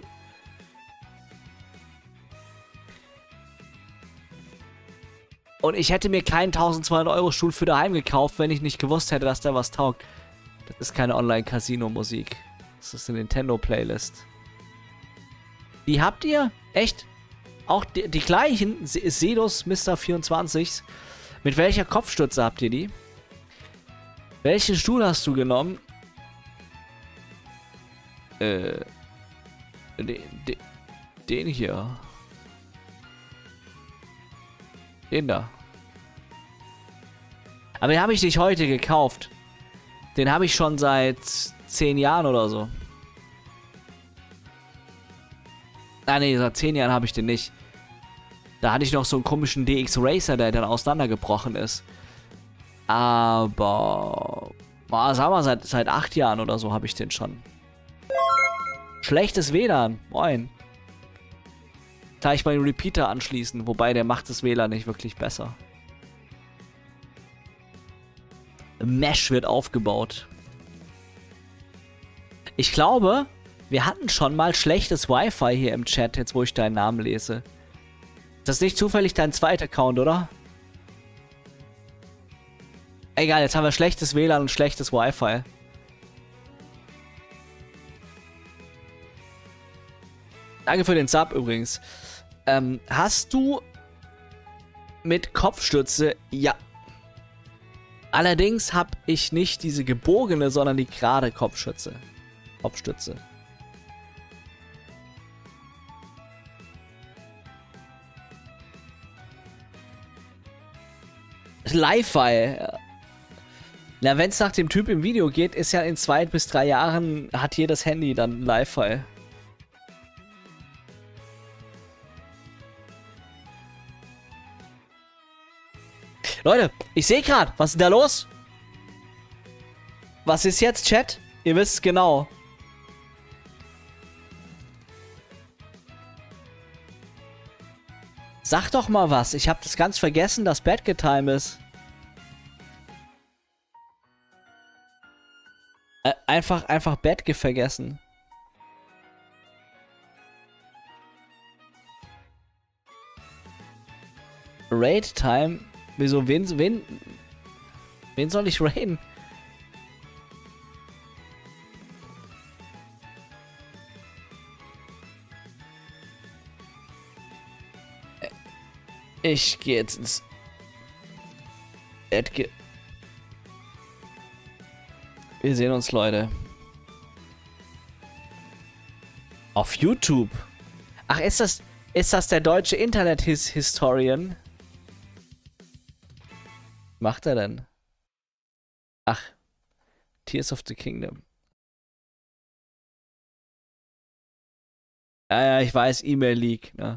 Und ich hätte mir keinen eintausendzweihundert Euro Stuhl für daheim gekauft, wenn ich nicht gewusst hätte, dass der was taugt. Das ist keine Online-Casino-Musik. Das ist eine Nintendo-Playlist. Die habt ihr? Echt? Auch die, die gleichen Sedus Mister vierundzwanzig. Mit welcher Kopfstütze habt ihr die? Welchen Stuhl hast du genommen? Äh. Den, den, den hier. Den da. Aber den habe ich nicht heute gekauft. Den habe ich schon seit zehn Jahren oder so. Ah ne, seit zehn Jahren habe ich den nicht. Da hatte ich noch so einen komischen D X Racer, der dann auseinandergebrochen ist. Aber... Oh, sagen wir, seit, seit acht Jahren oder so habe ich den schon. Schlechtes W L A N. Moin. Gleich mal den Repeater anschließen. Wobei, der macht das W L A N nicht wirklich besser. Mesh wird aufgebaut. Ich glaube, wir hatten schon mal schlechtes Wi-Fi hier im Chat, jetzt wo ich deinen Namen lese. Ist das nicht zufällig dein zweiter Account, oder? Egal, jetzt haben wir schlechtes W L A N und schlechtes Wi-Fi. Danke für den Sub übrigens. Ähm, hast du mit Kopfstütze? Ja. Allerdings habe ich nicht diese gebogene, sondern die gerade Kopfstütze. Kopfstütze. Li-Fi. Na, wenn es nach dem Typ im Video geht, ist ja in zwei bis drei Jahren hat jedes Handy dann Li-Fi. Leute, ich sehe gerade, was ist denn da los? Was ist jetzt, Chat? Ihr wisst genau. Sag doch mal was. Ich habe das ganz vergessen, dass Bad Time ist. Äh, einfach, einfach Bad vergessen. Raid Time? Wieso? Wen, wen, wen soll ich raiden? Ich gehe jetzt ins Edge. Wir sehen uns, Leute. Auf YouTube. Ach, ist das, ist das der deutsche Internet-Historian? Was macht er denn? Ach, Tears of the Kingdom. Ja, ja, ich weiß, E-Mail-Leak, ne?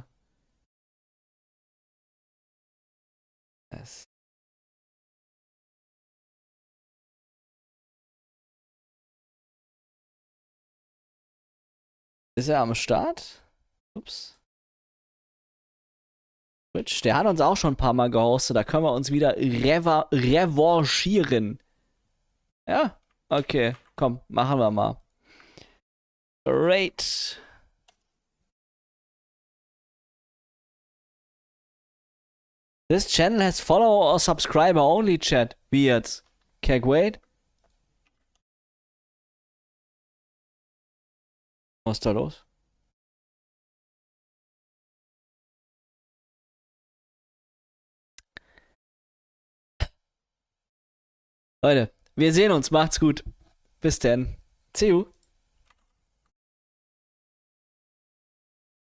Das ist er am Start? Ups. Twitch, der hat uns auch schon ein paar Mal gehostet. Da können wir uns wieder reva revanchieren. Ja, okay. Komm, machen wir mal. Great. This channel has follower or subscriber only, chat. Wie jetzt? Can't wait. Was ist da los? Leute, wir sehen uns. Macht's gut. Bis dann. See you.